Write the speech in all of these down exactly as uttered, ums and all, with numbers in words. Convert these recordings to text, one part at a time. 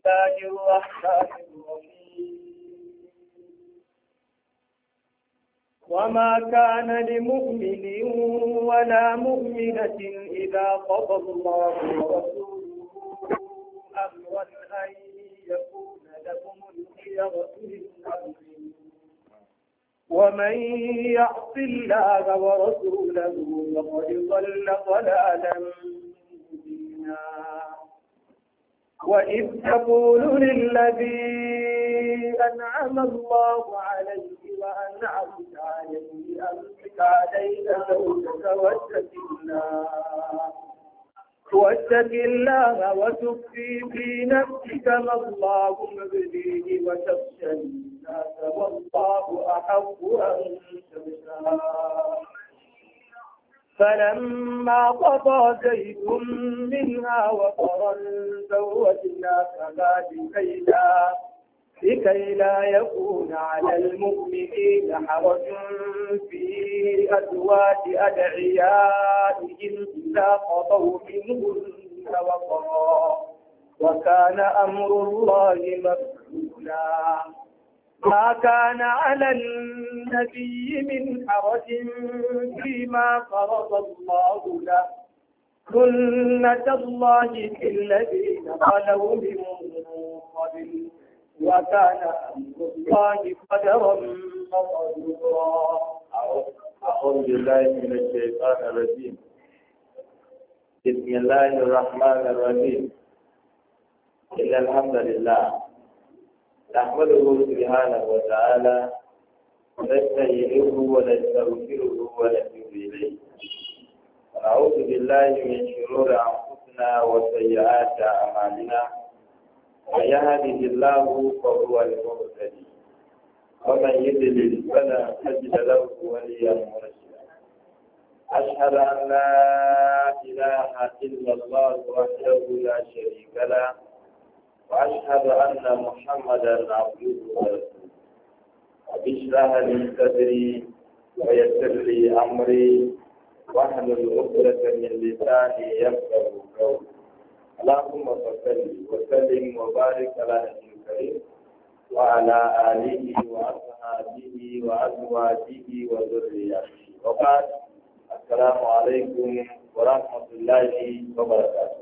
الله الرحمن الرحيم وما كان لمؤمن ولا مؤمنة إذا قضى الله ورسوله أمرا أن يكون لهم الخيرة من أمرهم ومن يعص الله ورسوله فقد ضل ضلالا مبينا وإذ تقول للذي أنعم الله عليه وأنعمت عليه أمسك عليك زوجك واتق الله واتق الله وتخفي في نفسك ما الله مبديه وتخشى الناس والله أحق أن تخشاه فلما قضى زيد منها وطرا زوجناكها لكي لا لكي لا يكون على المؤمنين حرج في أزواج أدعيائهم إذا قضوا منهن وطرا وكان أمر الله مفعولا ما كان على النبي من حرج فيما فرض الله له سنة الله في الذين خلوا من قبل وكان أمر الله قدرا مقدورا أعوذ بالله من الشيطان الرجيم بسم الله الرحمن الرحيم إن الحمد لله نحمده سبحانه وتعالى ونستعينه ونستغفره ونتوب إليه ونعوذ بالله من شرور أنفسنا وسيئات أعمالنا من يهده الله فهو المهتدي ومن يضلل فلا تجد له وليا مرشدا أشهد أن لا إله إلا الله وحده لا شريك له وأشهد أن محمدا عبده ورسوله اشرح لي صدري ويسر لي أمري واحلل عقدة من لساني يفقهوا قولي اللهم صل وسلم وبارك على نبينا الكريم وعلى آله وأصحابه وأزواجه وذريته وبعد السلام عليكم ورحمة الله وبركاته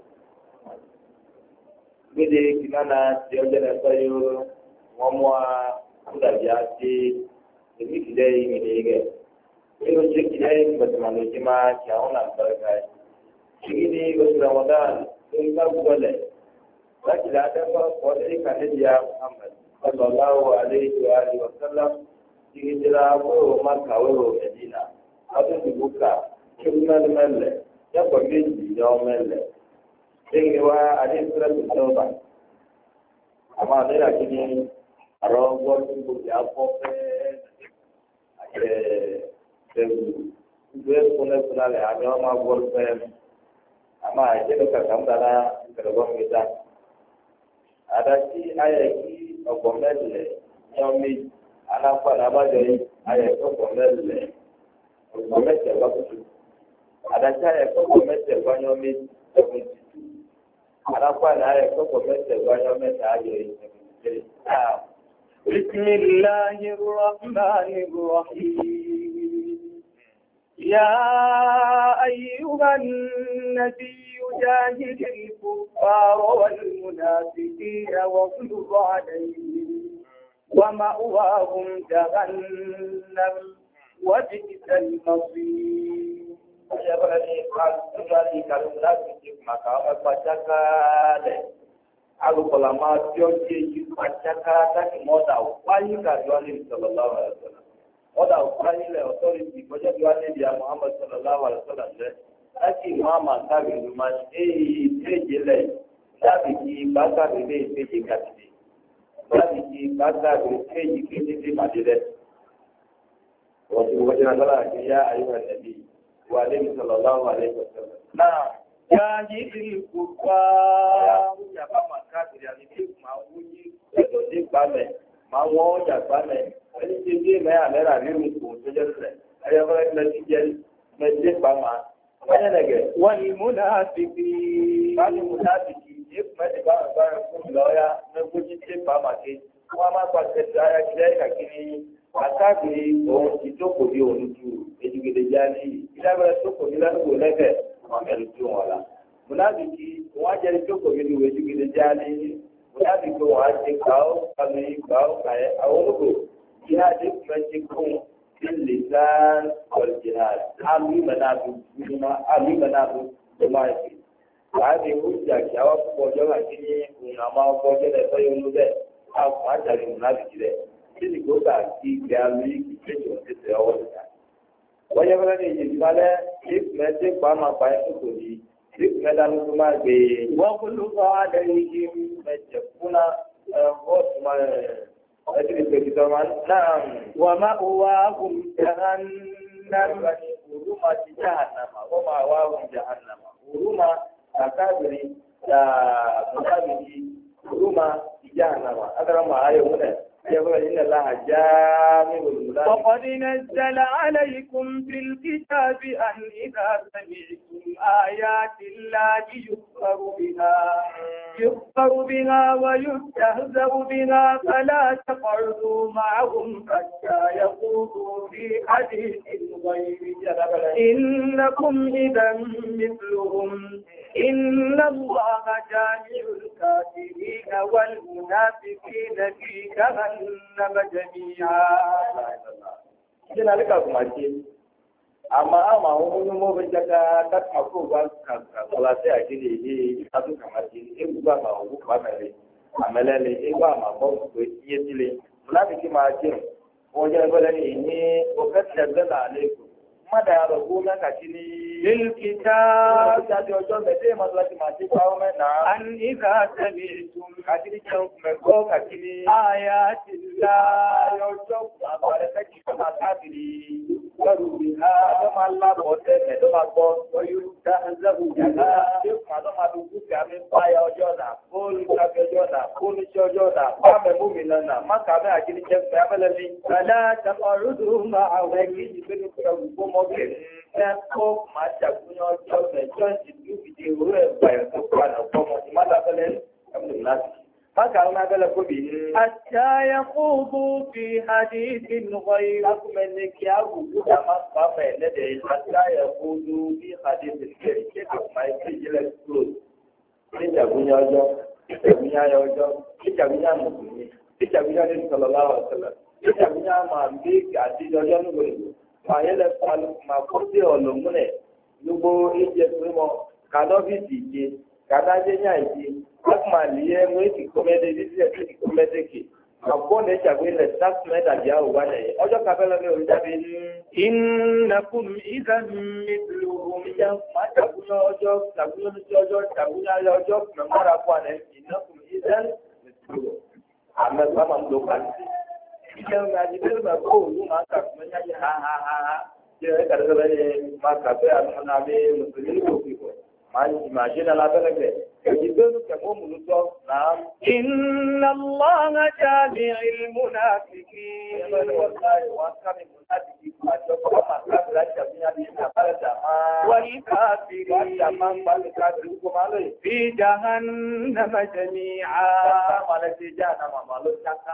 Gbede kìnnà tí ọjọ́ náà sọ yóò wọ́n mú wa kúdàbí àti èmi kìlẹ̀ yìí ní ìgẹ̀. Nínú ṣe kìlẹ̀ yìí gbàtìmọ̀lù jí máa kí àwọn náà sọ̀rọ̀ ká yìí. Ṣèyí ní oṣù Ramadan tó ń bá gbọ́lẹ̀ láti lè adẹ́kọ̀ ọ̀pọ̀ lẹ́yìn kàlẹ́dì ya Muhammad sallallahu alayhi wa alihi wa sallam ti ń jira wéwò Maka wéwò Medina. Ọdún ìdìbò ká kí mẹ́lẹ̀ mẹ́lẹ̀ yàtọ̀ méjì yọ mẹ́lẹ̀. Lẹ́yìn wa adé sọ́rọ́ tó sọ́ọ̀bà. Àmọ́ àbẹ́rẹ́ àkíní àrọ́ gbọ́ tí gbogbo àpọ̀ fẹ́ẹ́ àjẹ́ ṣẹ́gun. Gbogbo ẹ̀kúnlẹ̀kúnlẹ̀ alẹ́ àmì ọmọ agbọ́ fẹ́ẹ́. Àmọ́ àjẹ́ ló kàkà ń dáná ìkẹrẹ̀bọ́n mi dá. Àdàtí ayẹ̀ kí ọ̀pọ̀ mẹ́lẹ̀ ní ọmọ méjì. Alápàdé abájọ yìí ayẹ̀ kí ọ̀pọ̀ mẹ́lẹ̀ ọ̀pọ̀ mẹ́tẹ̀ bá kùtù. Àdàtí ayẹ̀ kí ọ̀pọ̀ mẹ́tẹ̀ bá yọ méjì ẹ̀kùn ti. Alápàdé ayẹ̀ kí ọ̀pọ̀ mẹ́tẹ̀ bá yọ mẹ́tẹ̀ ayọ̀ ẹ̀kùn ti. بسم الله الرحمن الرحيم يا أيها النبي جاهد الكفار والمنافقين واغلظ عليهم ومأواهم جهنم وبئس المصير. Alùpùpù máa tí ó jẹ́ yìí pàṣákàrà táàkì mọ́dà wáyé kàdé wá níbi sallallahu alaihi wasallam. Mọ́dà wáyé lẹ̀ ọ̀tọ́rìtì kọjá bí wá níbi àmọ́ Muhammad sallallahu alaihi wasallam lẹ́. Láti máàmà káàbì ló máa ṣe èyí ìtẹ́jẹ lẹ̀ láti kí bàtàbí lé ìtẹ́jẹ kàdìdì. Láti kí bàtàbí ìtẹ́jẹ kéjìdì màdìlẹ̀. Wọ́n ti wọ́n jẹ́ náà kí yá ayélujára nàbí wà níbi sallallahu alaihi wasallam. Náà Jáde ìkùkọ́. Ìjàmbá máa káàkiri àdìdí máa wúyí ẹ̀dọ̀ dé gbàmẹ̀, máa wọ́n ọjà gbàmẹ̀, ẹni tí bí mẹ́rin àmẹ́rà rírun kò tó jẹ́ sílẹ̀, ẹ̀yọ́ fẹ́rẹ́ mẹ́tí jẹ́ mẹ́tí gbàmà. Wọ́n yẹn lẹ̀gẹ̀. Wọ́n ní múnáfìkì. Báyìí múnáfìkì yìí mẹ́tì bá wọn bá wọn fún mi lọ́ọ́yà mẹ́gbójì tí ń bá màkè wọ́n á má pàṣẹ tí ara kìlẹ̀ kàkiri àtàkì òun ti tókò bí òun ju èdìgèdè jáde ìdábẹ̀rẹ̀ tókò bí lẹ́nu lẹ́fẹ̀ẹ́ wọn kẹ́lu tó wọn la múnàbìkì wọn á jẹ́ tókò bí lu èdìgèdè jáde múnàbìkì wọn á ti gbà ó kàlù yìí gbà ó kàyẹ àwọn olóko jihad mẹ́tì kún ìlẹ̀sán ọ̀jìhad àlù ìmọ̀nàbù àlù ìmọ̀nàbù jọmáàtì láàbì ìwújà kí àwọn púpọ̀ ọjọ́ àti ní òun àmọ́ ọkọ̀ ọjọ́ lẹ́tọ́ yóò lú bẹ́ẹ̀ àwọn àjàlè múnàbìkì rẹ̀ títí kó kà kí ìgbé àlù yìí kì í tẹ̀sí wọn tẹ̀sí ọwọ́ nìkan. wọ́n yẹ fẹ́rẹ́ ní ìyèsí balẹ̀ ìpínlẹ̀ tí pàmò pa ẹ̀ kókò ní ìpínlẹ̀ dánú tó máa gbé wọ́n kó ló kọ́ adé yìí mẹ̀jẹ̀ fúnà ọ̀túnmá ẹ̀ẹ́dì pẹ̀lú tọ́mà náà. wà má wà hùm jahannama. òrùma ti jahannama wọ́n máa wá hùm jahannama. òrùma kàkàbìrì mùsàbìrì òrùma ti jahannama. agbára máa ayọ̀ múnẹ̀. وقد نزل عليكم في الكتاب أن إذا سمعتم آيات الله يكفر بها يكفر بها ويستهزأ بها فلا تقعدوا معهم حتى يخوضوا في حديث غيره إنكم إذا مثلهم إن الله جامع الكافرين والمنافقين في جهنم جميعا. Ina lika kuma ce, amma ama wani mobin daga ta kako ba kala sai a gine ne a duka mace ne in ba ma hu ba mai a malale in ba ma ba ko yi tile munafiki ma ce ko je bala ne ne ko kace da alaikum mada ya rabu na kashini lil kitab ta jo jo me te ma lati ma ti pa o me na an idha sami'tum kashini chen me ko kashini ayatillah yo jo ba bare ka ki ma ta biri waru biha do ma la bo te me do ma gbo o yu ta zabu ya ti ma do ma du ku ka me pa ya ojo na ko lu ka ke ojo na ko ni ojo na pa me mu mi na na ma ka me akini chen me abele ni fala taqrudu ma'a wa ki ji be ni ko mọ́bìnrin ẹ̀kọ́ máa ṣàkóyán ọjọ́ mẹ́jọ ìdílé ìdí ìwúrò ẹ̀gbà ẹ̀kọ́ padà fọmọ ìmọ̀lábẹ́lẹ́ ẹ̀mí láti. Bákan àwọn abẹ́lẹ́ kò bí. Àṣà yaqudu fi hadithin ghayr. Lákùnmẹ́ni kí á wù kú dà máa fà mẹ́ ẹ̀lẹ́dẹ̀ àṣà yaqudu fi hadithin ghayr. Ṣé kò máa ṣe ìjìnlẹ̀ kúrò? Ṣé ìjàgbéyàn ọjọ́? Ìjàgbéyàn ọjọ́? Ìjàgbéyàn mùsùlùmí? Ìjàgbéyàn ní sallallahu alaihi wasallam? Ìjàgbéyàn máa ń gbé àtijọ́ ọjọ́ nígbò ìlú. Fàyẹ̀lẹ̀ palu máa kó sí ọ̀lọ́múnẹ̀ gbogbo ìjẹ pímọ kàdọ́fíìsì ìje kàdájẹ́ ní àìjẹ lákùmá lìyẹ mú èkì kọ́mẹ́dé títí ẹ̀kí èkì kọ́mẹ́dé kì àkọ́ọ̀nù ìjàgbélẹ̀ sáfùmẹ́tà jẹ́ àwòwá nẹ̀yẹ ọjọ́ kábẹ́lẹ́ mi ò jáde ní. innakum idhan mithluhum. ìjà máa jàgúnyán ọjọ́ jàgúnyán ní ọjọ́ jàgúnyán ọjọ́ mẹ́mọ́ra fún àná innakum idhan mithluhum. àmẹ́fà máa ń lo pàṣẹ. Ìjọba ìgbà àdìbẹ́rẹ́ bá kó òun máa kà fún ẹ̀yà yẹn ha ha ha ha. Ṣé ẹ kàdé sọ́dọ̀ yẹn máa kà fẹ́ àwọn àmì mùsùlùmí ní òkè kọ̀? Màá ṣe náà lábẹ́rẹ́gbẹ̀. Ìjìbẹ́rù kẹ̀mọ́ mùlùtọ́ náà. Inna Allaha jami'ul munafiqin. Ẹgbẹ́ ni wọ́n ká ìwọ̀n kámi mùnàfíkì àjọ kọ́ máa káàkiri láti àfihàn ní ìjàmbálẹ̀ jàmá. Wal kafirin. Wọ́n jàmá ń pàṣẹ káàkiri kó máa lóye. Fi jahannama jami'a. Ṣé máa lẹ ti jẹ́ àná màmá ló ṣáká?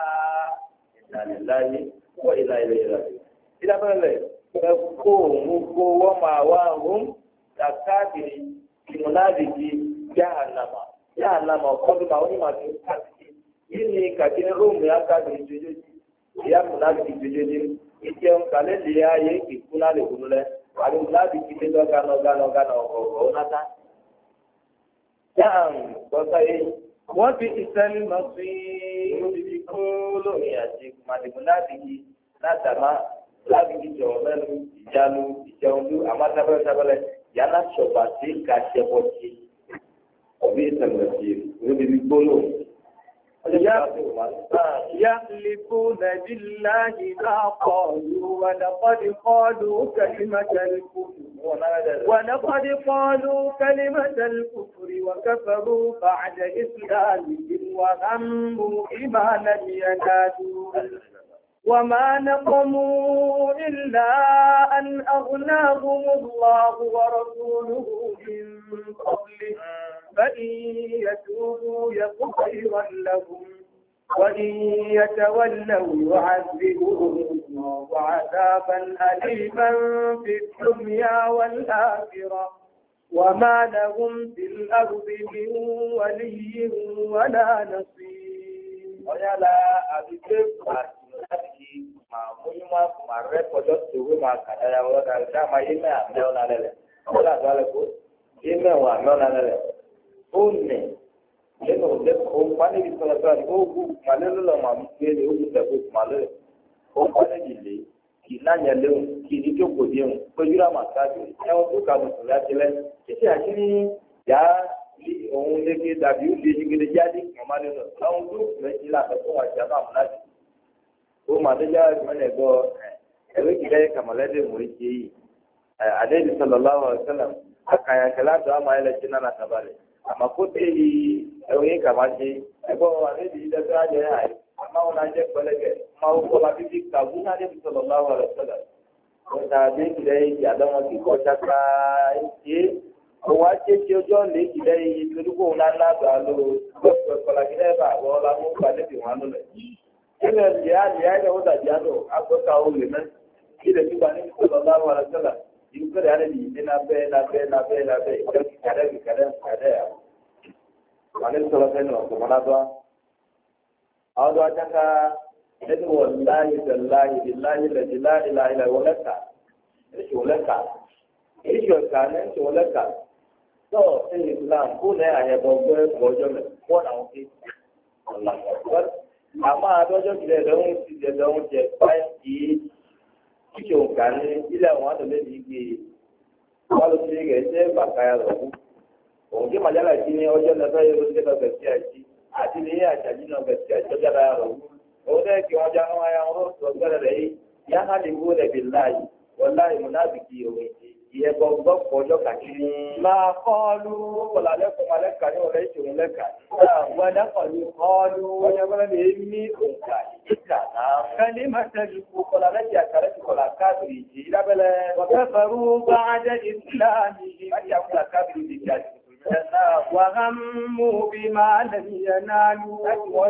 Ìlànìláyé wọ́n ìlà ilẹ̀ ìlànà. Ìdábẹ́lẹ̀ ẹ̀kọ́ òun kó wọ́n máa wá òun dàkáàbìrì ìmúnábìkì jáhànàmà. Jáhànàmà ọ̀kọ́dún máa wọ́n máa fi káàkiri. Yìí ni kàkiri róòmù yá káàkiri jòjòjì. Ìyá múnábìkì jòjòjì. Ìjẹun kàlẹ́ lè ayé ìkúná lè kúnú lẹ. Àbí múnábìkì lé lọ gánà gánà gánà ọ̀gọ̀ ọ̀nàta. Jáhàn gbọ́sá yìí. Wọ́n fi ìsẹ́lẹ̀ mọ̀ sí olóyìn àti màdìmúnábìkì látàmá lábìkì jọ̀wọ́ mẹ́nu ìjánu ìjẹunlú àmọ́tábẹ́lẹ́ tábẹ́lẹ́ yálà ṣọ̀bà sí kàṣẹ́bọ̀ sí ọ̀bí ìsẹ̀lẹ̀ sí níbi gbólóhùn. يحلفون بالله ما قالوا ولقد قالوا كلمة الكفر ولقد قالوا كلمة الكفر وكفروا بعد إسلامهم وهموا بما لم ينالوا وما نقموا إلا أن أغناهم الله ورسوله من قبله فإن يتوبوا يك خيرا لهم وإن يتولوا يعذبهم الله عذابا أليما في الدنيا والآخرة وما لهم في الأرض من ولي ولا نصير. ويلا أبيك láti máa múyún máa máa rẹ pọjọ tòwé máa kàdáyà wọn náà ṣáà máa yé mẹ́à mẹ́wọ́n náà lẹ́lẹ̀ wọ́n là tó alẹ́ kó yé mẹ́wọ́n àmẹ́wọ́n náà lẹ́lẹ̀ ó nẹ̀ lẹ́nu lẹ́nu ó pálí ibi sọ̀rọ̀ sọ̀rọ̀ ní ó kú màlẹ́ lọ́lọ́ máa mú pé ó kú tẹ̀kọ́ màlẹ́ ó pálí ìlé kì náà yẹn léwu kì í tó kò déwu péjú rà máa sáájú ẹ̀wọ̀n tó kà mùsùlùmí láti lẹ́ títí àṣírí yá òun léke dàbí ó lé jigede jáde mọ̀má lẹ́nu àwọn tó mẹ́tì láti fún àjà máa mú láti. ó máa tó jáde mọ́lẹ̀ gbọ́ ẹ̀rọ ìkìlẹ̀ kàmọ́lẹ́dẹ̀ mọ̀ ìṣe yìí àdéhùn sallallahu alaihi wasallam àkàyàkẹ́lá tó àmà ẹlẹ́jẹ̀ náà nàkàbalẹ̀ àmà kó tẹ̀ yìí ẹ̀rọ yìí kàmá ṣe ẹgbọ́n àdéhùn yìí dẹ́gbẹ́ àjẹ́ àyè àmà wọn àjẹ́ pẹ́lẹ́gẹ̀ máa wọ́n kọ́lá bíbí kàwé náà àdéhùn sallallahu alaihi wasallam ọ̀tà àdéhùn yìí àdáwọn kì í kọ́ ṣáká ṣe òun àti ṣe ọjọ́ lè kìlẹ̀ yìí torí kó wọn náà lágbà ló kọ́lá kìlẹ̀ bá wọ́n la mú gbàdébì wọn lọ́lẹ̀ ilẹ̀ lìá lìá ilẹ̀ wọ́n dàbí àná agbọ́ta olè mẹ́ ilẹ̀ gbígbà ní sallallahu alaihi wasallam ìgbẹ́rẹ́ alẹ́ yìí ní nabẹ́ nabẹ́ nabẹ́ nabẹ́ ìjọ kìkàdẹ́ kìkàdẹ́ kìkàdẹ́ yà wọ́n ní sọ̀rọ̀ fẹ́ nù ọ̀gbọ̀n ládùá. àwọn tó ajáka ẹni wọ̀ láyé tẹ̀ láyé di láyé lẹ̀ di láyé láyé láyé wọlé kà èsì wọlé kà èsì ọ̀kà ní èsì wọlé kà tó ẹ̀yìn Islam kó ní àyẹ̀bọ̀ gbẹ́ gbọ́jọ́ mẹ́ wọ́n àwọn ké àmọ́ àdọ́jọ́ ti dẹ̀ lọ́wọ́ ti dẹ̀ lọ́wọ́ jẹ báyìí kíkẹ́ òǹkà ní ilé àwọn àtọ̀lẹ́ ti gbé wọ́n lọ sí rẹ̀ ṣẹ́ bàkàyà lọ́wọ́ òun kí màjálà sí ní ọjọ́ lọ́fẹ́ yóò ṣe lọ́fẹ́ sí àjí àti ní ilé àjàjì náà fẹ́ sí àjí ọjọ́ lára lọ́wọ́ òun dẹ́ kí wọ́n já wọn ya wọn sọ gbẹ́rẹ́ rẹ̀ yìí yá á lè wó rẹ̀ bí láàyè wọ́n láàyè mú náà bìkì òun ìyẹn gbọ́ gbọ́ ọjọ́ kàkiri. máa kọ́lu kọ́lá lẹ́kọ̀ọ́ máa lẹ́ka ní ọ̀rẹ́ ìṣòro lẹ́ka. wọ́n dákọ̀lù kọ́lu wọ́n yẹ kọ́lá lè ní òǹkà ìkà náà. kálí máa tẹ̀lé kọ́lá lẹ́kì àkàrẹ́ ti kọ́lá káàbìrì ìjì lábẹ́lẹ́. wọ́n fẹ́rù bá adé ìsìláàmì. láti àkúlà káàbìrì ìjì àti وهموا بما لم ينالوا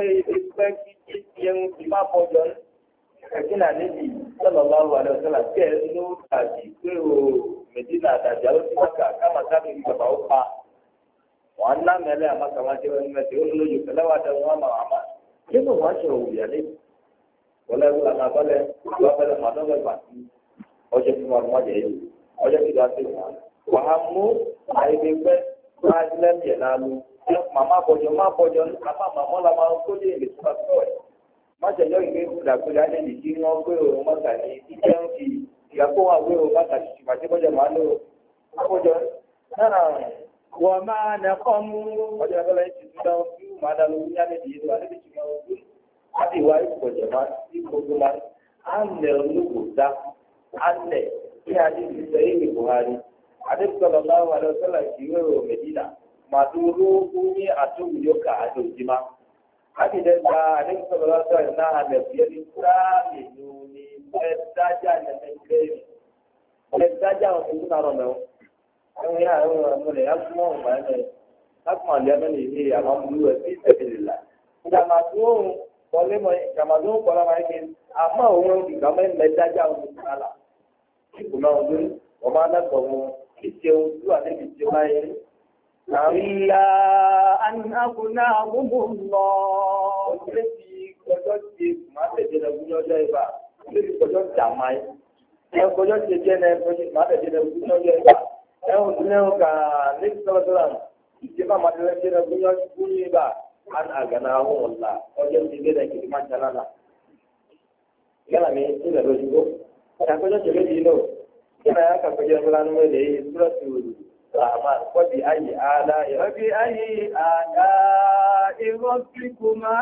Kakina níbi sallallahu alaihi wasallam tẹ inú àti pé o Medina àtàjà ó ti mọ́kà káma sábì ní bàbá ó pa. Wọ́n ná mẹ́lẹ́ àmàkàmá tí wọ́n mẹ́tẹ̀ ó lójú pẹ̀lẹ́ wà dẹ́wọ́n àmà àmà. Kí ló wọ́n ṣe òwú yà lẹ́yìn? Wọlé ẹgbẹ́ àmà bọ́lẹ̀ wọ́n fẹ́lẹ́ mọ́ àdọ́gbẹ́ gbà sí ọjọ́ tí wọ́n mọ́ jẹ́ yìí. Ọjọ́ tí wọ́n ti wọ́n. Wàá mú àìgbẹ́gbẹ́ máa lẹ́mìí ẹ̀ náà lu. Màmá bọ̀jọ̀ má bọ̀jọ̀ ní àmà màmọ́ la máa ń kó lé èlé tó bá tó ẹ̀. Májèlé ìgbé ìdàgbélé alẹ́lì kí wọ́n gbé òun mọ́ta ní ìjẹ́ ń fi ìyàpọ̀ wà gbé òun mọ́ta ní ìpàdé bọ́jà máa lò àkójọ náà. Wọ́n máa nẹ́kọ́ mú. Ọjọ́ ìgbàlẹ̀ ti tún dáhùn sí máa dá lórí alẹ́lì yìí lọ alẹ́lì tí wọ́n gbé. Láti ìwà ìpọ̀jẹ̀ máa sí gbogbo máa á lẹ̀ olóko dá á lẹ̀ kí adé ti sọ èyí Buhari. Adébùsọ̀lọ̀ láwọn alẹ́sọ̀lá ìṣìwé Medina màdúró ní àtúwìyókà àti òjìmá. Hadi da ta alin sallallahu alaihi na halafiya isra'i nuni ẹ̀dájà nẹ̀mẹ̀kẹ́ ẹ̀dájà ọ̀sẹ̀ tó nàrọ̀ mẹ́wọ́. Ẹ̀wọ̀n yà ẹ̀wọ̀n ọ̀mọ̀lẹ̀ yà súnmọ́ ọ̀mọ̀ ẹ̀mẹ̀ lákùnmọ̀ lẹ́mẹ̀ lè ní àwọn ọmọlú ẹ̀ sí ìtẹ̀lélà. Ìjàmàdún kọ́lémọ̀ ìjàmàdún kọ́lá máa ń ké àmọ́ òun ìgbàmọ́ ẹ̀dájà ọ̀sẹ̀ tó nàlà. Ìkùnà ọdún ọmọ alágbọ̀n ìṣeun tó àdébì tí ó máa ń إلا أن أغناهم الله. Ọjọ́ ọjọ́ ti máa tẹ̀lé ẹgbẹ́ ọjọ́ ìbá, lórí ọjọ́ jàmá ẹ̀. Ẹ ọjọ́ ti jẹ́ ẹ máa tẹ̀lé ẹgbẹ́ ọjọ́ ìbá. Ẹ ń tún ẹ̀hún ká lẹ́yìn sọ́dọ̀dọ̀rà ìjọba máa tẹ̀lé ẹgbẹ́ ọjọ́ ìbá. A ní àgànà àwọn ọ̀la ọjọ́ ti gbé ẹ̀ kìí máa jẹ́lá náà. Yálà mi ń lẹ̀ lójúgbó. Àkọ́jọ́ tẹ̀lé yìí lọ. Yálà yà kàkọ́jọ́ ìfúnra ní wẹ́lẹ̀ yìí súrọ̀tì Rahman, وبأي آلاء وبأي آلاء ربكما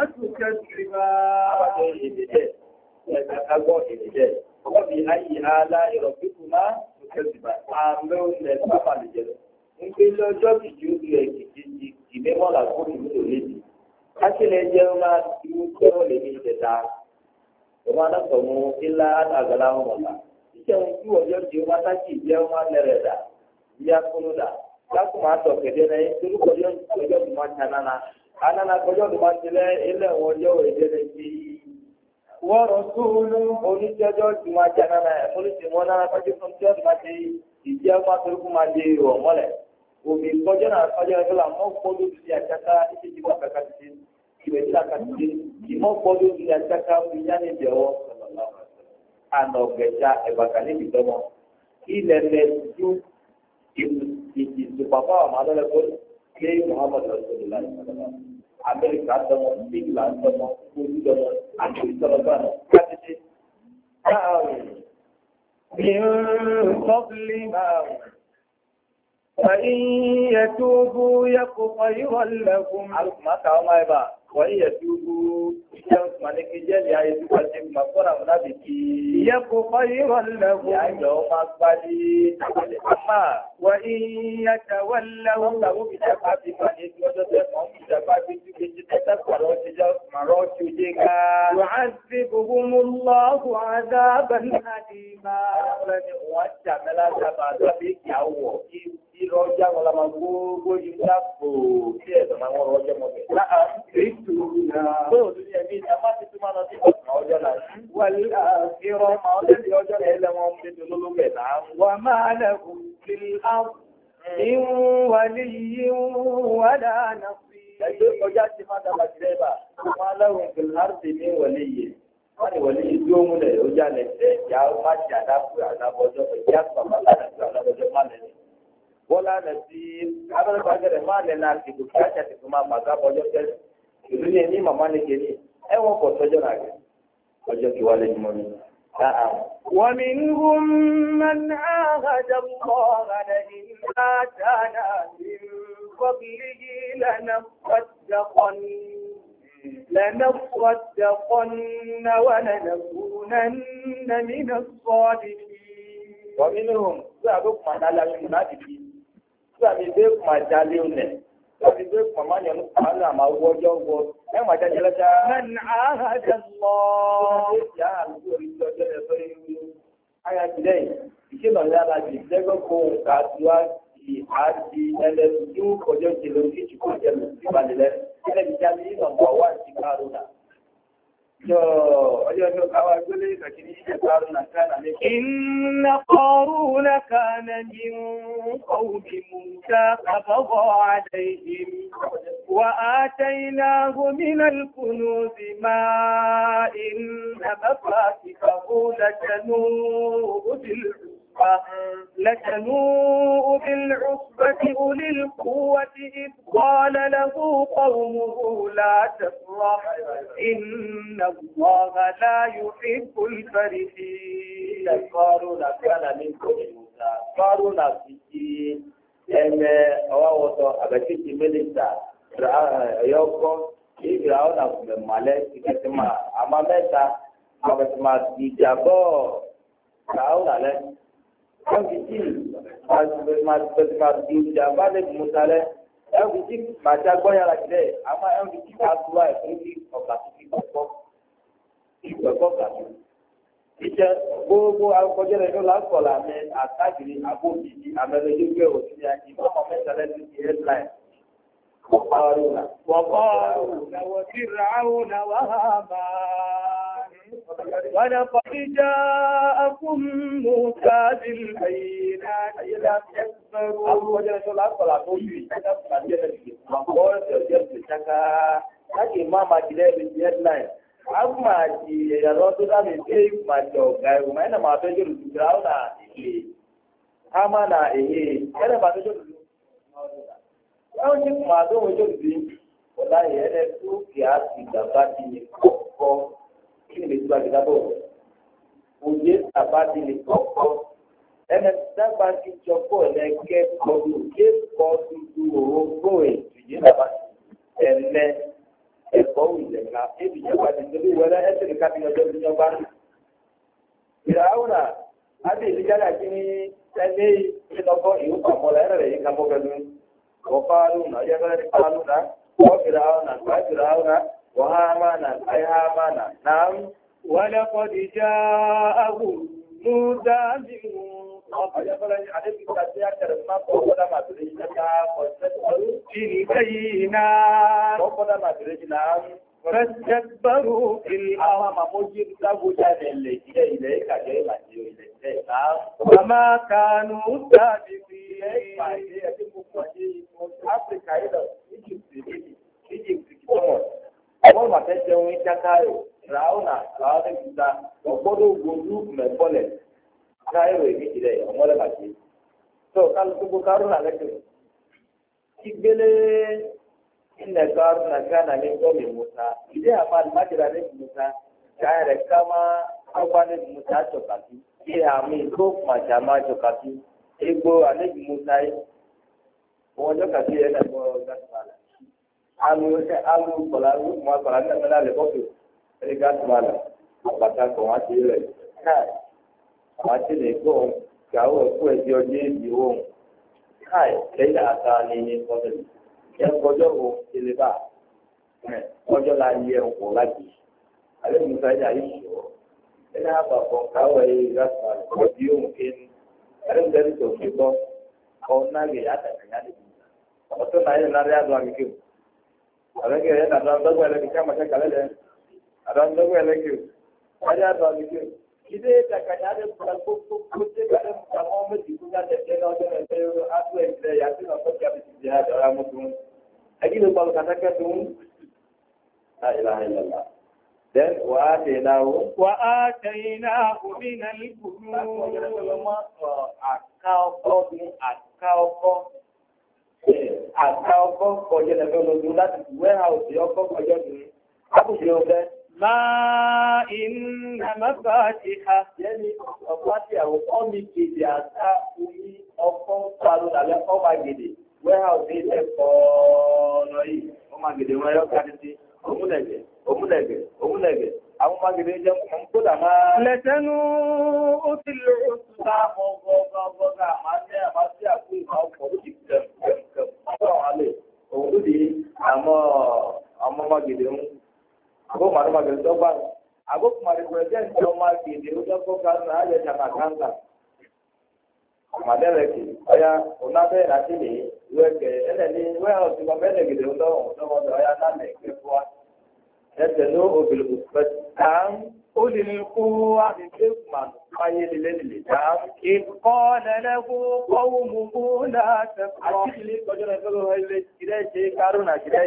تكذبان؟ وبأي آلاء ربكما تكذبان؟ Àmọ́ ilẹ̀ sábà lè jẹ́ lọ. Nígbè lọ́jọ́ kìí ó di ẹ̀kìkì ìmẹ́mọ́lá kó ìlú tó lédi. Káṣílẹ̀ jẹ́ máa ti mú kẹ́rọ̀ lè ní ìjẹta. Káṣílẹ̀ jẹ́ máa ti mú kẹ́rọ̀ lè ní ìjẹta. Káṣílẹ̀ jẹ́ máa ti mú kẹ́rọ̀ lè ní ìjẹta. Káṣílẹ̀ jẹ́ máa ti mú kẹ́rọ̀ lè ní ìjẹta. Káṣílẹ̀ jẹ́ máa ti mú kẹ́rọ̀ lè ní ìjẹta. ọmọ anásọmú ilá àgàlà ọmọlá iṣẹ́ ohun tí wọ́n yọ di ọmọ atákì jẹ́ ọmọ alẹ́rẹ̀ dà yíyá kúrú dà lákùnmọ́ àtọ̀ kẹ̀dẹ́ náà yẹn torí kọjọ́ kọjọ́ tó máa ta nana anana kọjọ́ tó máa tilẹ̀ ilẹ̀ wọn yọ èdè rẹ̀ sí wọ́rọ̀ tóolu oníṣẹ́jọ́ tó máa ta nana ẹ̀ polisi wọn nana kọjọ́ tó tó máa ti ìjẹ́ ọmọ torí kó máa di rọ̀ mọ́lẹ̀ òbí kọjọ́ náà kọjọ́ náà fẹ́lá mọ́ kọjú ti àtàkà ìṣèjì wà kàkà ti ìwé tí a kà ti ìmọ̀ kọjú ti àtàkà ìyá ní ìjẹ́wọ́ anọ̀gẹ̀dá ẹ̀bàkà níbi tọ́mọ ilẹ̀ lẹ́jú ìtùpàpá àwọn alọ́lẹ́kọ́ lé muhammadu rasulillah amẹ́ríkà tọmọ england tọmọ ojú tọmọ àti ìtọ́lọ́gbà náà kájíjẹ́ من قبل ما فإن يتوبوا يك خيرا لهم ما كان ما يبا وإن يتوبوا يوم ما نكجل يا يتوب عليك ما كنا منافقي يك خيرا لهم يا يوم أقبلي أما وإن يتولوا لهم بجفاف من يتوجد لهم بجفاف يعذبهم الله عذابا أليما ìrọ̀jà wọn la máa gbogbo yìí ńlá kò tí ẹ̀sán máa wọ́n rọ́jọ́ mọ́ bẹ́ẹ̀. láà ètò bóòlù ní ẹ̀mí ìjà má ti túmọ̀ lọ sí ọ̀sán ọjọ́ náà. wàlí àfihàn máa ń tẹ̀lé ọjọ́ náà ẹlẹ́wọ̀n ń tètè olólùfẹ́ náà. wà máa lẹ́kùn sí ìwàlí wàlá nàfi. ẹgbẹ́ ọjà ti máa dàgbà sílẹ̀ bá wọn aláwọ̀ ìgbìlárì ní wọlé yìí wọ́n ní wọlé yìí tó múlẹ̀ ọjà lẹ̀ ṣẹ̀ ìyá má ti àdáfù àdábọ̀jọ́ ìyá bàbá àdábọ̀jọ́ má lẹ̀ bọ́lá nàti abẹ́rẹ́bàgẹ́rẹ́ máa lẹ̀ náà ti gòkè àṣà ti fún máa bàgá bọ́jọ́ tẹ́lẹ̀ ìlú ní ẹni màmá ní kéde ẹ wọ́n pọ̀ tọ́jọ́ náà rẹ̀ ọjọ́ kí wà lẹ́yìn mọ́ mi. ومنهم من عاهد الله لئن آتانا من فضله لنصدقن لنصدقن ولنكونن من الصالحين. ومنهم سأبوك من على المنافقين sàbí bẹ́ẹ̀ kò máa jalè ọ̀nẹ̀ sàbí bẹ́ẹ̀ kò máa yẹn kò máa làm àwọn ọjọ́ wọ ẹ máa jáde lọ́jà. من عاهد الله. ìyá àlùkò orí ti ọjọ́ ẹ̀ sọ yìí ayé àtìlẹ́ yìí ìṣe náà yára jù lẹ́gbẹ́ kó ká tu á di àti ẹlẹ́nu tí ó kọjọ́ ìṣẹ̀lẹ̀ orí ìṣù kọjá lọ sí ìbàdàn lẹ́ ẹlẹ́bi jáde yìí nàmbà wá sí kárọ̀nà. إن قارون كان من قوم موسى فبغى عليهم وآتيناه من الكنوز ما إن مفاتحه لتنوء بالعصبة لتنوء بالعصبة أولي القوة إذ قال له قومه لا تفرح إن الله لا يحب الفرحين. قارون كان من قوم موسى قارون في ẹmẹ ọwọwọtọ abẹkẹtì mínísítà ẹyọkọ ìgbà ọ̀nà mọ̀lẹ́ ìkẹtìmá àmọ́ mẹ́ta àbẹ̀tìmá ìjàbọ̀ ṣàwọn àlẹ́ ẹ̀fìtì àbẹ̀tìmá ìjàmbá lè mú sálẹ̀ ẹ̀fìtì màtí agbọ́yàrá jẹ́ àmọ́ ẹ̀fìtì àdúrà ẹ̀fìtì ọ̀gá tuntun ìgbẹ̀kọ́ ìgbẹ̀kọ́ gàdú. Ìjẹ gbogbo akọjọ́rẹ́ ló lásọ̀lá ní àtàkìrì àbójìjì àmẹ́lẹ́dẹ́gbẹ́ òsì àti ìmọ̀ mẹ́tàlẹ́ ní ti headline. وقارون وقارون وفرعون وهامان ولقد جاءكم موسى بالبينات لم يكفروا Agma di ẹ̀rọ tó dábì pé ìpàdé ọ̀gá ẹ̀rù máa ń máa fẹ́jọ́ lùdú gíráwó náà èyí. Hámà náà èyí. Ẹ̀rẹ̀ máa fẹ́jọ́ lùdú. Báwo ni kò máa dóhùn ẹjọ́ lùdú? Ọ̀la yẹn ẹ̀ tó kì á sì gbàgbá di ní kọ̀ọ̀kọ́. Kí ni ètò àgbẹ̀dábọ̀? Òye àbá di ní kọ̀ọ̀kọ́. Ẹnẹ dábà ti jọ pọ̀ lẹ́kẹ́ kọlu ké kọ́ dúdú òrógbó ètùyé nàbà ẹ̀lẹ́. Ẹ̀kọ́ ìlẹ̀ ká ebi ìjọba ti tóbi wọlé ẹsẹ̀ ká bí ọjọ́ ìjọba. Ìràwọ̀nà adé ìdíjáde àti ní ẹgbẹ́ ìṣẹ́lọ́kọ́ ìwé pàmọ́lá ẹ̀rẹ̀ rẹ̀ yìí ká mọ́ pẹ̀lú. Wọ́n fáálùnà yẹ́fẹ́rẹ́ ní fáálùnà wọ́n fìràwọ̀nà ká fìràwọ̀nà wọ́n hámánà káyé hámánà náà ولقد جاءهم موسى من قبل بالبينات فاستكبروا في الأرض وما كانوا سابقين. Rauna, Rauna kita, bodoh bodoh memboleh. Saya ini tidak, memboleh lagi. So kalau tu bukan lagi, kibele ini karena kerana ni kami Musa. Ini apa macam ni Musa? Saya rekama apa ni Musa cokati. Ia kami tu macam macam cokati. Ibu ane Musa ini, orang cokati ini orang cakap. Alu alu kalau mau kalau nak mana lepas tu. Ega semala, apatah kau mati le. Kai, mati ni kau kau kau jual ni jual. Kai, kita atas ni ni kau tu. Yang kau jual silba, kau jual lagi yang kau lagi. Ada muka jadi isu. Kenapa kau kau ega semala? Kau jual mungkin ada dari tu kau kau nak dia ada kan jadi. Kau tu naik narik dua minggu. Ada ke ada dalam tu ada kita macam kalau le. Ada tu lagi. Ada tu lagi. Kita tak ada pelakon kita ada sama mesti kita ada kalau ada aku ada yang tu apa yang dia ada orang tu. Lagi lepas katakan tu. La ilaha illallah. Dan wa atainahu wa atainahu min al-qurun akau kau akau kau akau kau kau jadi kalau dulat warehouse yo kau kau jadi aku dia ما إن مفاتحة يعني مفاتيح أمي كذي أتا أمي أكون صاروا على أما كذي وها في تكوني أما كذي ما يكادي أمولك أمولك أمولك أما كذي جم ممكن أما لتنوء في العصبة بوكا بوكا ما تيا ما تيا كوي ما كوي كم كم كم أما عليه أمولي أما أما ما كذي Aku malu malu coba. Aku kemarin presiden cuma di di rumah aku karena ada jangka jangka. Ada lagi. Saya una be nanti ni, dua ke, ini ni dua harus cuma benda gitu untuk untuk saya nanti keluar. Dan jenuh ubil usbat tang ulil kuwa hikman. Kaya lili tang. إذ قال له قومه لا تفرح. Actually, kau jangan kalau hai kira je karuna kira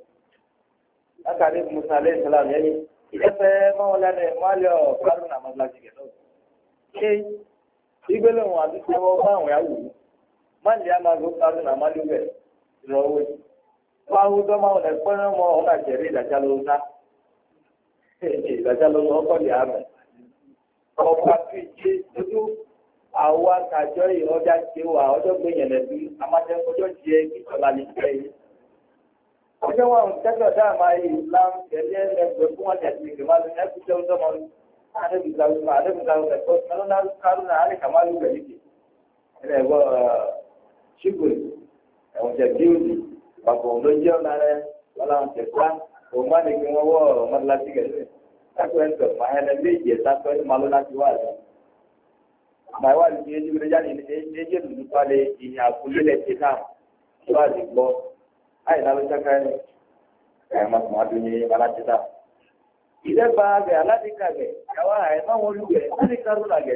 Akari Musa alayhi salam yani ita maula ne malio karuna maslaji ke to ke ibelo wa bi ko ba wa yu man ya ma go karuna malu be ro wa hu do ma ne ko no mo na jeri da jalo na da jalo no ko ya me ko pa ti ji du awa ka jo yi oja ti wa ojo gbe yen le bi amade ojo je ki to la ni pe ọjọ́ wa ń tẹ́tọ̀ dáa máa yí islam tẹ̀lé ẹgbẹ́ fún wọn jẹ̀sí ìgbìmọ̀ ní ẹkú jẹun tó mọ́ adébìsàlùmọ̀ adébìsàlùmọ̀ ẹ̀kọ́ mẹ́lọ́nà kárùnà àríkàmálù gbẹ̀lìkì ẹ̀rẹ́ ẹ̀gbọ́ ṣígbòrì ẹ̀wọ̀n jẹ̀ bíúdì pàpọ̀ ló jẹ́ ọ̀nà rẹ̀ wọ́n àwọn tẹ̀síwá òun má ní kí wọ́n wọ́ ọmọdéláṣí gẹ̀lẹ́ sákòó ẹ̀ńtọ̀ máa ẹ̀nà méjì ẹ̀sákòó ẹ̀ máa ló láti wá rẹ̀ máa wá ní ẹjú rẹ̀ jáde ní ẹjẹ́ lùdú palẹ̀ ìyìn àkúlélẹ̀ ti náà tó wá sí gbọ́ ai na lucha kai kai mas maduni bala cita ide ba ge ala dikage kawa ai ma wolu ge ani karu lage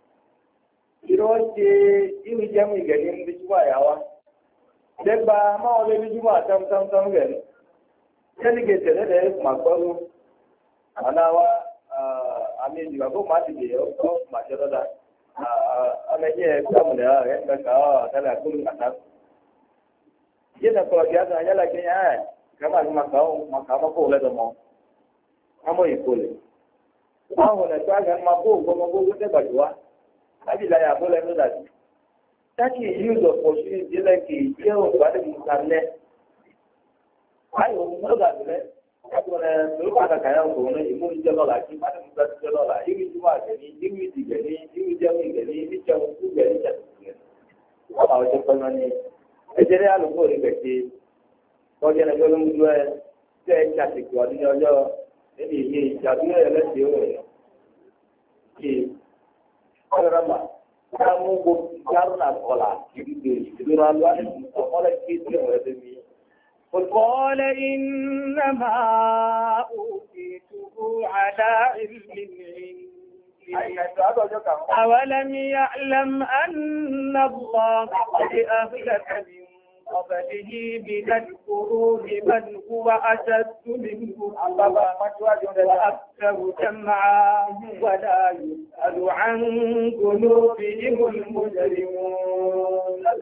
iroje iwi jamu ge ni bichwa yawa ide ba ma ole bichwa tam tam tam ge kani ge tere de makolu anawa ami diga ko ma ti ge ko ma jero da ame je kamu da ge ka tala kun ata Jika kalau dia tanya lagi ya, kamu makau makau makau le demo, kamu ikut. Kamu le tuakan makau, kamu makau kita berdua. Tapi lah ya boleh tu dah. Tapi use opportunity dia lagi dia pada mukarne. Ayo muda tu le. Aku le dulu pada kaya orang ni imun jalan lagi, pada muda jalan lagi. Ini cuma jadi, ini tiga ni, ini jam ni, ini jam tu jadi jadi. Kalau cepat ni. Ejere alùpùpù rẹ̀ gbèsè ọjọ́ ẹgbẹ́ ló ń dúró ẹ jẹ́ ìṣàtìkù ọdún ní ọjọ́ ẹni ìyẹ ìjàdúrà ẹlẹ́sìn ọ̀rẹ́ ṣe ọ̀rẹ́mà kámú gbogbo kárùnà kọlà ìdíje ìdúró alọ́ àti ọ̀mọ́lẹ̀ kí tí ọ̀rẹ́ tó mi. قال إنما أوتيته على علم عندي أولم يعلم أن الله قد أهلك من قبله من القرون من هو أشد منه وأكثر جمعا ولا يسأل عن ذنوبهم المجرمون.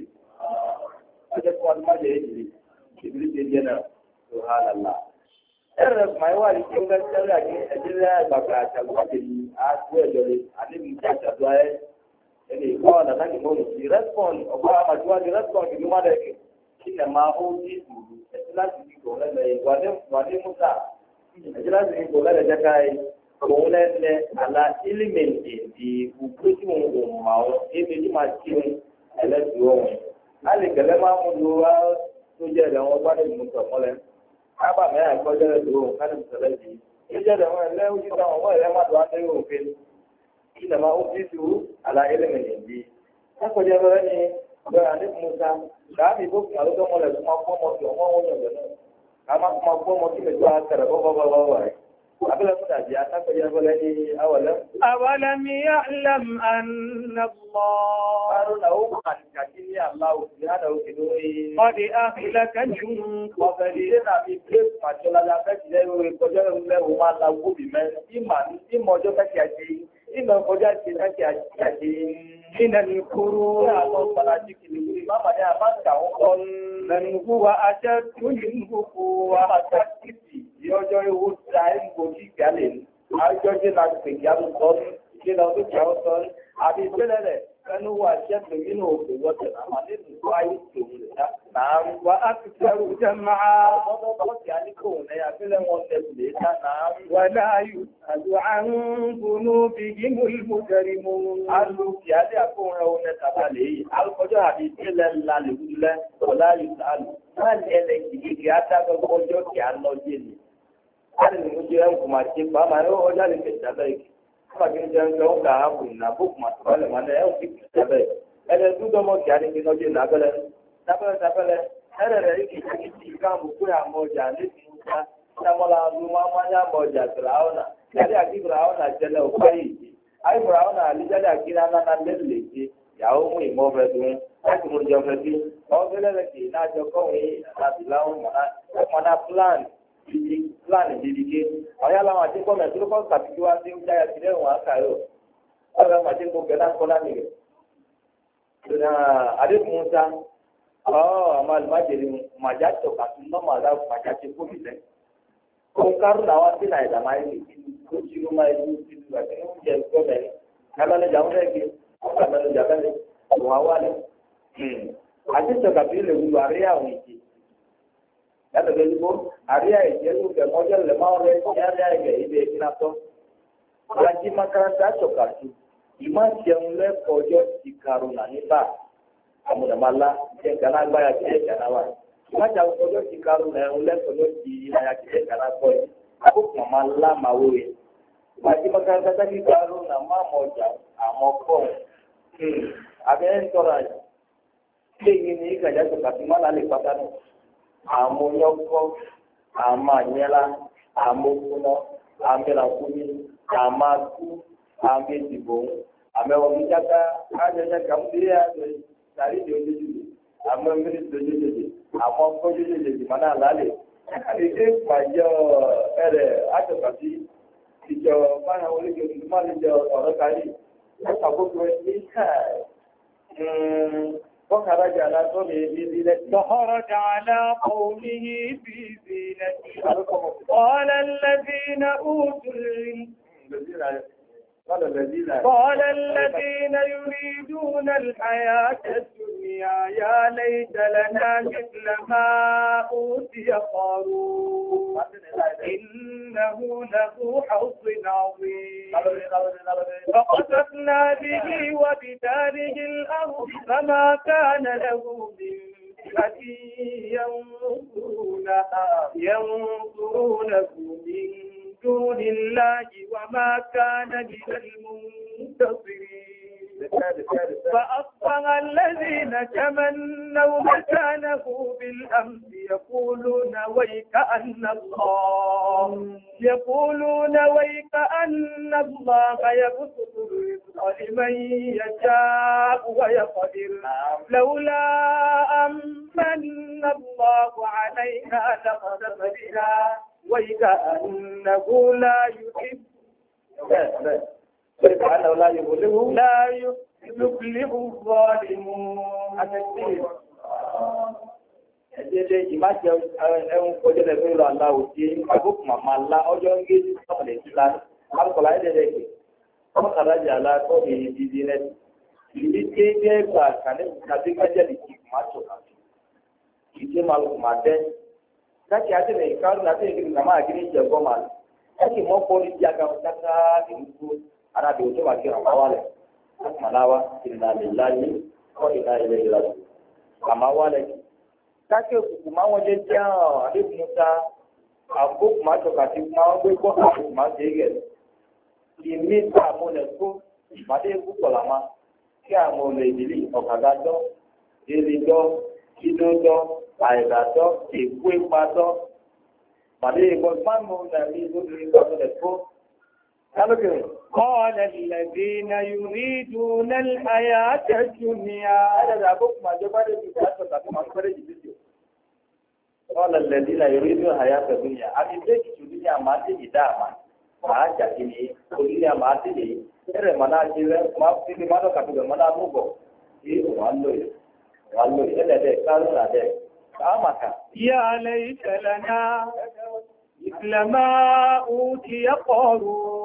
Subhanallah. Ẹ̀rọ màáwá ni kí n bẹ sẹ́lẹ̀ ní ẹ̀jẹ̀rẹ̀ àgbàgbà àtàgbàgbà yìí àti ẹ̀jọ̀lẹ̀ àdébí ìjàdùn ayé ẹni ìkọ́ ọ̀nà náà ni mo lò sí rẹ́spọ̀n ọ̀gbọ́n àmàjúwájú rẹ́spọ̀n ìlú mádẹ́kì kí nà máa ó ní ìlú ẹ̀jẹ̀ láti fi kò lẹ́lẹ̀ ìwádìí musa ẹ̀jẹ̀ láti fi kò lẹ́lẹ̀ jẹ́ká yìí òun lẹ́lẹ̀ àlà ílímẹ̀ntì di gbogbo tí wọn kò mà wọn ebi tí máa tí wọn ẹlẹ́sìn wọn. alẹ́ kẹlẹ́ máa mú lu wá tó jẹ́ ẹ̀rẹ̀ wọn gbádùn ìmúṣọ̀ mọ́lẹ̀ ábà mẹ́rin àkọ́jọ́ rẹ̀ lò ó kánú ìṣẹ̀lẹ̀ yìí ìjẹ́ ẹ̀rẹ̀ wọn ẹlẹ́ ojú táwọn wọ́n ẹ̀rẹ́ má tó wá dé òfin kí nà máa ó fi tu àlà ílímẹ̀ntì di. akọ́jọ́ rẹ̀ ni bẹ́ẹ̀ àdé musa káàbì bó fi àlọ́ tọ́mọ rẹ̀ tó máa fọ́ ọmọ tí ọmọ wọn yàn lẹ́nu ká má máa fọ́ ọmọ tí mi tó a tẹ̀rẹ̀ bọ́bọ́bọ́bọ́ rẹ̀ abẹ́lẹ́ fún dàbí akọ́jọ́ rẹ̀ ni awọ̀lẹ́. أولم يعلم أن الله قد أهلك من قبله من القرون من هو أشد منه قوة kí lọ bí kìá sọ àbí ìpínlẹ̀ rẹ̀ ẹnu wà ṣẹ́gun nínú òkè wọ́tẹ̀ àwọn nínú ìkó ayé tòun rẹ̀ dá. Nàá wà á ti fẹ́rù jẹ́ máa. Ọmọ bọ́ọ̀sì àníkò ní abẹ́lẹ̀ wọn tẹ̀sí lè dá náà. Wà láàyò àlù àrùn gbónú bí gímù ìmú jẹrí mu. Àlù kìá dé àkóhùn ohun ẹ̀ta balẹ̀ yìí. Alùpọ̀jọ́ àbí ìpínlẹ̀ ńlá lè wúlẹ̀ ọ̀láyò sàlù. Máa ní ẹlẹ́ kìkì àtàkọ́ ọjọ́ kìá lọ jẹ́ ni. Láti ní mo jẹ́ ẹ̀kú màá ṣe pa màá ní ọjà lè fẹ̀ sábẹ́ yìí. Kama kini jẹun jẹun ka abu na book ma tọrọ lẹ ma ne ẹ fi sẹbẹ ẹdẹ dúdọmọ kí adi kí n'ọdún n'abẹlẹ n'abẹlẹ n'abẹlẹ ẹdẹ rẹ ike kí ti ká mú kó yà mọ ọjà lẹbi níta sàmọlá lu ma ma yà mọ ọjà tẹlẹ àwọn na yàrá àti ìbúra àwọn na jẹlẹ òkú ayé yìí ayé ìbúra àwọn na àlẹ yàrá àti ìnáná na lẹnu lè ṣe yàwó mú ìmọ fẹ dùn láti mú ìjọ fẹ bí ọgbẹlẹ rẹ kì í n'adzọ kọwé láti láwọn mọ̀nà plan ìdí plan ìdíje ké ọ̀yá làwọn àti kọ́ mẹ́tò kọ́ kàtúkì wá sí ọjà yàtí lẹ́wọ̀n àkàyọ̀ ọ̀rọ̀ àwọn àti kọ́ gẹ̀dá kọ́ lámì rẹ̀. Adékun Musa ọ̀ àmọ́ àlùmájèrè màjá tó kàtú nọ́mà àdá màjá tó kó bìlẹ̀. Kó kárù náà wá sí náà ìdá máa ń lè kó tí ó máa ń lè ti lu àti ní oúnjẹ gọ́mẹ̀rì. Kábẹ́lẹ́ jà ń rẹ́gẹ̀ ọ̀kàbẹ́lẹ́ jà bẹ́lẹ̀ òun àwa lẹ̀. Àti tó kàtú ilé wúlò àríyá àwọn ìjì. Yàtọ̀ bẹ́ẹ̀ dúró àríyá ìjẹ́lú kẹ̀mọ́jọ́ lè máa rẹ̀ ní àríyá ìgbẹ́ ibẹ̀ ìfinatọ́. Ají makaranta sọ̀kàtú ìmá jẹun lẹ́kọ̀ọ́ ọjọ́ ti karùn-ún náà níbà àmúnàmálá jẹ́ gánà gbáyà kí ẹ̀ gánà wà. Ìmá jẹun ọjọ́ ti karùn-ún náà lẹ́kọ̀ọ́ ọjọ́ ti ayà kí ẹ̀ gánà gbọ́ yìí. Àkókò màmá ńlá màá wò yìí. Ají makaranta sábì karùn-ún náà má mọ̀ ọjà àmọ́ kọ́ abẹ́ ń tọ́ra yìí. Ilé yìí ni ìgbàjá sọ̀kàtú má lálẹ́ pátá náà. Àmúyọ́kọ́, àmànyẹ́lá, àmókúná, àmẹ́làkúní, àmàkú, àmẹ́dìbò, àmẹ́wọ̀míjáká, ájẹjẹ kàmúdíyà àjọyìn, sàrídìí ojújúlé, àmẹ́mírí ojújúlé, àmọ́kọ́jújúlé mọ́nà àlálẹ̀. Àdìsẹ́ pàjọ ẹ̀rẹ̀ àjọpàtì ìjọ máa wọlé kí máa lè jẹ ọ̀rọ̀ kárí. Ẹ̀ka gbogbo ẹ̀ ní káà. وخرج على قومه في زينته وخرج على قومه في زينته قال الذين أوتوا العلم قال الذين قال الذين يريدون الحياة الدنيا يا ليت لنا مثل ما أوتي قارون إنه له حظ عظيم فخسفنا به وبداره الأرض فما كان له من فئة ينصرونه ينصرونه من دون الله وما كان من المنتصرين فأصبح الذين تمنوا مكانه بالأمس يقولون ويك أن الله يقولون ويك أن الله يبسط الرزق لمن يشاء ويقدر لولا أمن الله علينا لخسف بنا ويك أنه لا يحب أنه لا يبلغ لا يبلغ الظالمون. ẹ̀jẹ̀ ìmájẹ ẹ̀hún kọjá lẹ́nu ìlú aláwọ̀ tí àbúkù màmá ńlá ọjọ́ ń gé ní sọ́ọ̀lẹ̀ sílá alùpùpù ayédèrè kè wọ́n kàdájà la tó di ìdí rẹ̀ ìdí tí ń jẹ́ ìgbà kàní tàbí kájẹ́ lè kí kùmá tó kà sí ìdí máa lù kùmá dẹ́ káàkiri àti lè ká lù láti ìgbìmọ̀ kàmá àgírí ìjẹ́ gbọ́ màá ẹ̀kì mọ́ pọ́lì tí a kà ń káká ìlú arábìnrin òjò wà kí ọ̀pá wálẹ̀ àmàláwa ìrìnàlélàyé wọ́n ìlà ilẹ̀ ìlàjì àmà wálẹ̀ káàkiri òkùnkùn máa wọ́n jẹ́ jẹ́ hàn àdébùmúta àbókù máa tọ̀kà sí máa ń gbé kọ́ àbókù máa ṣe é gẹ̀ ìmí ta àmúlẹ̀ kó ìpàdé púpọ̀ làmá kí àwọn olè ìdílé ọ̀kadà dọ́ èrè dọ́ kídó dọ́ àìrà dọ́ èkó ipa dọ́ pàdé ìbọn máa ń mú nàbí lórí ìgbàlódẹ̀ kó. قال الذين يريدون الحياة الدنيا قال الذين يريدون الحياة الدنيا أبي بيك الدنيا ما تجي داما ما جاكني الدنيا ما تجي إيه منا جيل ما تجي ما لو كتب منا موبو إيه والله والله إيه ده كارنا ده كامك يا ليت لنا مثل ما أوتي قارون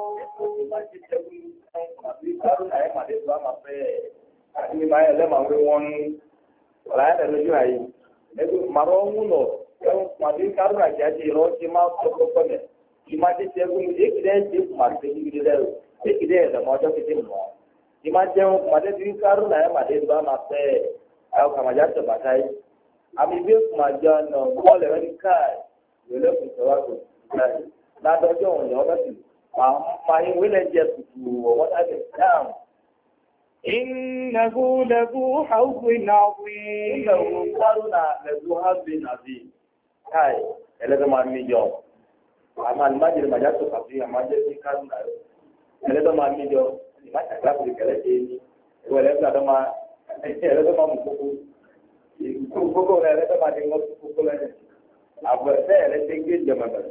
ládọjọ́ òun lọ́wọ́ sí máa ń wílẹ̀ jẹ tutù ọ̀wọ́ láti dáhùn. إنه لذو حظ عظيم. إنه قالنا لذو حظ عظيم. هاي ẹlẹ́dọ̀ máa mi jọ àmọ́ àlùmájèrè màjá tó kàfé àmàjẹ́ sí kárùnà rẹ̀ ẹlẹ́dọ̀ máa mi jọ ìmájà gbàgbé kẹlẹ́ ṣe é ní ìwọ ẹlẹ́dọ̀ máa ẹlẹ́dọ̀ máa mú kókó kókó rẹ̀ ẹlẹ́dọ̀ máa ti ń wọ́n kókó lẹ́yìn àbọ̀ ẹ̀ ẹlẹ́dẹ̀ ń gé ìjọba bẹ̀rẹ̀.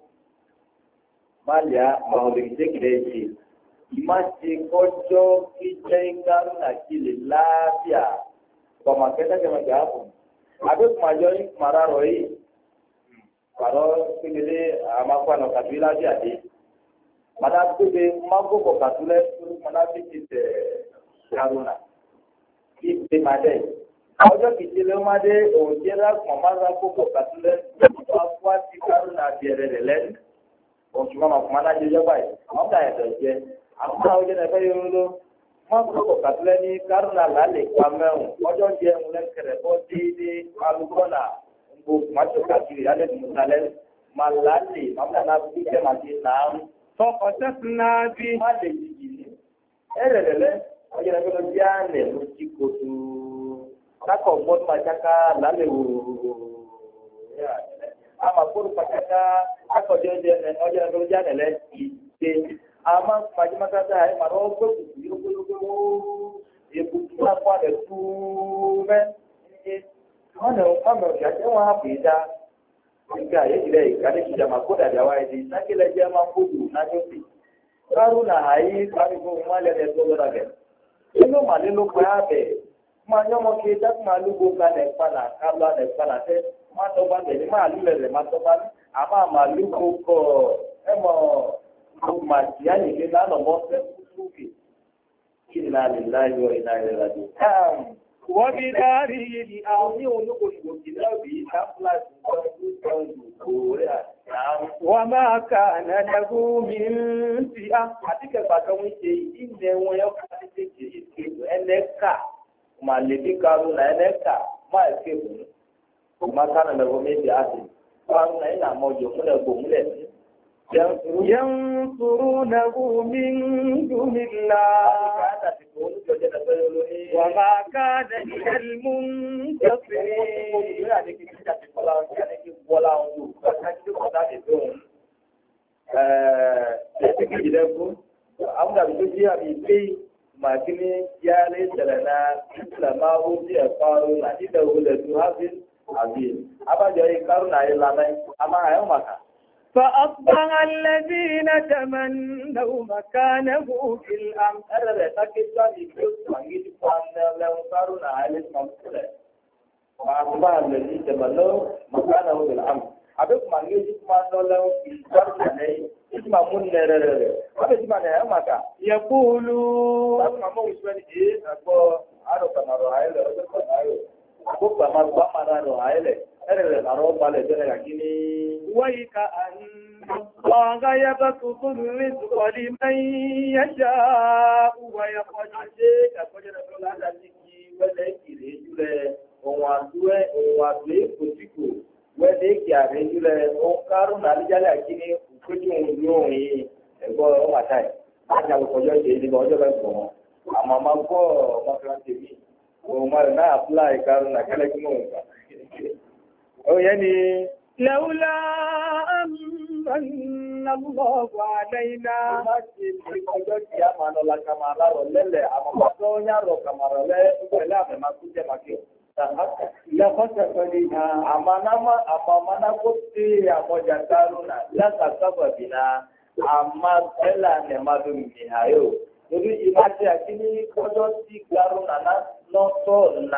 Malia maulidi kideji imaji kojo kijenga na kile labia kwa makenda kama japo abe kumajo mararo hii karo kile amakwa na kabila jadi mana kube mago ko katule mana bitite haruna ibe made ojo kitile made ojera mamara ko ko katule kwa ti haruna dierele oṣù mọ́mọ́ fún alájẹ yọba yìí wọ́n bá ẹ̀dọ̀ jẹ àwọn àwọn ọjọ́ ẹ̀fẹ́ yóò ló wọ́n kọ́ kàtúlẹ̀ ní kárùnà lálẹ́ pa mẹ́rùn ọjọ́ jẹ ń lẹ́kẹ̀rẹ̀ bọ́ déédéé alùpùpọ̀nà gbogbo màtó kàkiri alẹ́ tó sálẹ̀ mà lálẹ́ màmúlẹ̀ náà bí jẹ́ màá ti nà án. tọkọ sẹ́kùn náà bí. má lè jìjì ní ẹ̀rẹ̀lẹ̀lẹ̀ ọjọ́ ẹ̀fẹ́ ló bí àlẹ̀ ló ti kòtò kákọ̀ gbọ́dọ̀ máa jáká lálẹ́ wòrò ama kuru pàtàkì akọjọ ọjọ ọjọ ọjọ jáde lẹ ìdè ama pàjùmọ́tà dáhà ẹ̀ màrọ̀ ọgbẹ́ kùtù yókòyókò èkùtù akọ àdẹ túmẹ́ ẹ̀ wọ́n nà wọ́n mọ̀ ọ̀gá ẹ̀ wọ́n hàpù yìí dá ìgbà yẹ́dìrẹ́ ìkàlẹ̀ ìjà máa kó dàdà wáyé di sákìlẹ̀ jẹ́ máa kó dùn nájọ́ sí kárù nà ayé kárí fún wọn lẹ́nu tó lọ́dà bẹ̀ inú màlẹ́ ló pẹ́ àbẹ̀ máa yọ́mọ kí dákùmá lúgbó kalẹ̀ kpalà kábà lẹ̀ kpalà tẹ́ máa tọ́ba tẹ̀lé máa lú lẹ̀lẹ̀ máa tọ́ba àmọ́ àmàlú kókó ẹ̀ mọ̀ màtí àyèké lánàá mọ́ fẹ́ kúkúkì kí ni náà lè láyọ̀ ẹ̀ náà lè lájú. wọ́n bí dárí yìí àwọn ní olókoòwò kìlọ̀ bí káfíńsì ń tọ́ ìlú rẹ̀ àti wọ́n máa kà nàdàgú mi ń fi á. àti kẹfà kan wọ́n ṣe ìdílé wọn yọ ká ti ṣe ìṣèlú ẹlẹ́ka màlẹ́bí karùn náà ẹlẹ́ka máa ṣe fún un máa ká nàdàgú méjì àti karùn náà ẹ̀ nà mọ́ jọ múlẹ̀ gbò múlẹ̀ sí ينصرونه من دون الله وما كان من المنتصرين. Àwọn àbíkú tí a bí pé màkínní yá lé ṣẹlẹ̀ náà ìṣẹ̀lẹ̀ máa wó sí ẹ̀kọ́ ọ̀run náà nígbà wo lè tún hábí àbí. Abájọ yìí kárùn náà yìí lánàá, a máa yọ̀ màkà. فأصبح الذين تمنوا مكانه في الأمر. Ẹ̀rẹ̀ sákẹ́tọ́ ìgbé màgí ti pa lẹ́hùn kárùn náà yìí lẹ́sìn ọ̀sẹ̀. فأصبح الذين تمنوا مكانه في الأمر. Àbẹ́kù màgí ti pa lẹ́hùn kárùn náà yìí. Isma mun nerere. Apa isma ne maka? Yaqulu. Tapi mama uswani je ako aro kamaro aile, ko ayo. Ko kamaro ba mararo aile. Ere aro bale jere lakini waika an Allah yabsutu rizqa liman yasha'u wa yaqdir. Ako jere dola daliki wele kire jule onwa duwe onwa duwe kotiko. Wele ki are jule on karu na lijale akini kójú òun yóò yin ẹ̀gbọ́n ọmọ àtàyè láti àwòkọ́jọ́ ìṣe ìdìbò ọjọ́ bẹ́ẹ̀ gbọ̀n wọn. Àmọ́ máa gbọ́ ọmọkùnrin tèmi òun máa náà apply karùn-ún náà kẹ́lẹ́ kí wọ́n gbà. Ó yẹ ni. Lẹ́wùlá àmàlà lọ́wọ́ àlẹ́yìnà. Má ṣe ní ọjọ́ tí a máa lọ la kàmàrà rọ̀ lẹ́lẹ̀ àmọ́ pàtó ń yàrá kàmàrà lẹ́ pẹ̀lú àmì máa kú jẹ́ màkì. Lẹ́kọ̀ọ́sẹ̀ pẹ̀lú ìhà. Àmànàmá àmàmánàkó tí àmọ̀jà karùn-ún láta sábàbí náà àmà tẹ́lá ní màdù mìhàyò. Torí ìmáṣe àkíní kọjọ́ tí karùn-ún náà lọ́tọ̀ nà.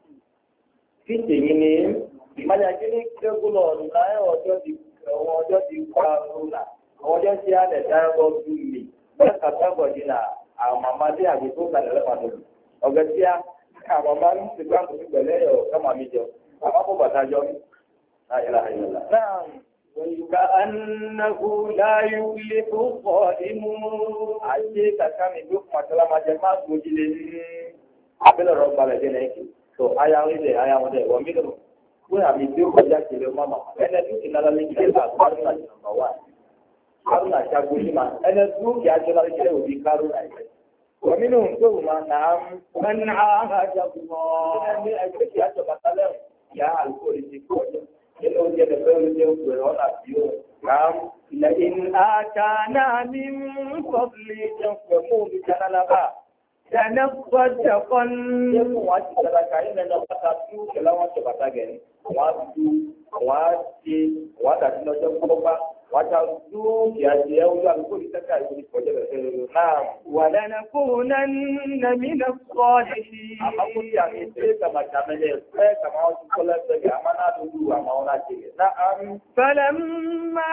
Títì yìí ni ìmáṣe àkíní kẹ́kọ̀ọ́ náà ọjọ́ ti ọjọ́ ti karùn-ún náà. Ọjọ́ tí a lè dá ẹgbọ́ bí mi. Láta sábàbí náà àmàmádé àgbẹ̀kọ́ kàlẹ́ lẹ́pàdé. Ọ̀gá tí a àwọn ọmọ ní ti gbá kòtò pẹ̀lẹ́ ẹ̀ ọ̀ká mi jọ àwọn kò bàtà jọ láìláìlá. náà wọ̀nyíká annahu láyé wílé tó kọ́ imú. ayé kàkà mi ló fún àtàlà máa jẹ máa gbòjì lé ní abẹ́lẹ̀ ọ̀rọ̀ balẹ̀ jẹ́ náà kì tó ayáwó ilẹ̀ ayáwó dẹ̀ wọ́n mi lò fún àmì tí ó kọjá kiri ọmọ mọ̀ ẹnẹ tó ti nára lẹ́yìn lẹ́yìn àti kárùnà jù nọ́mbà wà kárùnà ṣàgbọ́sí ma ẹnẹ tó kì á jọ lára kiri òbí kárùnà yìí. ومنهم ثم نعم من عاهد الله من أجلك يا جماعة يا الكل تقول إنه يدبر يوم ويوم نعم لئن آتانا من فضله يوم كان لها لنصدقن يوم واجب لكاين نبتة كلا واجب بتاعين واجب واجب واجب نجوم وتعودوا يا جياولا بكل تكاين وجب نعم ولنكونن من الصالحين. أقول يعني كما تعمل كما تقول لك أمانة دو أمانة نعم. فلما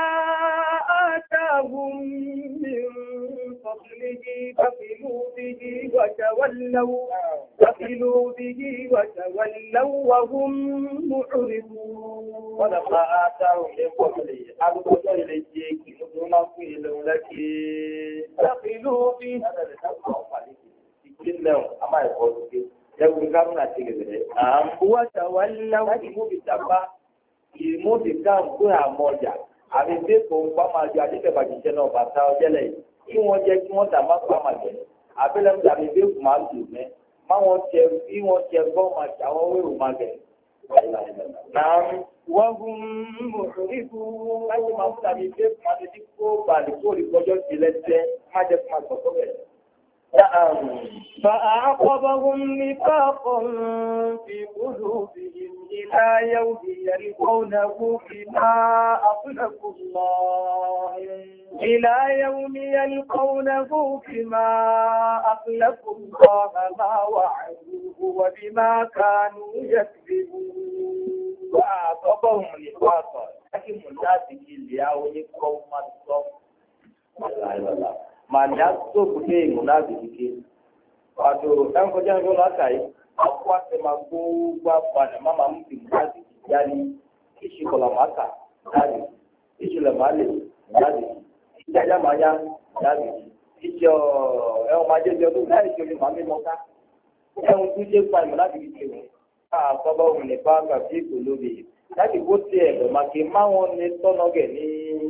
آتاهم من فضله بخلوا به وتولوا بخلوا به وتولوا وهم معرضون. ولما آتاهم من فضله أبو إليك نظام في لولاك بخلوا به ìpínlẹ̀ àmà ẹ̀kọ́ lókè ẹ̀wù gárùn àti gẹ̀gẹ̀rẹ̀ وتولوا láti mú ìjàmbá ìmúdì gáàmù kó àmọ́ ọjà àbí bẹ́ẹ̀kọ́ ń pa máa jẹ adékẹ́bàjẹ́ náà bàtà ọjẹ́lẹ̀ yìí kí wọ́n jẹ́ kí wọ́n dà má pa máa jẹ abẹ́lẹ́ ń dàbí bẹ́ẹ̀kù máa lù mẹ́ má wọ́n jẹ bí wọ́n jẹ gbọ́ máa jà wọ́n wéwò máa gẹ̀ náà وهم معرضون. láti máa ń dàbí bẹ́ẹ̀kù máa ti kó bàálù kó ìkọjọ́ sí lẹ́sẹ̀ má jẹ́ kó máa sọ̀kọ́ bẹ̀rẹ̀. فأعقبهم نفاقا في قلوبهم إلى يوم يلقونه بما أخلفوا الله إلى يوم يلقونه بما أخلفوا الله ما وعدوه وبما كانوا يكذبون. وأعقبهم نفاقا لكن منافق اليوم قوم الصف لا إله إلا màdá tó kùté ìmúnábìkì wato ɗan kwajen zo na kai abuwa ta ma gbogbo abuwa ma ma mutu múnábìkì yari iṣi kọlọmọta dábì iṣi lẹmọlẹ dábì iṣi ajámayá dábì iṣi ẹwọn máa jẹjẹ ọdún láì ṣe omi màmí mọta ẹwọn tó ṣe pa ìmúnábìkì ti wọn àkọ́bọ̀ òun nípa kàfí ìkòlóbi láti bó tiẹ̀ lọ máa kí máwọn ní tọ́nà gẹ̀ ní.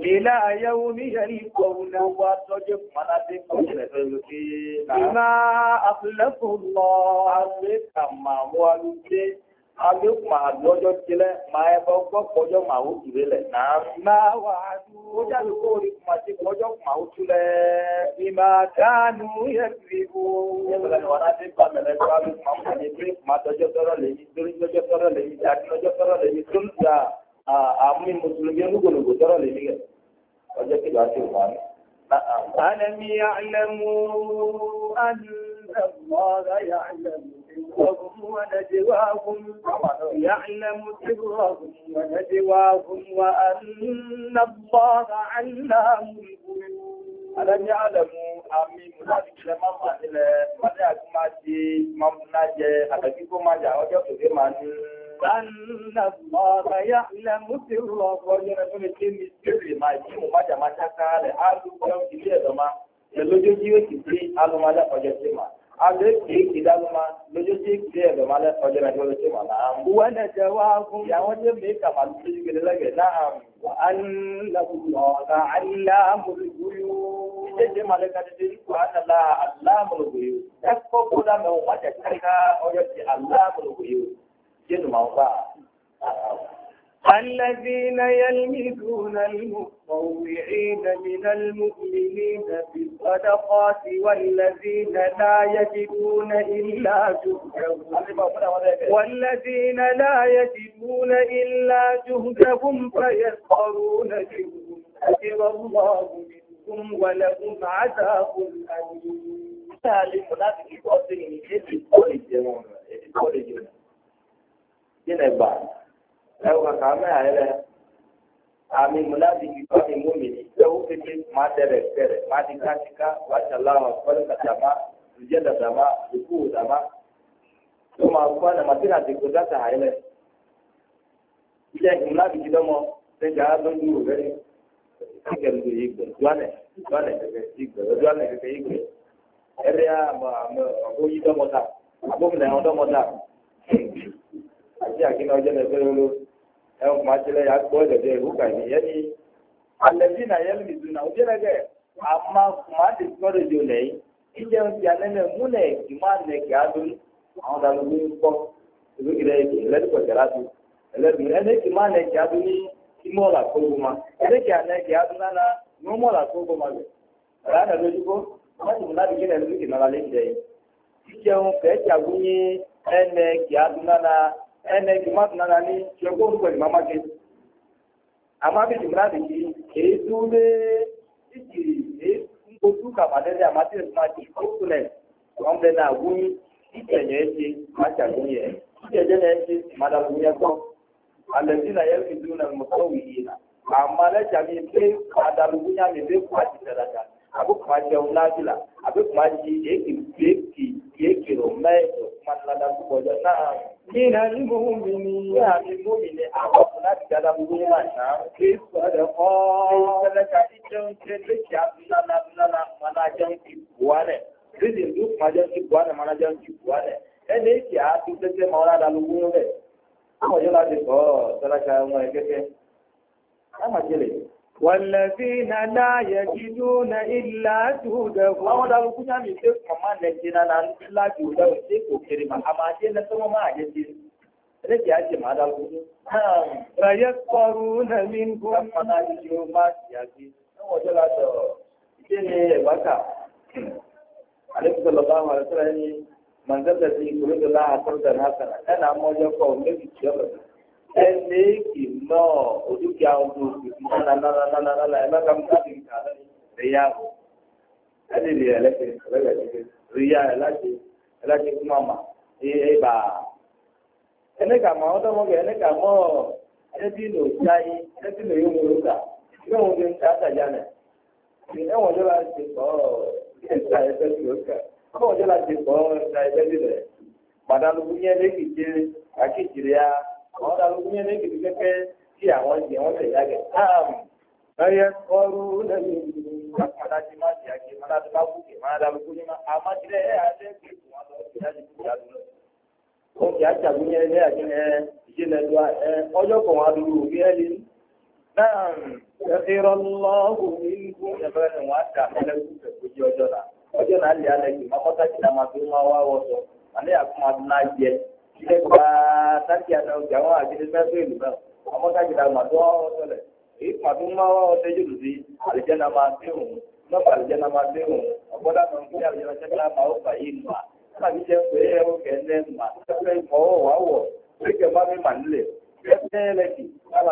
إلى يوم يلقون واتوجه منادي كوجل فلوكي بما أخلفوا الله عليك ما والدي عليك ما دوجو كله ما يبغى كوجو ما هو كله نعم ما وعدوا كوجو كوري ما تي كوجو ما هو كله بما كانوا يكذبون يبغى منادي كامل كامل ما منادي ما دوجو ترى لي دوجو ترى لي جاكي دوجو ترى لي كل يا آمي مسلمين لوكو لوكو ترى لي ọjọ́ kí lóò ṣe wà ní. ألم يعلموا أن الله يعلم سرهم ونجواهم يعلم سرهم ونجواهم وأن الله علام الغيوب ألم يعلموا أمي منافق لما ما إلى ماذا كما جي ممناجة أتكيكو ما جاء وجه كما أن الله يعلم سرهم وجه كما جي ما جي مماجة ما تكالي ألو كم كلية دما لوجو جيوه كتري ألو ماذا وجه كما ألو كي كدا دما لوجو جي كلية دما وجه وجه كما نعم ونجواهم يا وجه ميكا ما لوجو كده لغة نعم وأن الله علام الغيوب Jadi malaikat itu adalah Allah melukui. Ekor kuda mau macam mereka orang di Allah melukui. Jadi mau apa? الذين يلمزون المطوعين من المؤمنين في الصدقات والذين لا يجدون إلا جهدهم والذين لا يجدون إلا جهدهم فيسخرون منهم سخر الله منهم ولهم عذاب أليم. Sekali munafik itu orang ini jadi boleh jangan, jadi boleh jangan. Jadi bah. Kalau kami ada, kami munafik itu kami mukmin. Jauh kita mati rekter, mati kasihka, wajallah, kalau kata sama, ujian sama, buku sama. Cuma aku ada mati nanti kita sahaya. Jadi munafik itu mau sejarah dulu beri. Kita dulu ikut, jualan, jualan ikut, jualan ikut. Area aku itu modal, aku menang itu modal. Aja kita ujian itu. Yang macamnya ya boleh deh bukan ini. Jadi, alhamdulillah yang itu nak ujian lagi. Amma mati sekolah julai. Ini yang jalan ni mulai gimana ni kiadun. Awak dah lupa kok. Itu kira itu. Lalu kau jalan tu. Lalu ni gimana kiadun ni semua lah kau rumah. Ini kiana kiadun mana semua lah kau rumah. Kerana dulu kau masih mana bikin dulu kita lagi deh. Ini yang kerja bunyi. Ini kiadun mana. Ene kimat nanani jogo ko mama ke ama bi jumla bi e dule iki e ko tu ka made ya mati ma ti ko tule on de na wuni itenye ti ma cha kunye ite je ne ti mada kunye ko alladina yalkiduna almutawwiina amma la jami pe ada kunya me be kwa ti sadaka abu kwa je unajila abu kwa ji eki eki eki ro mai man la da ko na من المؤمنين يعني المؤمن أعرفنا بكذا مؤمنا في الصدقات فلكاتيجون كذلك يابنا نبنا منا جانكي بوانا ريدين دوك ما جانكي بوانا منا جانكي بوانا ẹni tí a ti tẹ́tẹ́ máa rárá lógún ló rẹ̀ àwọn yóò láti kọ́ sọ́láṣà ọmọ ẹ̀ kẹ́kẹ́ á máa jẹ́lẹ̀. والذين لا يجدون إلا جهدهم àwọn dàrú kúnyà mi ṣe màmá nàìjíríà náà ńlá jù lọ́wọ́ ṣé kò kéré mà àmà jẹ́ lẹ́sọ̀rọ̀ máa jẹ́ ti ẹni tí a jẹ màá dàrú kúnyà. فيسخرون منهم kápátá yìí ó máa ṣì àgbé àwọn ọjọ́ la sọ ìdí ni ẹ̀wáka àlejò lọ́ba àwọn àlejò ẹni màǹdẹ́sẹ̀ sí ìkòlódò láàtọ́jà náà sànà ẹ̀ náà mọ́ ọjọ́ kọ́ méjì tí ọ̀rọ̀ ẹni kì náà ojúkìá ọdún òkùnkùn náà nánánánánánà ẹ̀ máa kàmú káàdì nǹkan náà ẹ̀ yá o ẹni lè ẹlẹ́kẹ̀ ẹlẹ́kẹ̀ rí yá ẹ̀ láti ẹ̀ láti kú màmá ẹ̀ bá ẹni kà mọ́ ọdọ́ mọ́kẹ́ ẹni kà mọ́ ẹbí nà òjáyé ẹbí nà yóò mú lóka yóò mú bí nǹkan àtàjà nà ẹ̀wọ̀n jọ́ la ti kọ́ ẹ̀ka ẹ̀fẹ́ sí lóka ẹ̀wọ̀n jọ́ la ti kọ́ ẹ̀ka ẹ̀fẹ́ sí lẹ̀ pàdánù yẹn lẹ́kìtì àkìtìrì ya àwọn dàlú yẹn lẹ́kìtì kẹ́kẹ́ tí àwọn jẹ wọ́n tẹ̀ yàgẹ̀ ẹ̀yẹ kọ́rù lẹ́yìn kápẹ́tà tí má ti àgbẹ̀ má dàbí má bùkẹ́ má dàbí kú ní má àmàtìrẹ́ ẹ̀ àti ẹ̀kẹ́ wọn lọ sí láti kú yàtọ̀ lọ. ó kì í àjàgbé yẹn lé àjẹ́ ẹ̀ ìṣẹ̀lẹ̀ lọ ẹ̀ ọjọ́ kan wà lóru òbí ẹ̀ lé náà سخر الله منهم ẹgbẹ́ ni wọ́n á dà mẹ́lẹ́kùn fẹ̀kọ́jú ọjọ́ náà ọjọ́ náà lè alẹ́ kì máa mọ́tà kìlá máa fi máa wá wọ́sọ alẹ́ àkùnmá náà jẹ ilé gba sáàkì àná ọjà wọn àgbẹ̀dẹ fẹ́ẹ́ ìlú náà mọ́tà kìlá máa tó wá wọ́sọ lẹ̀ èyí máa fi máa wá wọ́sọ yóò sí àlejò náà máa fi hùn nọ́ọ̀bù àlejò náà máa fi hùn ọ̀gbọ́dá náà ń fi àlejò náà sẹ́kẹ́lá máa ó fà yìí nù à láti jẹ́ pé ẹ̀rọ kẹ́lẹ́ mà sẹ́kẹ́lẹ́ ìfọwọ́ wà wọ̀ ẹ̀kẹ́ má mi mà nílẹ̀ ẹ̀kẹ́ lẹ́kì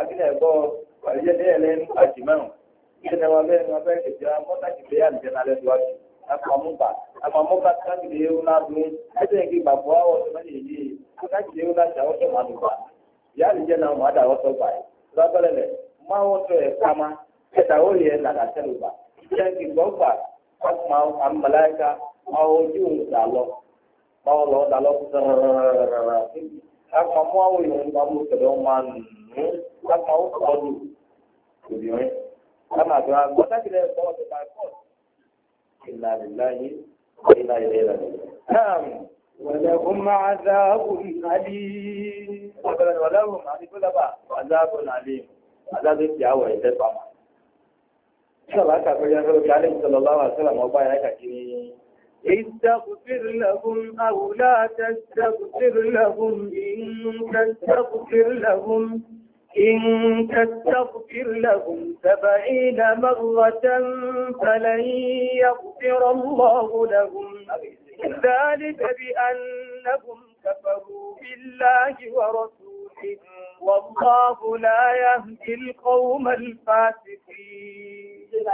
ina wa bɛ wa bɛ kejira mɔta kele ya lijɛ n'alɛ do ayi ama muba ama muba ta kele ye wuna dun ɛsɛ yi ki ba bɔ awɔ tɛmɛ ni yi ta kele ye wuna ja wɔtɔ ma do ba ya lijɛ na ma da wɔtɔ ba yi ba bɛlɛ lɛ ma wɔtɔ yɛ kama ɛta o yɛ nana tɛ do ba yɛ ki gbɔ ba ma amala yi ka ma wo ji o da lɔ ma wo lɔ da lɔ sɛrɛrɛrɛrɛ akuma mu awo yi o ma mu kɛlɛ o ma nu akuma o kɔ do o di yɛ. Kama doa kota kita bawa ke passport. Inna lillahi wa inna ilaihi raji'un. Naam. ولهم عذاب أليم. Ọ̀gbẹ́ni ولهم àti kúlọ̀bà عذاب أليم. عذاب ìyàwó ẹ̀ lẹ́fà mà. Ṣọlá kàkọ́jà sọ̀rọ̀ kí Alẹ́ sallallahu alaihi wasallam ọgbà yẹn kàkiri. استغفر لهم أو لا تستغفر لهم إن تستغفر لهم إن تستغفر لهم سبعين مرة فلن يغفر الله لهم ذلك بأنهم كفروا بالله ورسوله والله لا يهدي القوم الفاسقين.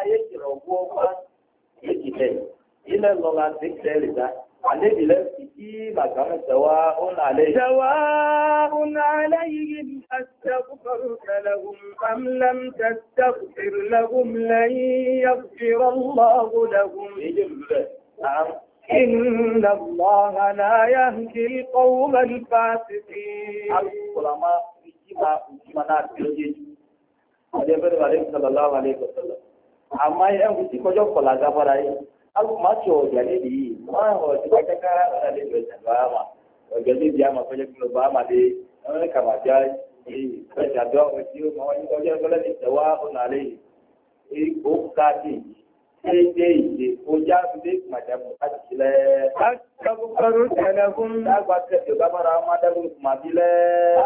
إلى الله ذكر عليه لفتي مكان سواء عليه سواء عليهم أستغفرت لهم أم لم تستغفر لهم لن يغفر الله لهم إن الله لا يهدي القوم الفاسقين. العلماء اجتماع اجتماعات بيجي عليه صلى الله عليه وسلم أما يوم تيجي كولا غفراي alùpùpù ọjà níbi yìí wọn àwọn ọtí pátákà ọ̀nà lè lọ ìjàmbá àmà ọjọ́ níbi àmà fẹ́jọ́ kí ló bá àmà dé ẹ̀rọ kàmájà ìfẹ̀jàdọ́ ọtí ọjọ́ ìfẹ́lẹ́ ti tẹ̀wá ọ̀nà àlẹ́ yìí ó káàdì déédé ìdè ọjà àbúdé màjàmù láti sílẹ̀. Akẹ́kọ̀ọ́ tẹ̀lé fún. Dágbà tẹ̀sí bàbára ọmọdébù màbílẹ̀.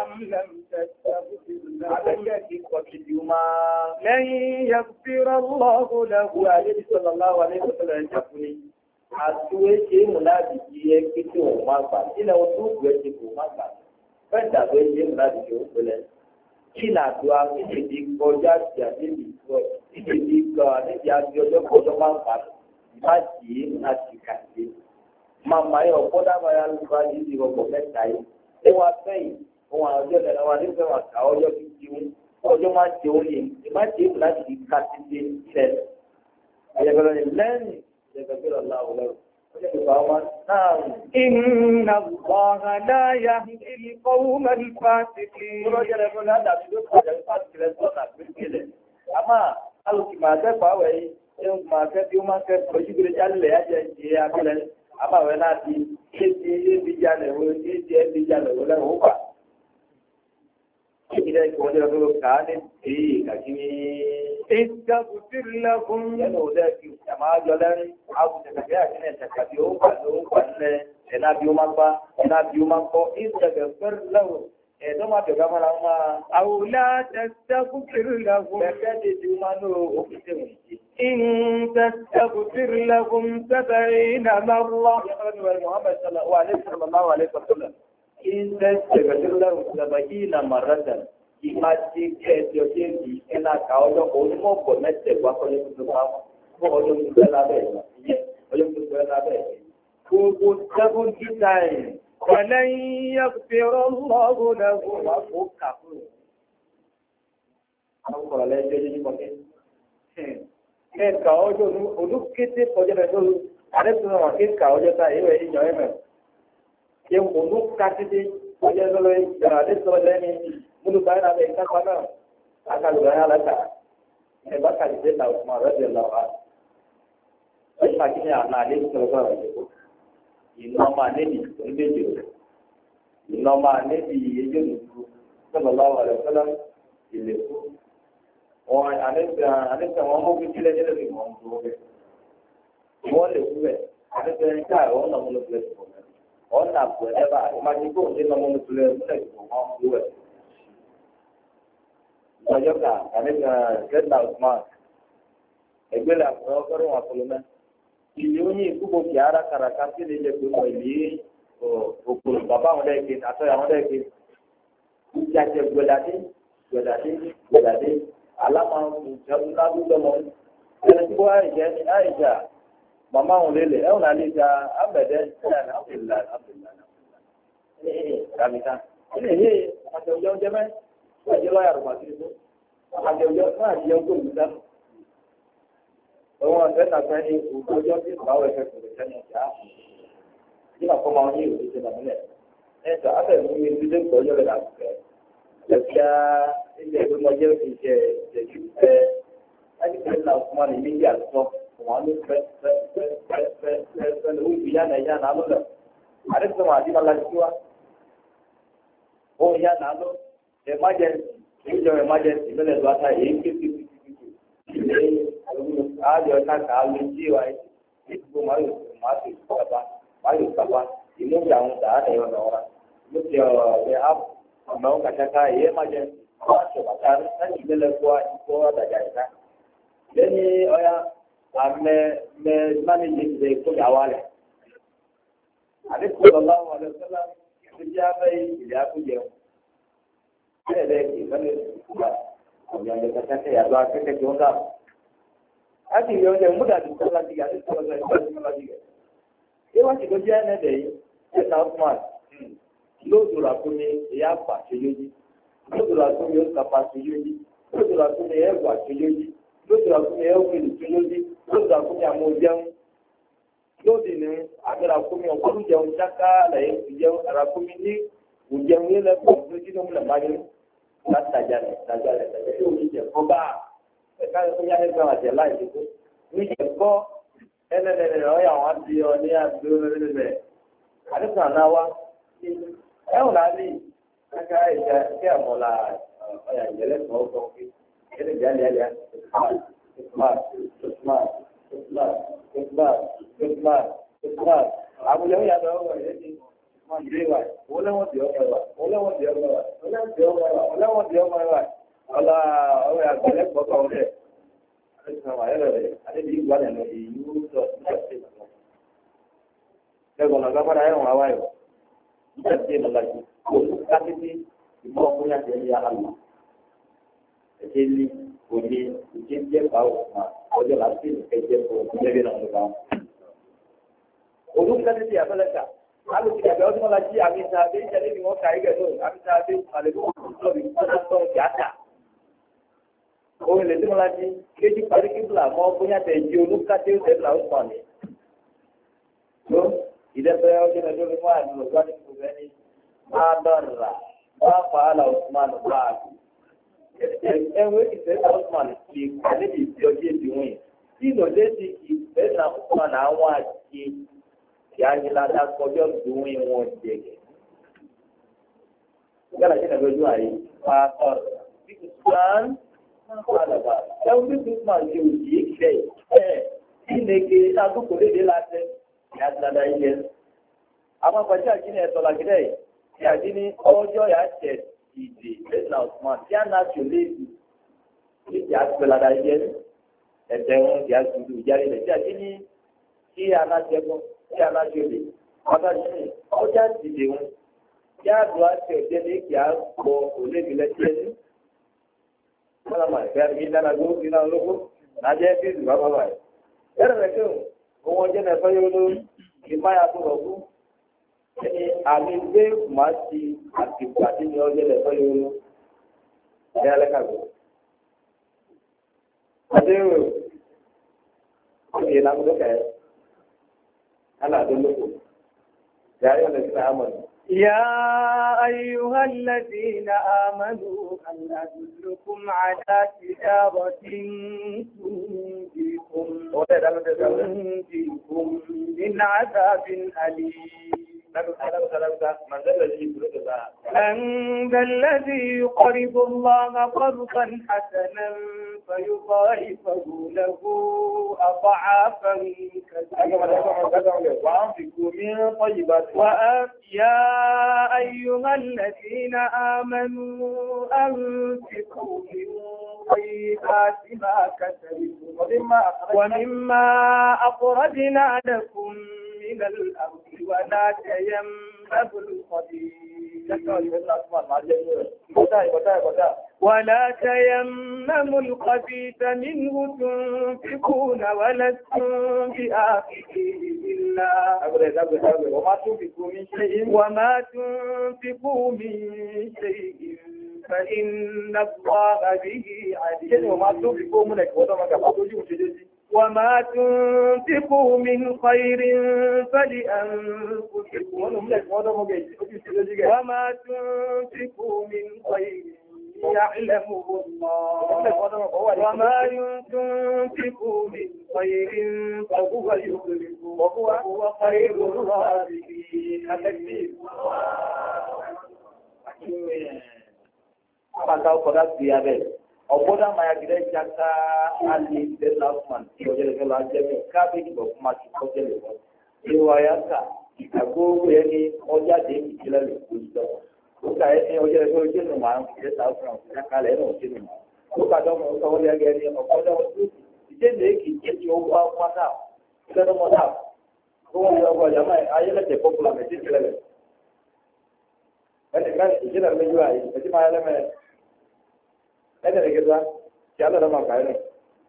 Akẹ́kẹ́ kí kọ̀ọ̀tì di ọmọ. Lẹ́yìn yàgùfẹ́rẹ́ lọ́hùn lẹ́hùn. Àdébí sọ̀rọ̀ láwà ní ìfọ̀sọ̀rọ̀ ẹ̀ jàpùnì. Àtúwé ṣe é múláàdì kí ẹ kí tí òun máa gbà. Ilẹ̀ wọn tó gbé ṣe kò máa gbà. Fẹ́ẹ̀ dàbí ẹ ṣe é múláàdì kí òun pẹ̀lẹ́. Kí nàdúrà ìdèdè kọjá sí àdébí ìgbọ́ ìdèdè gbọ́ àdébí àti ọjọ́ kọjọ́ máa ń fà má jì í láti kàdé. Màmá yẹ ọ̀pọ̀ dábàá yà lùkọ́ àdé ìdí ọgbọ̀n mẹ́ta yìí. Ṣé wàá fẹ́yìn? Òun àwọn ọjọ́ ìlànà wa nígbà wà ká ọjọ́ fi jẹun. Ọjọ́ máa jẹun yìí. Ìmá jì í láti ká títí ilẹ̀. Àyẹ̀bẹ̀rẹ̀ ni lẹ́yìn ìjẹ̀bẹ̀rẹ̀ ọ̀làwọ̀ إن الله لا يهدي القوم الفاسقين. Ama alùpùpù máa kẹ́kọ̀ọ́ àwẹ̀ yìí, ẹ̀hún máa kẹ́ bí ó máa kẹ́kọ̀ọ́ ojúgbèrè jálẹ̀ ẹ̀jẹ̀ ìṣe abẹ́lẹ̀. Ama àwẹ̀ náà ti éèdì éèdì jalè wo éèdì éèdì jalè wo lẹ́nu ó bà. Ìdílé ìkọ̀wé lọ́dọ̀ kàá ní èyí kàkiri. استغفر لهم. Yẹ́nì ò dẹ́ kí ẹ̀ma jọ lẹ́rìn, àwọn ìṣẹ̀kàbí àti ìṣẹ̀kàbí ó wà ló wà nílẹ̀ ẹ̀nà bí ó máa gbá, ẹ̀nà bí ó máa kọ́, ìṣẹ̀kàbí lẹ́wọ̀ ẹ̀dọ́ máa tẹ̀gá máa ń máa. أو لا تستغفر لهم. Bẹ̀kẹ́ di ti máa ń lo òkúté wòye. إن تستغفر لهم سبعين مرة. Muhammad sallallahu alaihi wa sallam. In tẹ́sítẹ̀gàdì lẹ́wọ̀ sàbàyí nà màrádà. Ìmá ti kẹ́ ẹ̀ tí ó ṣe ń di ẹ̀nà ká ọjọ́ onímọ̀ pọ̀ mẹ́tẹ̀ẹ̀gbá kọ́lé tuntun máa fún ọjọ́ tuntun lábẹ́ ìyẹn ọjọ́ tuntun lábẹ́ ìyẹn. Gbogbo seventy times. ولن يغفر الله لهم. Wà ó kà fún un. Àwọn kọ̀ọ̀lá ẹjọ́ yìí mọ̀ ní. Kẹ́ẹ̀ka ọjọ́ olúkété kọjá rẹ̀ lóru. Àdébùsọ̀rọ̀ wọn kéèka ọjọ́ ta ìwé ìyàn ẹ̀mẹ̀. Ṣé olúkatítí kọjá lọ́lọ́ ìjọba àdébùsọ̀rọ̀ lẹ́ni múlù báyìí náà bẹ́ẹ̀ kápá náà. Akálùbọ̀ yẹn alága. Ẹ bá kàlùdé ta òkùnmọ̀ rẹ̀ bẹ̀ lọ́wọ́. Ẹ ṣàkíní àná àdébùsọ̀rọ̀ sọ̀rọ̀ ìjọba. Ìnọ́mà níbi ìgbéjò. Ìnọ́mà níbi ìyẹjọ́ nìkú. Sọ̀rọ̀ láwọ̀ rẹ̀ fẹ́lá ìlẹ̀kú. wọn àníṣe àníṣe wọn mú kí kílẹ̀ nílẹ̀ ní wọn tó bẹ̀. wọ́n lè wú bẹ̀ àníṣe ní káà wọ́n nà múlò filẹ̀ tó bẹ̀. wọ́n nà pọ̀ ẹ̀ bá ìmájí kó ní nà múlò filẹ̀ múlẹ̀ tó wọ́n tó bẹ̀. ìgbàjọ́ ká àníṣe gẹ́gẹ́ Usman ẹgbẹ́lẹ̀ àkùrọ̀ ọgọ́rùn wọn kọlọ mẹ́. ìlú yìí kúbọ̀ kì ara kàràkà sí ilé ìjẹ́ pé wọ́n ìlú òkòlù bàbá àwọn dẹ́gbẹ́ àtọ́yà àwọn dẹ́gbẹ́. ìjàjẹ gbẹdàdé gbẹdàdé gbẹdàdé alama ìjọba ẹni tí wọ́n àìjẹ́ ní àìjà màmá òun lélẹ̀ ẹ̀hún àlejò abẹ̀dẹ́ ẹ̀hún àbẹ̀là àbẹ̀là ẹ̀hìn kàmìtà ẹ̀hìn ẹ̀hìn àjọyọ̀ oúnjẹ mẹ́ ẹ̀jẹ̀ lọ́yà rọ̀mà sí ibú àjọyọ̀ fún àjọyọ̀ kò ní dáná ọ̀wọ́n ọ̀sẹ̀ nàfẹ́ ní òkúọjọ́ tí ìbáwọ̀ ẹ̀fẹ́ kò lè sẹ́ni ọ̀jà nígbà kọ́ máa ń yí òkú sẹ́nà mílẹ̀ ẹ̀sọ̀ abẹ̀mú mi ti dé ìgbọ́jọ́ rẹ̀ làkùkẹ́ ẹ̀fíà ilé ìgbìmọ̀jẹ́ ìṣe ìṣèjú fẹ́ láti fẹ́ la ọkùnrin ní méjì àtọ́ wọn ló fẹ́ fẹ́ fẹ́ fẹ́ fẹ́ fẹ́ fẹ́ lówó ìyá náà yá náà ló lọ àdéhùn àdìmọ́ la ti wá òun yá náà lọ emergency ìjọ emergency lọ́lẹ̀ tó ata èyí kékeré ilé àjọ káàkiri àwọn ìdí wa ìdìbò máa yóò máa tó ìsọ̀kàbá máa yóò sábà ìmú ìjà àwọn ọ̀dà àná yọ̀ náà wá ló ti ọ̀rẹ́ àpò ọmọ ọkà kaka yẹ emergency wọn aṣọ bàtà láti ìgbélé fún ikú ọ̀dàjà ìta lẹ́ni ọ̀ya àmẹ mẹ mánéjì ìdè ìkójà wa rẹ̀ àdéhùn ọ̀la wọn lọ sọ́lá ìdíje abẹ́ ìdílé akójẹ bẹ́ẹ̀ bẹ́ẹ̀ kì í lọ́nà ìgbà ọ̀yàn lè kẹ́kẹ́ yàtọ̀ akẹ́kẹ́ tó ń dà láti ìyọ̀ ọ̀dẹ̀ múdàdì sọ́lá ti yà ní sọ́lá ìgbà tí wọ́n ti gẹ̀ ẹ wá ti lójú ẹ̀ nẹ́ẹ̀dẹ̀ yìí ẹ̀ náà fún wa lóòdù ràkúnmí ìyá àpà ṣe lójú lóòdù ràkúnmí ó kàpá ṣe lójú lóòdù ràkúnmí ẹ̀ wà ṣe lójú lóòdù ràkúnmí ẹ̀ wíìlì ṣe lójú lóòdù ràkúnmí àmọ́ jẹun lóòdù ní àmì ràkúnmí ọ̀gbọ́n jẹun ṣáká lẹ́yìn ìjẹun ràkúnmí ní ìjẹun yẹn lẹ́kọ̀ọ́ lójú ló múlẹ̀ máa yẹn láti tajà rẹ̀ tajà rẹ̀ tajà rẹ̀ yóò ní jẹ kọ́ bá ẹ̀ka ẹ̀kọ́ yá ẹgbẹ́ àti ẹ̀lá ìdìbò ní jẹ kọ́ ẹlẹ́dẹ̀ẹ̀dẹ̀ ọ̀yà wọn ti ọ ní àdúró rẹ̀ àdìsàn náà wá ẹ̀wọ̀n náà ní aka ìjà kí àmọ́lá ọ̀yà ìjẹ́lẹ̀ tó ọkọ̀ pé ẹ̀rẹ́ ìjà lẹ́yà lẹ́yà smart smart smart smart smart smart àbúlé ó yàtọ̀ ọ̀rọ̀ ẹ̀ ní ìdí wa wọ́n lẹ́wọ̀n di ọmọ wa wọ́n lẹ́wọ̀n di ọmọ wa wọ́n lẹ́wọ̀n di ọmọ wa wọ́n lẹ́wọ̀n di ọmọ wa ọ̀la ọ̀rẹ́ àgbẹ̀lẹ̀ gbọ́kọ̀ ọ̀rẹ́ àdéhùn àyẹ̀rẹ̀ rẹ̀ àdéhùn ìgbà lẹ́nu ìyú sọ ẹ̀gbọ́n ọ̀gá padà ẹ̀wọ̀n àwáyọ̀ nígbà tí èèyàn lọ́la yìí kò ní kákété ìmọ̀ ọkùnrin àti ẹ̀yà àlù ẹ̀jẹ̀ lé òní ìjẹ́ jẹ́ báwò máa ọjọ́ láti ẹ̀jẹ̀ bọ̀ ọ̀gbẹ́bí náà ló bá wọn. òun kákété àfẹlẹ́ka alùpùpù àbẹ̀ ọdún mọ́lá jí àmì ìta abẹ́ ìjẹ́ níbi wọn kà í gẹ̀ lóò àmì ìta abẹ́ àlẹ́bí wọn kò lọ́ọ̀bì kọ́nà tó ń kíáta. òun lè tí mọ́lá jí kéjì parí kíbla mọ́ bóyá tẹ̀ jí olúkàtẹ́ òtẹ́bìlà ó pọ̀ ní. ìdẹ́fẹ́ ọjọ́ ìdájọ́ mi wá àdúrà wá ní gbogbo ẹni máa dọ̀rà wá fà á la Usman báàgì. ẹ̀wọ̀n ìfẹ́ náà Usman kì í kà níbi ìdí ọjọ́ ìdí wọn yìí. tí ìlòdì ti ìfẹ́ náà Usman àwọn àti ìyáyíládá kọjọ́ ìdúnwìn wọn jẹ̀gẹ̀. Gbọ́dọ̀ ṣe nàbẹ́ ojú àyè máa dọ̀rà bí Usman máa dọ̀rà. ẹ̀wọ̀n bí Usman ṣe òjì ìfẹ́ ẹ̀ tí nege àdúgbò lédè láti ya dada yẹ àwọn àgbàjọ àjínì ẹ̀tọ́ làgídẹ́ yìí tí àjínì ọjọ́ yà jẹ ìdè lẹ́sìn àwùjọ tí a náà tó léèdì tí ìjà àgbẹ̀láda yẹ ẹ̀tẹ̀ wọn ìjà gbùdù ìjáde lẹ̀ tí àjínì tí a náà jẹ́gbọ́n tí a náà tó lè ọjọ́ àjínì ọjà dìde wọn tí a dùn àti ọ̀jẹ́ ní kí a gbọ́ òlébi lẹ́tí ẹni wọ́n lọ́ máa fẹ́ mi dáná gbó mi náà lóko náà jẹ́ bí ìdùnnú bàbá báyìí ẹ̀rọ rẹ̀ kéwòn òun ọjọ́ náà fẹ́ yóò ló ìmáyà tó lọ fún ẹni àmì gbé màá ti àtìkù àti ní ọjọ́ náà fẹ́ yóò ló ẹ̀ ẹ́ lẹ́kàgbọ́. àdéhùn òye làkúndó kẹ́ ẹ́ kálá tó lóko yàrá yóò lè fi náà mọ̀ ní. يا أيها الذين آمنوا هل أدلكم على تجارة تنجيكم تنجيكم من عذاب أليم من ذا الذي يقرض الله قرضا حسنا فيضاعفه له أضعافا كثيرة. ويا أيها الذين آمنوا أنفقوا من طيبات ما كسبتم ومما أخرجنا لكم من الأرض ولا تيمموا الخبيث ولا تيمموا الخبيث منه تنفقون ولستم بآخذه إلا وما تنفقوا من شيء فإن الله به عليم وما تنفقوا من خير فلأنفسكم وما تنفقوا من خير يعلمه الله وما تنفقوا من خير فهو يخلفه وهو خير الرازقين. Ọ̀pọ̀dá máa gẹ̀rẹ́ jata alì ìdẹ́lá ọ̀fman tí ọjọ́ ìfẹ́ lọ jẹ́mi kábíyì bọ̀ fún máa ti kọ́jẹ́ lè wọ́n. Ìwà yàtà ìgbàgbọ́ ẹ̀ ní ọjà dé ìdílé lè kó jọ. Ó kà ẹ́ ní ọjọ́ ìfẹ́ ojú ìnù máa ń fi ẹ̀ta ọ̀fman òfin kalẹ̀ ẹ̀ náà ojú ìnù. Ó kà dọ́mọ ọ̀sán wọlé ẹgẹ́ ní ọ̀pọ̀dá ọdún ìdílé kì í jẹ́ ti owó wáta ìlẹ́dọ́mọdá. Ó wọ́n yọ ọgbà yàmá ayélujára pọ́pùlà mẹ́tí ìtìlẹ̀ rẹ̀. Ẹ ẹnì rẹ̀ gẹ́gẹ́ kí alẹ́ rẹ̀ máa kà ẹ́ nù.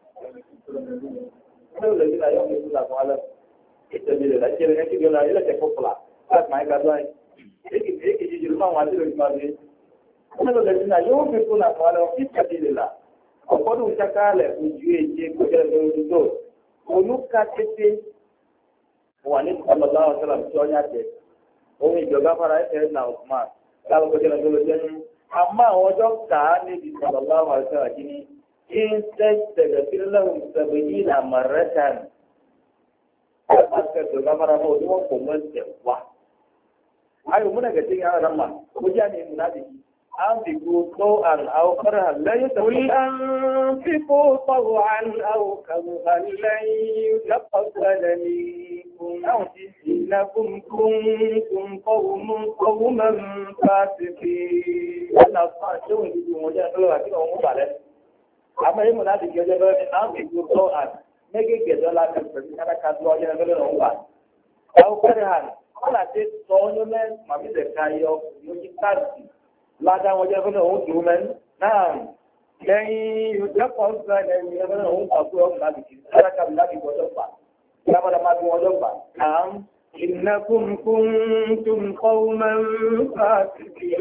Ṣé o lè ní ayọ́ mi fún àfọwọ́ alẹ́? Ìtẹ̀lé rẹ̀ láti ṣẹlẹ̀ ní ìgbéra ilé ẹ̀kẹ́ pọ̀pọ̀lá láti máa ń ga dúró ayé. Èkì jíjì ló máa wà sí lórí máa gbé. Ṣé o lè ní ayọ́ mi fún àfọwọ́ alẹ́ kí ìtẹ̀lé la? Ọ̀pọ̀dún ṣakáàlẹ̀ ojú èjì kọjá lójúdó. Olúka tètè wà ní ọlọ́lá ọ̀sẹ̀lá tí wọ́n yá jẹ. Ohun ìjọba fara ẹ̀fẹ̀ náà Osman láwọn kọjá lójúdó. Àmọ́ àwọn ọjọ́ kà á níbi ìsọ̀lọ́lá àwọn àṣà àjíní kí ń tẹ́ tẹ̀lẹ̀fílẹ̀ ìṣẹ̀bẹ̀ yìí nà mọ̀rẹ́tàn. Ẹ̀fà kẹsàn-án bá fara mọ́ òní wọ́n kò mọ́ ẹ̀sẹ̀ wá. Ayò múnà gẹ̀dẹ́ yàrá rẹ̀ mà ó jẹ́ àmì ìmúná bì í. À ń fi kú tó àn àwọn kọ́rẹ́ hàn lẹ́yìn tó. قل أنفقوا طوعا أو كرها لن يتقبل منكم إنكم كنتم قوم قوما فاسقين. Wọ́n náà fún àṣẹ́wọ̀n ìdíje wọn jẹ́ ọlọ́wà tí wọ́n mú balẹ̀. Àmọ́ yìí mo láti gbẹ́jọ́ bẹ́ẹ̀ ni à ń fi kú tó àn mẹ́gẹ́gẹ́ dọ́là kan pẹ̀lú káraká tó ọjọ́ ẹgbẹ́ lọ́wọ́ wà. Àwọn kọ́rẹ́ hàn wọ́n láti sọ ọ́ ní mẹ́ màmí lè ka yọ lójú káàdì. Ládá wọn jẹ́ fún òun dùn mẹ́rin náà lẹ́yìn ìjọpọ̀ gbọ́dọ̀ ní ẹgbẹ́ náà òun pàṣẹ ọ̀hún láti kí sáráka mi láti gbọ́dọ̀ gbà lábàdà máa bí wọn lọ́gbà náà إنكم كنتم قوما فاسقين.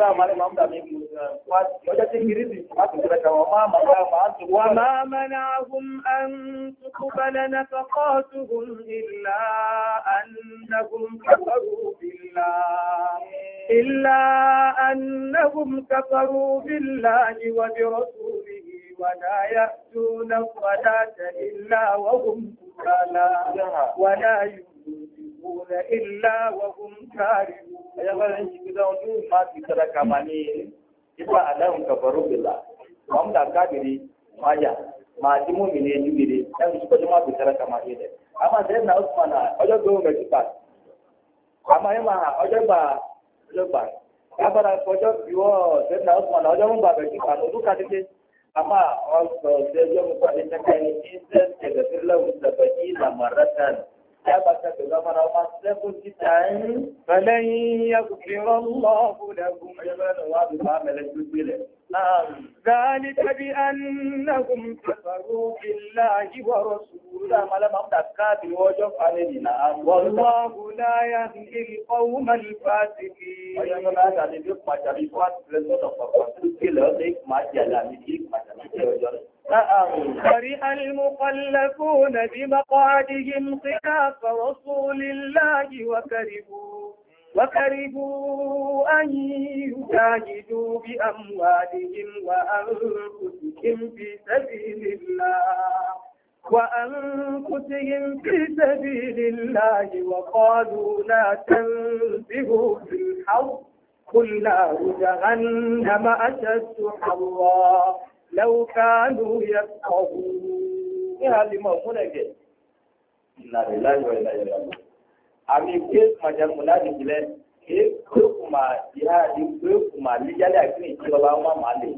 وما منعهم أن تقبل نفقاتهم إلا أنهم كفروا بالله إلا أنهم كفروا بالله وبرسوله ولا يأتون الصلاة إلا وهم كسالى ولا ينفقون إلا وهم كارهون. أيها الذين ما تترك ماني إذا أنهم كفروا بالله وهم لا كافرين ما جاء ما تمو من يجبري أن يسكتوا ما تترك ماني ده. أما سيدنا عثمان أجا دو مكتب أما يما أجا با أجا با أبدا أجا بيو سيدنا عثمان أجا مو با مكتب أجا كاتي أما أجا سيدنا مكتب تكاني إنسان تغفر له سبعين مرة. فلن يغفر الله لهم ذلك بأنهم كفروا بالله ورسوله والله لا يهدي القوم الفاسقين. فرح المخلفون بمقعدهم خلاف رسول الله وكرهوا وكرهوا أن يجاهدوا بأموالهم وأنفسهم في سبيل الله وأنفسهم في سبيل الله وقالوا لا تنفروا في الحرب قل نار جهنم أشد حرا لو كانوا يفقهون. يا لما منك إنا لله وإنا إليه راجعون. أمي كيف ما جاء منادي كله كيف كما يا كيف كما لجالي أكني كلا ما مالي.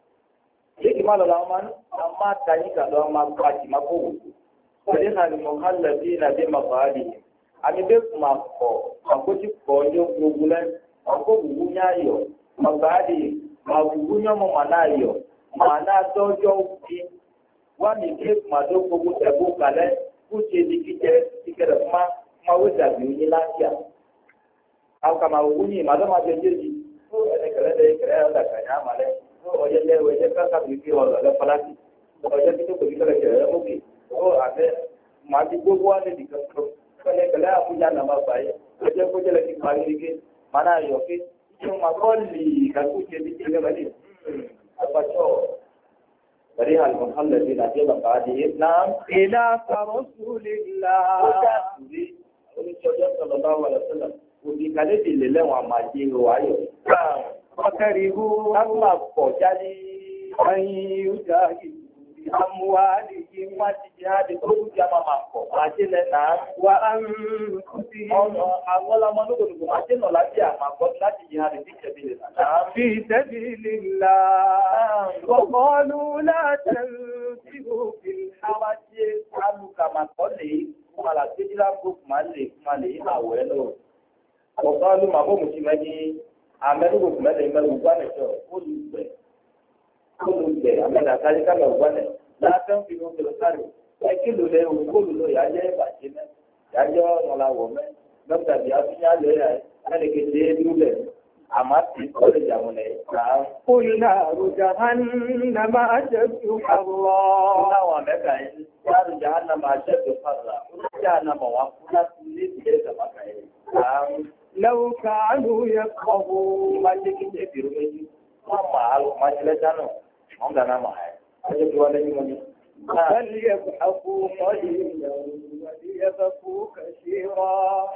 كيف ما للا ما أما تاني كذا ما كاتي ما كو. فلنا المخلفين بمقالهم. أمي كيف ما كو ما كوتي كونيو كوبولن ما كو بونيايو ما بعدي ما بونيو ما منايو ما نادوجو في وامي كيف ما دو كوبو تبو كله كوتي ديكيتة ديكيتة ما ما وجد بيوني لانيا. أو كما بوني ما دو ما بيجي تو أنا كله ده كله هذا كذا ماله تو وجد له وجد كذا بيجي ولا لا فلاتي وجد كده بيجي كله كذا ممكن تو أنا ما دي كوبو أنا ديكيتة كله كله أبو جانا ما باي وجد كوجي لكي كاريكي mana yoke cuma makoli kaku jadi tiga kali apa cok dari hal hal dari nanti bapa di Islam ila rasulillah jadi ini contoh sallallahu alaihi wasallam uji kali dilele wa maji wayo fakarihu apa ko jadi ayu jahi amwalihim jihad itu jama mako ajile na wa anfusihim awala manugo ko ajile la dia mako lati jihad fi sabilillah fi sabilillah wa qalu la tanfiru fil hawaje alu kama kole mala tijira ko male male awelo wa qalu mabo mutimaji amelu ko male melu bane to ulube ulube amela kaji kama bane la tanfiru fil sari ekilo le ukolo lo ya je baje me ya jo no la wo me dokta bi afinya le ya ene ke de dule amati ko le jamone na qulna jahannama ashaddu harra na wa me ka ni ya jahannama ashaddu harra jahannama wa kuna ni de ka makai am law kanu yaqabu ma je ki de biru me ma ma al ma le tano on da na ma hai aje ki wala ni mo فليضحكوا قليلا وليبكوا كثيرا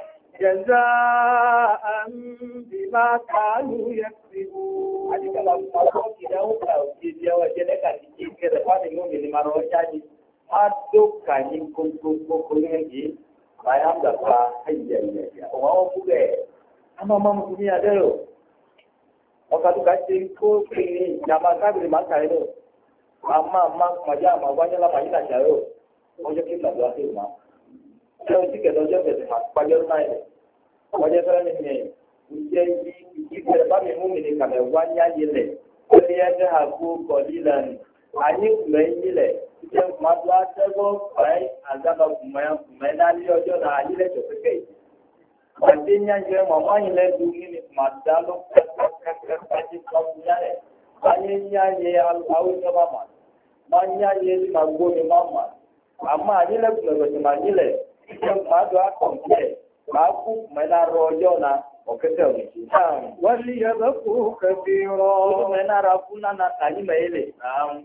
جزاء بما كانوا يكسبون. Adi kalau kalau tidak tahu dia wajib dekat di ke depan ini mungkin maru jadi aduk kain kumpul kumpul lagi bayam dapat hayya ya orang bukan ama mama punya ada lo orang tu kasih ko ini nama kau beri makan itu ama mak maja mawanya lah maji nak jauh ojo kita dua hari mak kalau sih kita ojo kita mak pajar naik pajar orang ini ujian di kita dapat memu ini kami wanya jile dia ada aku kodilan ani main jile kita madwa tergo pai agak kumaya kumaya ni ojo na jile cukai nantinya je mama ini dulu ni madalo kakak kakak kaji kamunya ni Banyak ye al-awin ke mama. Banyak ye magoni mama. Amma ni le kulo cuma ni le. Yang madu aku ni. Aku mana rojo na okete ni. Wali yabku kathira. Mana rafuna na tani mele. Naam.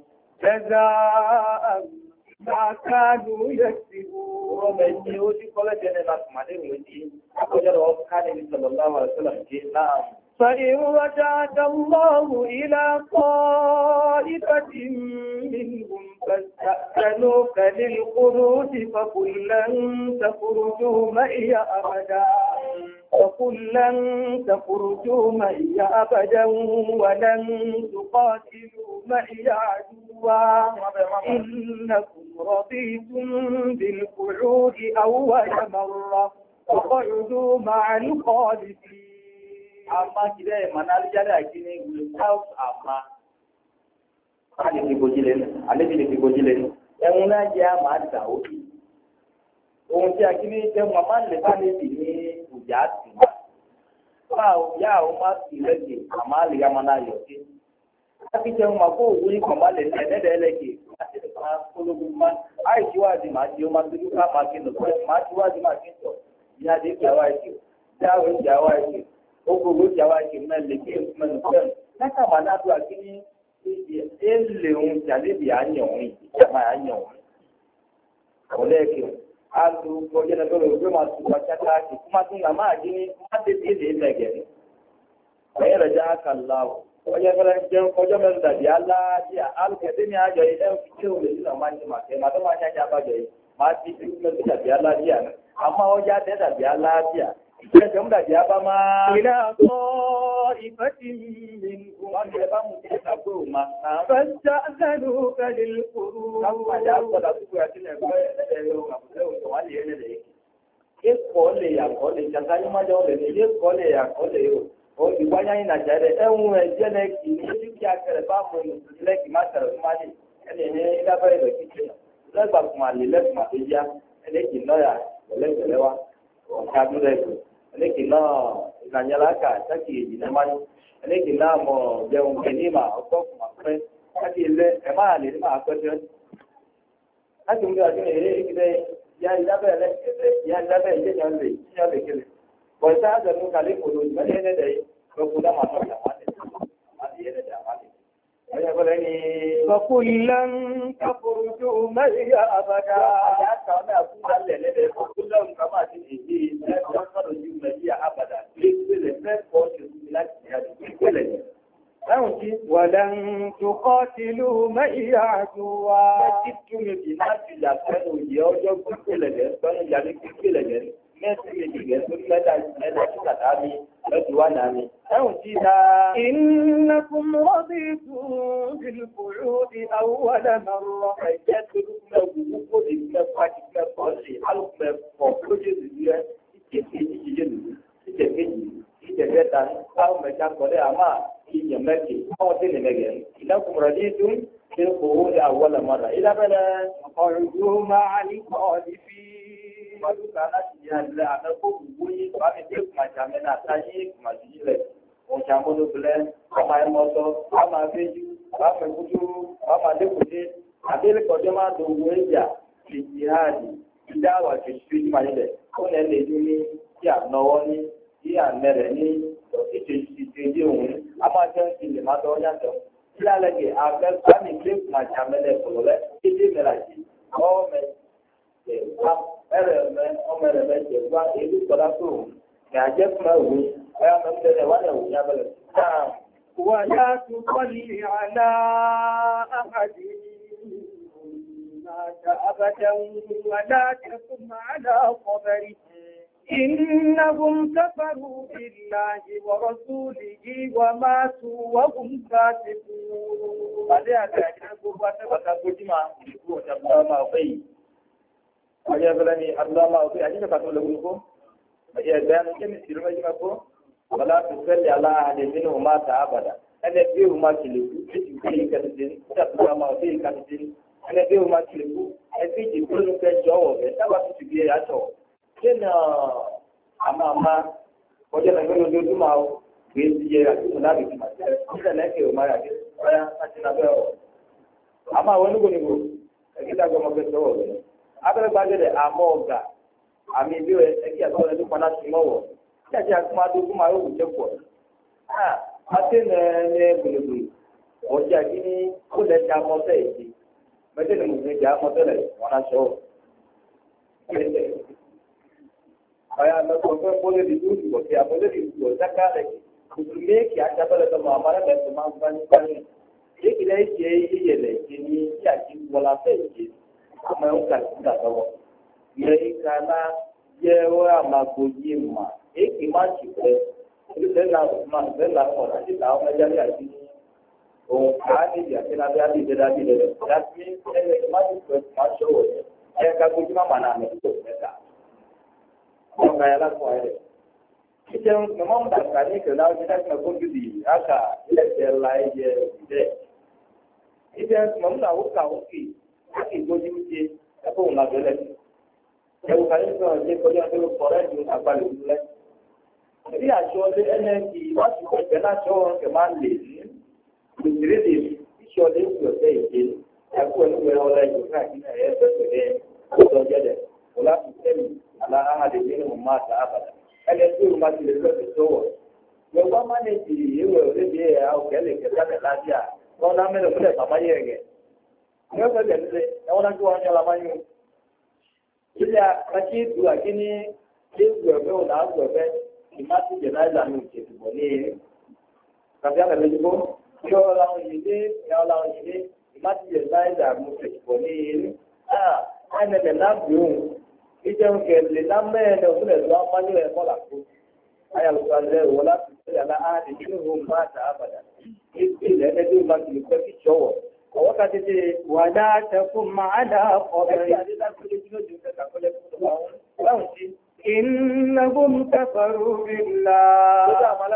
Jazaa ma kanu yaktibu. Ro meji odi kole jene na kumade meji. Aku jaro kani sallallahu alaihi wasallam ki. Naam. فإن رجعك الله إلى طائفة منهم فاستأذنوك للخروج فقل لن تخرجوا معي أبدا فقل لن تخرجوا معي أبدا ولن تقاتلوا معي عدوا إنكم رضيتم بالقعود أول مرة فاقعدوا مع الخالفين. Ama kira mana alijara kini without ama. Ali kikojile, ali kikojile. Yang unaja mata uki. Onti akini te mama le pale ni ujati. Wow, ya uma sileke amali ya mana yote. Tapi te mako uri kama le ne de leke. Ati kwa kuluguma. Ai jiwazi ma jiwa ma tuju kama kino. Ma jiwazi ma kino. Ya de kwa hiyo. Dawa jawa hiyo. Ogogo jawa ke na leke man kan naka mana to akini ele un jale bi anyon yi jama anyon ọ̀lẹ́ẹ̀kì alu kọjá náà lórí òwe máa tún wájà káàkiri kó máa tún nà máa dín ní má tètè lè lẹ̀gẹ̀ ní. ọ̀yẹ́ rẹ̀ já kàlá o ọ̀yẹ́ fẹ́rẹ́ jẹun kọjọ́ mẹ́rin dàbí aláàjì alùpẹ̀tẹ́ ní àjọ yìí ẹ̀ fi òun lè sí náà máa ń ṣe màkẹ́ màá tó máa ṣe àjẹ àbájọ yìí máa ti fi mẹ́rin dàbí aláàjì àná àmọ́ ọjà tẹ́ dàbí aláàjì à ìfẹsẹ̀ ń dàbí abá máa. ìlà kọ́ ìfẹ́tì mi nù. wọ́n ti ẹ bá mú kí ẹ ká gbé òun máa. fẹ́sẹ̀ sẹ́nu kẹ́lẹ́ kúrú. káwọn àjà àgbọ̀dá kúkú àti ẹ̀gbẹ́ ẹ̀rọ àbúrò òjò wá lè yẹn lè yẹ. ekọ́ lè yàkọ́ lè jàdá yín máa jẹ́ ọ̀lẹ̀ ní ekọ́ lè yàkọ́ lè yọ. o ìwáyà yín nàjà rẹ̀ ẹ̀hún ẹ̀jẹ̀ lẹ́kì ní ibi kí akẹ́rẹ́ bá mú lẹ́kì má tẹ̀rẹ̀ fún máa ní ẹni ní ìdábẹ́rẹ́ rẹ̀ kíkì lẹ́gbà kùmà lè lẹ́kùmà tó yá ẹlẹ́kì náà pẹ̀lẹ́pẹ̀lẹ́ wa ọ̀ká dúró ẹ̀kọ́ ẹlẹ́kì náà ìlànà ká sákì èjì náà máa ní ẹlẹ́kì náà mọ̀ jẹun kẹ́ni mà ọkọ̀ kùmà pẹ́ sákì ilẹ̀ ẹ̀ máa lè ní máa pẹ́ tẹ́ láti mú àti ẹ̀yẹ́ ìgbẹ́ ya ìdábẹ́rẹ́ lẹ́kẹ́tẹ́ ya ìdábẹ́rẹ́ ìjẹ́yàn lè yíyan lè kele bọ̀dá àgbẹ̀mú kàlẹ́ kòló ìmọ̀lẹ́ ẹ̀ẹ́dẹ̀ yìí lọ́kùn náà máa tọ́jà máa lè máa lè ẹ̀ẹ́dẹ̀ máa lè. فكلا تخرجوا معي أبدا. ولن تقاتلوا معي عدوا. إنكم رضيتم بالقعود أول مرة. إنكم رضيتم بالقعود أول مرة إذا بلا قعدوا مع الخالفين. Madu kana ti ya le anako gbogbo yi ba mi de kuma jame na ta yi kuma ji le o jamo do ble ama e moto ama feju ama kudu ama de kuje abele ko de ma do wo eja ti jihadi ida wa ti fi ma ile o le le ni ti anowo ni ti anere ni o ti ti ti ti de ohun ama je ti le ma do ya to ti ale ke abe ba mi de kuma jame le ko le ti de me la ji o me ẹrẹ mẹ ọmọ rẹ mẹ jẹ wá èyí kọlá tó kí a jẹ fún ẹwù ẹyà mẹ tẹlẹ wà lẹwù ní abẹlẹ. ولا تصلي على أحد مات أبدا ولا تقم على قبره إنهم كفروا بالله ورسوله وماتوا وهم فاسقون. Ọjọ́ ìbẹ̀rẹ̀ ni Abdullahi ọ̀fẹ́ àjíṣẹ́ pàtó lórí kó. Ọjọ́ ìbẹ̀rẹ̀ ni kí ni ìṣirò méjì máa kó. Bọ̀lá fi fẹ́lẹ̀ aláàdé nínú máa ta àbàdà. Ẹni bí òun máa kìlè kú, èjì kú èyí kàtìdé ní, ó dàbí wọn máa ọ̀fẹ́ èyí kàtìdé ní. Ẹni bí òun máa kìlè kú, ẹbí ìdí kúrò ní fẹ́ jọ ọ̀wọ̀ bẹ́ẹ̀ sábà tó ti gbé ẹ̀yà tọ̀. Ṣé nà àmà àmà ọjọ́ ìbẹ̀rẹ̀ lójoojúmọ́ máa gbé ti yẹ àtúntò láti fi màtí ẹ̀ ṣílẹ̀ lẹ́kẹ̀ẹ́ òun máa yà ọ̀yá láti nàbẹ́ ọ̀. Àmà àwọn onígbònígbò ẹ̀kídàgbọ́ ọmọ fẹ́ sọ́wọ́ bẹ́ẹ̀. Abẹ́rẹ́ gbàgede àmọ́ ọ̀gá àmì ìbí rẹ̀ ẹ̀kí àtọ́wọ́ ẹ̀dún kan láti mọ̀wọ̀ kí àti àkúmádó kó máa yóò jẹ́ pọ̀. Àti ní gbèrègbè ọjà kí ní kó lẹ́ ti amọ́tẹ́ èdè mẹ́tẹ́ ni mùsùlùmí ti amọ́tẹ́ rẹ̀ wọ́n á sọ. Ọ̀yà lọ́sọ̀ fẹ́ mọ́lẹ́ di dúró ìbọ̀ kí amọ́lẹ́ di ìbọ̀ dáká rẹ̀ mùsùlùmí kì á jábẹ́lẹ̀ tọmọ àmọ́lẹ́ tó máa ń bá ní báyìí. Yéèkì ọmọ ẹ̀hún kà sí ìdàtọ̀wọ̀. Yẹ ìkànnà yẹ wọ́n àmàgbòjì mà èkì má ti pẹ́. Olùdẹ́nà ọ̀nà àti àwọn ọmọ ẹja ní àti òun kà á níbi àti nàbí àti ìdẹ́dá bí lẹ́lẹ̀. Yàtí ẹni má ti pẹ́ má ṣọwọ́ yẹ. Ẹ ká gbójú má mà náà mẹ́tò mẹ́ta. Wọ́n kà yà lápò ayẹyẹ. Ìjẹun mọ̀mọ́ ń dàgbà ní ìkẹ̀lẹ́ àwọn ìdílé ẹ̀kọ́ kójú bì áka ilẹ̀ la ẹ̀yẹ ìdẹ́. Ìjẹun mọ̀mọ́ náà ó kà ó kì láti gbójú ṣe ẹ̀kọ́ òun àgbẹ̀ lẹ́nu. Ẹ̀wù kàlẹ́ sọ̀rọ̀ ṣe kọjá tó kọ̀rẹ́ ju àgbàlẹ̀ òun lẹ́. Bí àjọ ọdẹ ẹn ẹ kì í wá sí ọ̀jẹ̀ láti ọ̀rọ̀ kẹ̀ máa lè ní. Lòtìrí lè fi iṣẹ́ ọdẹ ìfi ọ̀sẹ̀ ìṣe. Ẹ̀kọ́ ẹ̀lúwẹ̀ ọ̀la ìjọ káàkiri ẹ̀ ẹ̀ fẹ́fẹ́ ọ̀dọ̀ jẹ́dẹ̀. Kò láti tẹ́lẹ̀ aláhàdé nínú mọ̀ máa ta àbàdà. Ẹni tí o máa ti lè lọ́sẹ̀ tó wọ̀. Yorùbá máa ń ti ìwé òrèlè ẹ̀ àwòkẹ́lẹ̀ kẹsàn-án lábíà. Wọ́n ná mẹ́rin fúnlẹ̀ bàbá yẹ̀ rẹ̀. Ní ọ̀sẹ̀ lẹ́nu ẹ̀wọ́n náà tí wọ́n ń yọ lamá yín. ilé akásí ìdù àkíní léwu ẹ̀fẹ́ òun náà gbọ̀ ẹ̀fẹ́ ìmásí jẹ̀náìlà ní ìṣètùbọ̀ ní eré tàbí àgbẹ̀lẹ̀ ìdìbò yọ ọ̀làwọn yìí dé ìyá ọ̀làwọn yìí dé ìmásí jẹ̀náìlà ní ìṣètùbọ̀ ní eré ah ẹnẹ̀lẹ̀ náà bí òun ìjẹun kẹlẹ̀ lámẹ́ẹ̀lẹ̀ òfúnẹ̀ tó wọ́n máa ń yọ ẹ̀kọ́ làkó ayàlùkọ́ alẹ́ wọ́n láti ṣẹlẹ̀ alá áàdì nínú ìhòòhùn máa tà á bàdà ìpìlẹ̀ ẹ̀ẹ́dẹ́ ìgbà kìlì pẹ́ kí jọ̀wọ́ ọwọ́ ká tètè wà látẹkùn máa dà ọ̀bẹ̀rẹ̀ إنهم كفروا بالله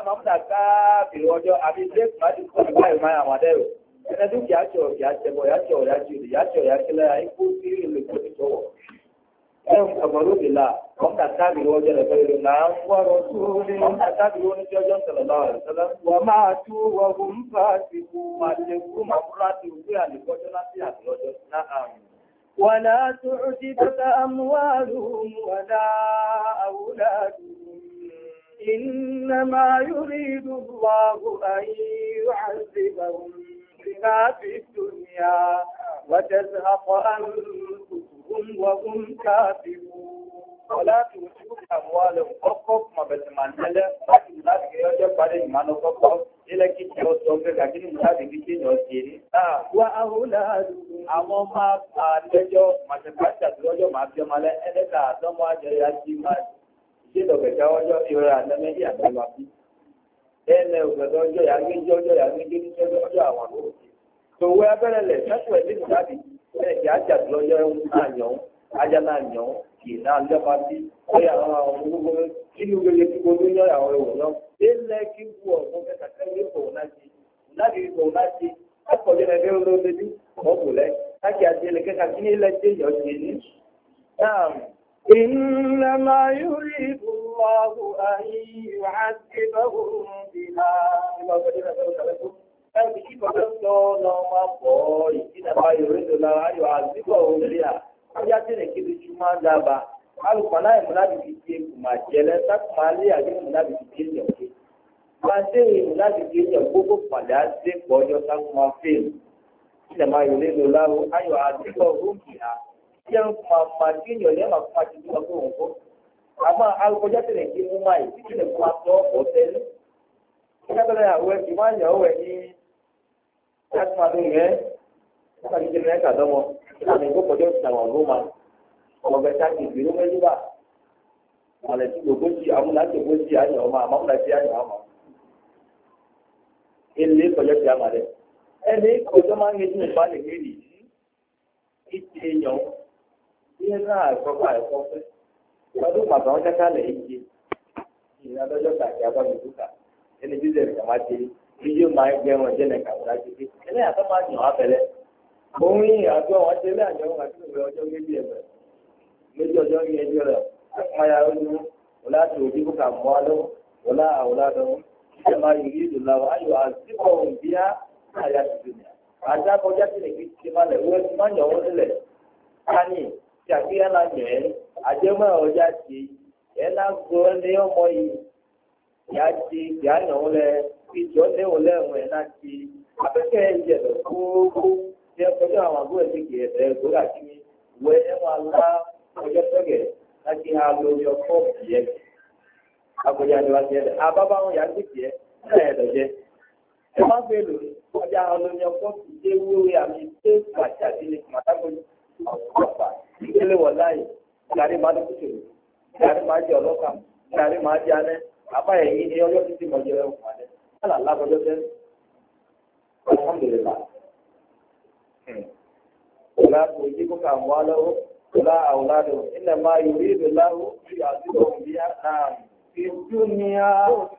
ẹnẹ dúkìá tí ọ̀rọ̀ yà jẹ bọ̀ yà jẹ ọ̀rọ̀ yà jẹ ìdè yà jẹ ọ̀rọ̀ yà jẹ lẹ́yà ikú sí ìlú tó ti tọ̀wọ̀. ẹ̀hún ọ̀gbọ̀n òbí la wọ́n kà tábì wọ́n jẹ́ lẹ́fẹ̀ẹ́ ìlú náà ń wọ́rọ̀ tó rí. wọ́n kà tábì wọ́n ní tí ọjọ́ ń tẹ̀lé náà rẹ̀ sẹ́lẹ̀. wọ́n máa tú wọ́n ń bá ti kú. máa lè kú máa múra ti òkú àlèkọ́jọ́ láti àtìlọ́jọ́ náà. ولا تعجبك أموالهم ولا أولادهم إنما يريد الله أن يعذبهم بها في الدنيا وتزهق أنفسهم وهم كافرون ولا تعجبك أموالهم فقط ما بتمنى لكن لا تجد بعد ما نفقه إلى كي يوصل لكن لا تجد يوصل وأولادهم àwọn máa pa lẹ́jọ́ màtẹ́pàṣẹ àtúrọ́jọ́ máa fi ọmọ alẹ́ ẹ̀ẹ́dẹ́gbà àtọ́mọ́ àjẹrẹ́ àti máa ṣe lọ́gbẹ̀dẹ́ ọjọ́ ìrora àtẹ́mẹ́jì àtẹ́wà bí. ẹ̀ẹ́nẹ̀ ògbẹ̀dẹ́ ọjọ́ yàgbéjọ́ ọjọ́ yàgbéjọ́ ní sọ́jọ́ ọjọ́ àwọn àlọ́. tòwé abẹ́rẹ́ lẹ̀ sẹ́kù ẹ̀ nínú jáde ẹ̀ kì á jà lọ́jọ́ náà yàn ajá náà yàn kì í náà lẹ́pa sí ọ̀yà àwọn gbogbo nínú gbogbo tí gbogbo yàn àwọn ẹ̀wọ̀n náà. ẹ̀ẹ́nẹ̀ kí wù ọ̀gbọ́n kẹta kẹ́ akọ̀jọ́ náà ẹgbẹ́ olóòdòdú ọ̀gbọ̀lẹ́ láti àjẹlẹ̀ kẹta kí ní ilẹ̀ tí yọ̀ sí ní. إنما يريد الله أن يعذبهم بها. Ẹ̀rù kí kọ̀ọ̀kan sọ lọ máa pọ̀ ìdílé ìrètò lára ayọ̀ àzíbọ̀ òǹdí à. Ọjà tí ní kí lójú máa ń dábàá. Alùpàá náà ìmúlábì fi ṣe kùmà jẹlẹ sákùmá lé àdéhùn ìmúlábì fi ṣe ìjọ̀kẹ́. Pàṣẹ ìmúlábì fi ṣe gbogbo pàdé àti pọ̀jọ́ sákùmá fèèmù. Ilẹ̀ máa yọ̀ lé lò láro ayọ̀ àzíbọ̀ òǹdí à. Ìyẹn máa máa kí èèyàn lẹ́ẹ̀ máa fún àti ìjọba fún òun kó. Àmọ́ alùpàá tí ní kí mú máa yìí kí lè fún aṣọ ọ̀pọ̀ tẹ́lẹ̀. Ìjọba àwọn ẹ̀sìn máa ń yàn ọ́ ẹ̀ ní láti máa lóyún ẹ́ láti jẹ́ mẹ́ta dánwọ́ láti gbọ́ pọ̀jọ́ ìtàwọn ọ̀gbọ́n máa ọ̀gbẹ́ sáàkì ìgbèrú méjì bá àlẹ́ tí gbogbo jí amúnájì gbogbo jí àyàn ọmọ àmọ́ amúnájì àyàn ọmọ ilé pọ̀jọ́ ti àmà rẹ̀ ẹni pọ̀jọ́ máa ń yẹ sínú ìbálẹ̀ mẹ́rì ìṣe èèyàn ilé náà ẹ̀kọ́kọ́ ẹ̀kọ́ fẹ́ ọdún màbà wọn jáká lẹ̀ ìṣe ìrìnàdọ́jọ́ kàkí abámidúkà ẹni jíjẹ̀ ìjàmáṣe iye máa ń gbẹ wọn jẹ nìkan wọn láti fi ẹlẹ́ àtọ́ máa yàn á bẹ̀rẹ̀ òun yìí àti àwọn àjẹlẹ̀ àjẹwọn àti ìwé ọjọ́ méjì ẹ̀bẹ̀ méjì ọjọ́ yìí ẹjọ́ rẹ̀ ẹ̀kọ́ ya ọdún wọn láti òbí kó kà mọ́ ọ lọ́wọ́ wọn lá àwọn ládọ́wọ́ ṣíṣe máa yìí rí ìdùnnú àwọn ayọ̀ àtìkọ̀ òun bí á àyà tuntun yà àjà kọjá sí ní kí ti máa lẹ̀ wọ́n ti máa yàn wọ́n sílẹ̀ káni tí àkíyàn náà yàn ẹ́ àjẹmọ́ ọjà ti ẹ̀ náà gbọ́ ní ọmọ yìí yà á ti yà á yàn wọ́n lẹ̀ ìjọ léwu lẹ́wọ̀n ẹ̀ láti afẹ́kẹ́ ẹ̀jẹ̀ lọ gbogbo tí ẹ kọjá àwọn àbúrò ẹ̀ kéèké ẹ̀fẹ́ gbọ́dọ̀ àti mi wẹ ẹ̀wọ̀n alá ọjọ́ sọ́gẹ̀ láti ha lórí ọkọ̀ ìyẹn akọjá ni wá sí ẹ̀ àbábá wọn yà á ti tiẹ̀ ẹ̀ ẹ̀ lọ́jẹ́ ẹ má gbé lò ọjà lórí ọkọ̀ ìdé wúwo àmì tó pàṣẹ àti ní màtàkùn ọ̀pá ìgbélé wọ̀ láyé gàrí má dé kùtù gàrí má jẹ ọlọ́kà gàrí má jẹ alẹ́ àbáyé yìí ni ọjọ́ títí mọ̀jọ́ ẹ̀ wọ̀ alẹ́. على الله وجل الحمد لله ولا تعجبك أموالهم ولا أولادهم إنما يريد الله ليعذبهم بها نعم في الدنيا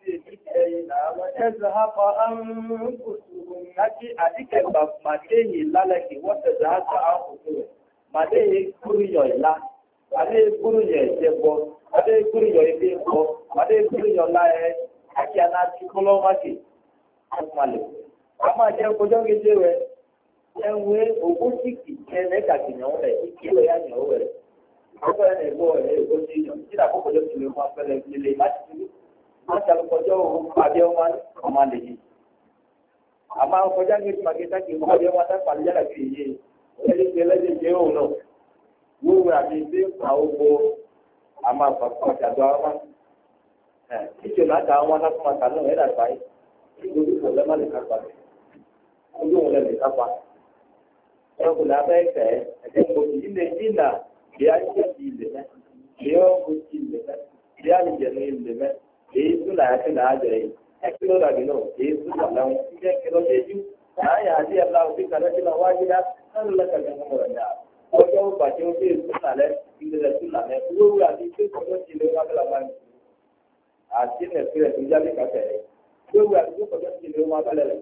وتزهق أنفسهم láti àdìkẹ́gbà màdé yìí lálẹ́kì wọ́n tẹ̀sẹ̀ àṣà àkókò rẹ̀ màdé yìí kúrìyàn ìlà màdé yìí kúrìyàn ìjẹ́bọ màdé yìí kúrìyàn ilé ẹ̀kọ́ màdé yìí kúrìyàn láyé àti anáti kọlọ́màkì ọ̀pọ̀lẹ̀. a máa jẹ́ kọjọ́ kéde rẹ̀ ẹ̀wẹ̀ ògbóṣìkì ẹ̀rẹ́ kàkìyàn rẹ̀ ìkílẹ̀ yàyàn rẹ̀ ọgbẹ́ ẹ̀ gbọ́ ẹ̀ ògbóṣì yàn nígbà kọ́kọ́jọ́ tó lè mú afẹ́lẹ́ ìpínlẹ̀ láti fi máa ṣàlùkọjọ́ òun pàdé ọmọ ọmọ lè yìí. a máa kọjá kéde màkítà kì í pàdé ọmọ tá pàdé yàrá kì í yé ẹni pé lẹ́yìn jẹ́ òun náà wíwú àti ìdí àwọn owó àmà àpàtàdọ́ àwọn ẹ̀ ìjọ láti àwọn alákùnmọ̀ta náà ẹ̀dá ìbáyé ìgbòho ìfọ̀ lẹ́mọ̀ lè kápá ojú òun lè kápá ẹ̀kùnrin abẹ́ ẹ̀kẹ́ ẹ̀kẹ́ gbòógì ilé ìdínà ìyá ìjẹ́ ti ilẹ̀ mẹ́ ìyá ọ̀gbọ̀n ti ilẹ̀ mẹ́ ìyá ìjẹ́ ní ilẹ̀ mẹ́ èyí tún là á ti là á jẹ yìí ẹ̀kí ló dàbí náà èyí tún là láwọn ìjẹ́ kí ló ṣe jú láyà àti ẹ̀la òfin kàlẹ́ tí wọ́n wáyé dá lọ́nà lẹ́kẹ̀ẹ́ fún ọ̀rọ̀ dà ọjọ́ bàjẹ́ ó dé ìtúnalẹ́ ìlẹ̀ ìtúnalẹ́ lórí àti tó kọ́kọ́ ti lé wá bẹ́lá máa ń àti ẹ̀fẹ́ tó jáde kàkẹ́ rẹ̀ lórí àti tó kọ́kọ́ ti lé wá bẹ́lẹ̀ rẹ̀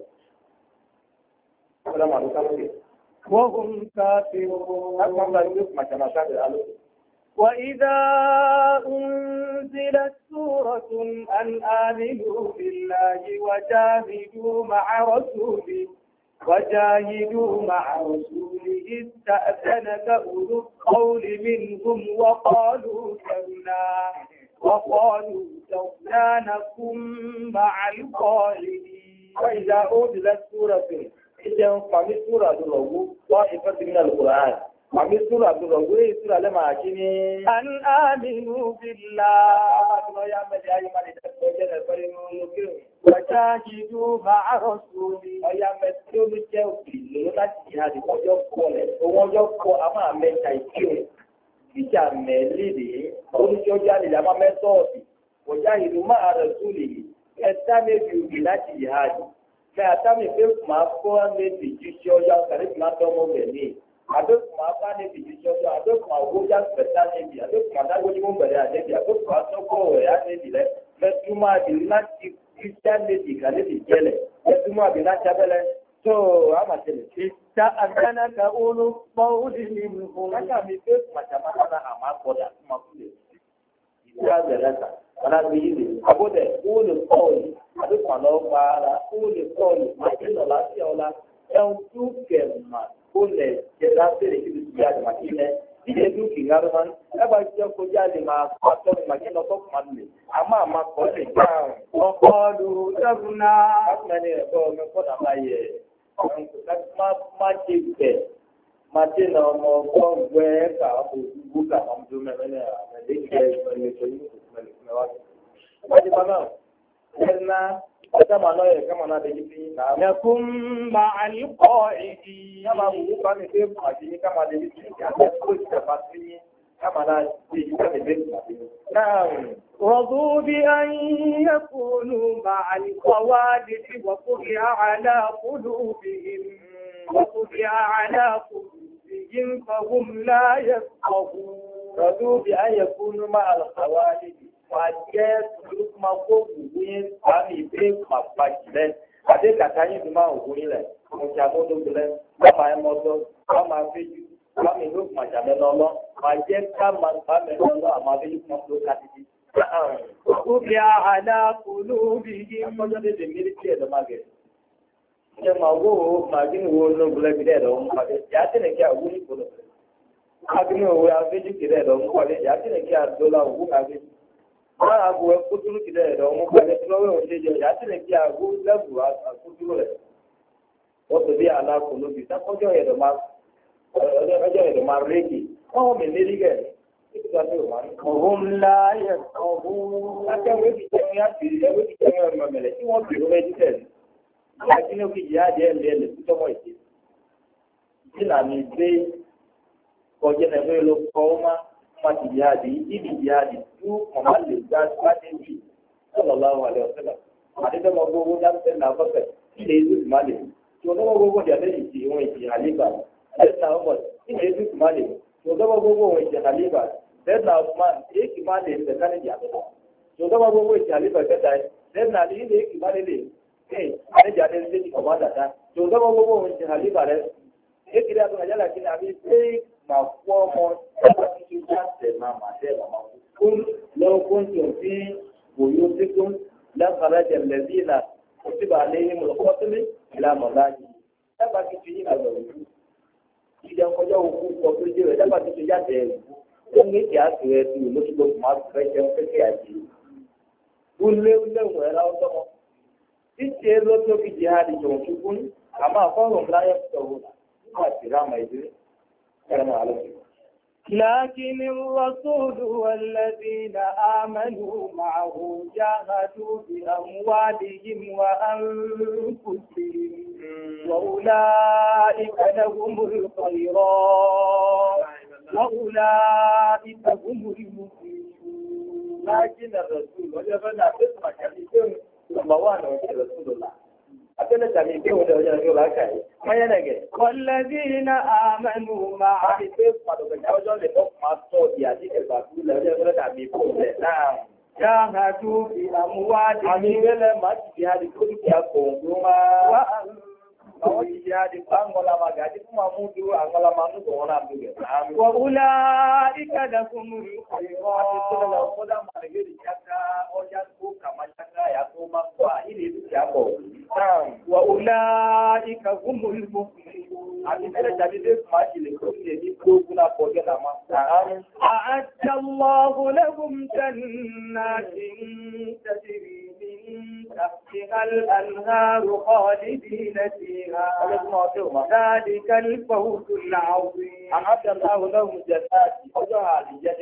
وهم كافرون وإذا أنزلت سورة أن آمنوا بالله وجاهدوا مع رسوله وجاهدوا مع رسوله استأذنك أولو القول منهم وقالوا سمعنا وقالوا سمعنا نكن مع القائلين وإذا أنزلت سورة إذا قامت سورة الرغو طائفة من القرآن قامت سورة الرغو سورة لما أكيني أن آمنوا بالله وجاهدوا مع رسوله ọ̀yà mẹ́tí ó ló jẹ́ òkèlè láti jihadi ọjọ́ pọ̀ rẹ̀ owó ọjọ́ pọ̀ a máa mẹ́ta ìkírun ìjà mẹ́lẹ́lẹ́ oníṣọ́jà lè dá máa mẹ́tọ́ọ̀dì ọjà ìlú máa rẹ̀ tún lè ẹ̀ta méjì òkè láti jihadi mẹ́ àtàmì pé máa fọ́ méjì jíṣẹ́ ọjà kàrí máa tọ́mọ bẹ̀ ní àdókùn máa bá méjì jíṣẹ́ ọjà àdókùn máa wó já pẹ̀tà méjì àdókùn máa dágbójú mú bẹ̀rẹ̀ àdébì àdókùn máa tọ́kọ̀ ọ̀rẹ́ àdébì rẹ̀ mẹ́túmọ̀ àdìrí láti kristian méjì kàlébì jẹ́lẹ̀ mẹ́túmọ̀ àdìrí láti abẹ́lẹ̀ tó àmàtẹ̀lẹ̀. استأذنك أولو الطول منهم kájà mi pé màjàmáta àmà kọ́dà fún makúlẹ̀ ìdí àgbẹ̀rẹ̀ta alágbé yìí lè abódẹ̀ kúlù kọ́ọ̀lù àdókùn àlọ́ pa ara kúlù kọ́ọ̀lù màjínà láti ọ̀la ẹ̀hún tó kẹ̀mà kó lẹ̀ jẹ́ lábẹ́rẹ́ kí ló ti yá àdìmàkílẹ̀ ìdí dúkì ńlárúmá ẹgbàá jẹ́ kọjá lè máa kọ́ àtọ́nù màjínà ọkọ̀ máa lè àmọ́ àmà kọ́ lè gbà وقالوا سمعنا káfíńmẹ́ni ẹ̀kọ́ ọmọ kọ́nà láyé má ṣe bẹ̀ má ṣe nà ọmọ ọgbọ́n gbẹ́ ká òṣùgbó ká ọmọ tó mẹ́mẹ́lẹ́ àmẹ́lẹ́kẹ́ ìfẹ̀lẹ́fẹ̀ yìí kò fẹ́lẹ́ fún ẹwà. wájú bá náà ẹ̀ná ọjọ́ màá náà yẹ ká màá náà lẹ́yìn sí náà. نكن مع القائدين ká máa wù ú bá mi pé àti ní ká máa lẹ́yìn sí àti ẹ̀kọ́ ìjọba sí ní ká máa náà ṣe ìjọba lẹ́yìn sí. رضوا بأن يكونوا مع الخوالف وطبع على قلوبهم وطبع على قلوبهم فهم لا يفقهون رضوا بأن يكونوا مع الخوالف wàjẹ́ tuntun máa kó òwú yẹn àmì ìgbé pàpà jìlẹ̀ àti kàkà yín tó máa òwú yín lẹ̀ ọjà mọ́tòkù lẹ̀ ká máa mọ́ tó ká máa fẹ́jú ká mi ló kùmà jà mẹ́lọ lọ wàjẹ́ ká máa bá mẹ́lọ lọ àmọ́ abẹ́jú kùmà tó ká títí. طبع على قلوبهم ọjọ́ tètè mírí tí ẹ̀dọ́ máa gẹ̀. ṣé màá wó o màá dín ìwé olóògùn lẹ́bi dẹ́ ẹ̀dọ́ ọmọ pàdé yà á tẹ̀lé kí àwú ní ìfọdọ̀ máa dín ìwé afẹ́jú kì dẹ́ ẹ̀dọ́ ọmọ pàdé yà á tẹ̀lé kí àdólà òwú kàfẹ́jú. máa àgbo ẹkútúrú kì dẹ́ ẹ̀dọ́ ọmọ pàdé tí wọ́n wẹ̀ ṣe jẹ yà á tẹ̀lé kí àwú lẹ́bù àkútúrú rẹ̀. wọ́n tó bí aláàkó lóbi sákọ́jọ́ ẹ̀dọ̀ máa ọjọ́ ẹ̀dọ̀ máa rẹ́gì wọ́n mi lérí gẹ̀ وهم لا يفقهون akẹ́wé ti jẹun yá sí ẹwé ti jẹun ọmọ mẹ̀lẹ̀ tí wọ́n bèrè rẹ̀ jíjẹ̀ ní. láti ní òkè yìí adìẹ ẹ̀lẹ́ ẹ̀lẹ́ tó tọ́mọ̀ ìdí. ìdílà mi gbé kọjá náà fẹ́ ló kọ́ ọ́ má má ti yá adì ìdí yá adì tó màmá lè gbá gbádé bì sọ̀rọ̀ láwọn àlẹ́ ọ̀sẹ̀lá. àdéhùn ọgbọ́n owó dáńtẹ́ náà fọ́fẹ́ ilé ìlú ìmàlè tí ọlọ́wọ́ gbogbo ìjà lẹ́yìn tí ìwọ̀n ìjì àlébà àdéhùn àwọn ọmọ ilé ìlú ìmàlè tí ọlọ́wọ́ gbogbo ìwọ̀n ìjì àlébà lẹ́nà ọ̀sùnmáà èkì máa lè lè kánì jà lọ́wọ́. Ṣùgbọ́n gbogbo ìjà àlébà kẹta ẹ̀ lẹ́nà àlè ilé èkì máa lè lè ẹ̀ àlejò àlè lè ti kọ̀mọ́ dàda. Ṣùgbọ́n gbogbo ìjà àlébà rẹ̀ èkì rẹ̀ àtúnṣe àjálà kí ni àbí pé màá fọ́ ọmọ ẹgbẹ́ tuntun jáde máa máa dẹ́ màmá fún lọ́wọ́ fún tòun sí òyò síkún lẹ́kọ̀ọ́rẹ́ jẹ̀lẹ̀ bí ìlà òsínbà àléyìn mọ̀lọ́kọ́tìlẹ̀ ìlànà láàyè. Dábàá ti fi yín àgbẹ̀ òkú. Ìjẹun kọjá òkú kọ tó dé rẹ̀ dábàá ti fi jáde ẹ̀rù. Ó ní kí á tó ẹ tu lóṣùgbọ́ kò máa fẹ́ jẹun kékeré àti wúlé wúlé wọ̀ ẹ́ láwọn tọ́mọ. Títí ló tó fi jẹ́ àdìjọ́ ṣubú àmọ́ àfọ́rùn láyé sọ̀rọ̀ nígbà tí ráàmà ìdílé kẹrẹ máa lọ sí. لكن الرسول والذين آمنوا معه جاهدوا بأموالهم وأنفسهم وأولئك لهم الخيرات وأولئك هم المفلحون. لكن الرسول وجبنا باسم كلمة سموان رسول الله. والذين آمنوا معه جاهدوا بأموالهم وأولئك لهم الخيرات وأولئك هم المفلحون. أعد الله لهم جنات تجري من تحتها الأنهار خالدين فيها ذلك الفوز العظيم. أعد الله لهم جنات وجعل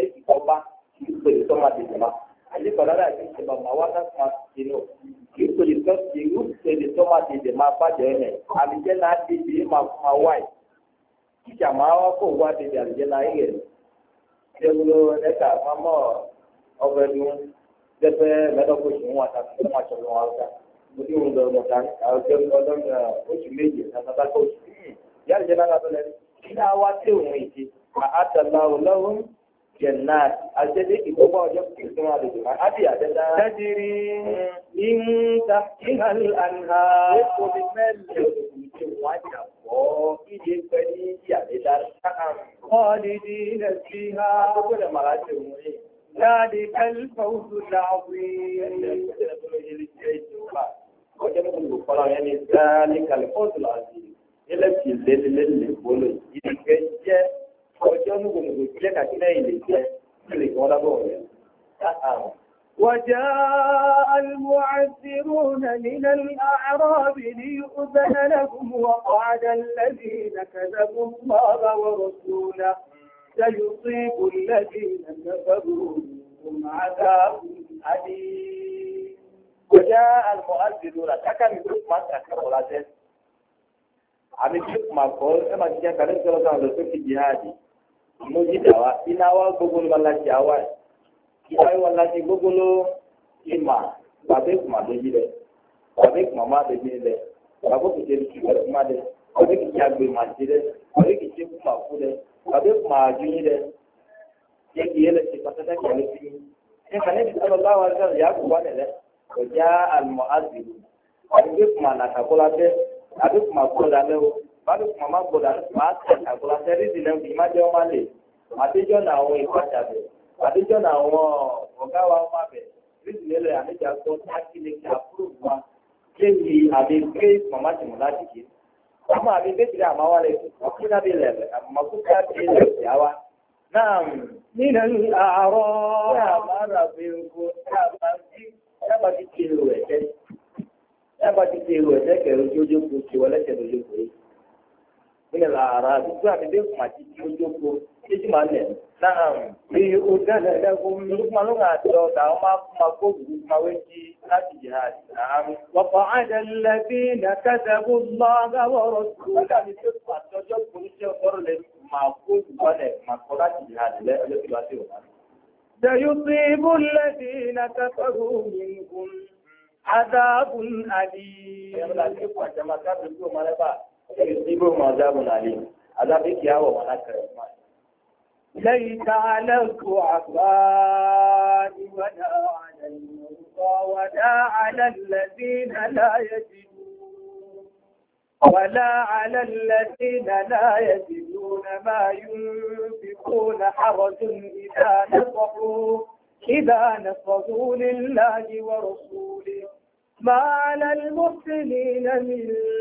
الجنة ali kɔlɔlɔ yɛ ti ma ma wa ka kuma sinu k'i koli tɔ k'i koli tɔma di de ma ba jɛ nɛ alijɛ n'a di di ma kuma wa ye kika ma wa ko wa di di alijɛ n'a ye yɛrɛ dewuro ne ka ma mɔ ɔbɛ dun dɛpɛ mɛdɔ ko si wa ta ko ma sɔrɔ wa ta o ti wuli dɔrɔn ta awo tɛ o dɔn o si meji na ta ko si yali jɛ n'a ka bɛlɛ kina wa te o ŋun ti a a ta la o la o. جنات الجدي يبغى يجيب كلمة هذه أبي هذا تجري من تحتها الأنهار يقول خالدين فيها ذلك الفوز العظيم. ذلك الفوز العظيم الذي للي بقوله يتكلم ọjọ́ nùgbòǹgbò jẹ́ kàkínà ilé jẹ́ ilé kan lábọ̀ rẹ̀. وجاء المعذرون من الأعراب ليؤذن لهم وقعد الذين كذبوا الله ورسوله سيصيب الذين كفروا منهم عذاب أليم. وجاء المعذرون تكن ما تكبرت àmì tí kò máa kọ́ ẹ máa ti jẹ́ kàlẹ́ sọ̀rọ̀ sọ̀rọ̀ lọ sókè jihadi ìmọ̀jì dàwa iná wa gbogbo ló máa láti àwa ẹ̀ ìwà ìwà láti gbogbo ló ìmà bàbá ìkùmà lójú rẹ̀ bàbá ìkùmà má bèbí rẹ̀ bàbá kò tẹ̀lé kí wọ́n má rẹ̀ bàbá kì í ṣe àgbè má ti rẹ̀ bàbá kì í ṣe kùmà kú rẹ̀ bàbá ìkùmà àjùyìn rẹ̀ ṣé kì í yẹ lẹ́sẹ̀ pàtàkì àlẹ́ fi yín ṣé kàlẹ́ ti sọ̀rọ̀ bá wa sọ̀rọ̀ yà kó wà nílẹ̀ ọjà àlùmọ̀ àzìrì bàbá ìkùmà nàkàkọ́lá bẹ́ẹ̀ àbí kùmà gbọ́dọ̀ alẹ́ o bàbí kùmà má gbọ́dọ̀ alẹ́ kùmà àtàkà gbọ́dọ̀ alẹ́ rí ìdílé kì í má jẹ́ ọmọ alẹ́ àdéjọ́ náà àwọn ìpàdé abẹ àdéjọ́ náà àwọn ọ̀gá wa ọmọ abẹ rí ìdílé rẹ̀ àdéjà gbọ́ tákìlẹ̀ kí àbúrò wa kéwì àbí gbé màmá tì mú láti ké ọmọ àbí gbèsè àmà wa lẹ ọkùnrin àbí lẹ àmàkùnkà àbí lẹ ìyá wa náà nínú àárọ̀ àmàrà bẹ̀rù kó dábàá ti kéwì rẹ̀ jẹ́ dábàá ti kéwì rẹ̀ jẹ́ kẹrù tí ó jókòó tí wọlé kẹrù jókòó yìí nílẹ̀ làárá àdúgbò àti dé kùmà tí ó jókòó kéjì máa lẹ̀ náà bí o dáná ẹ̀dẹ́gun ní kúmà ló ń àjọ táwọn máa máa kó òdùdú máa wé jí láti jìnnà àmì. wọ́pọ̀ àdàlẹ́bí nàkàdàbọ̀ máa wọ̀rọ̀ tó. wọ́n dàbí pé àtọ́jọ́ polisi ọ̀rọ̀ lè máa kó òdùdú lẹ̀ máa kọ́ láti jìnnà àdìlẹ́ ọlọ́kìlọ́ àti òun. سيصيب الذين كفروا منهم عذاب أليم. يصيبهم عذاب أليم. عذاب كيا ومنكر. ليس على الضعفاء ولا على المرضى ولا على الذين لا يجدون ولا على الذين لا يجدون ما ينفقون حرج إذا نصحوا إذا نصحوا لله ورسوله ما على المحسنين من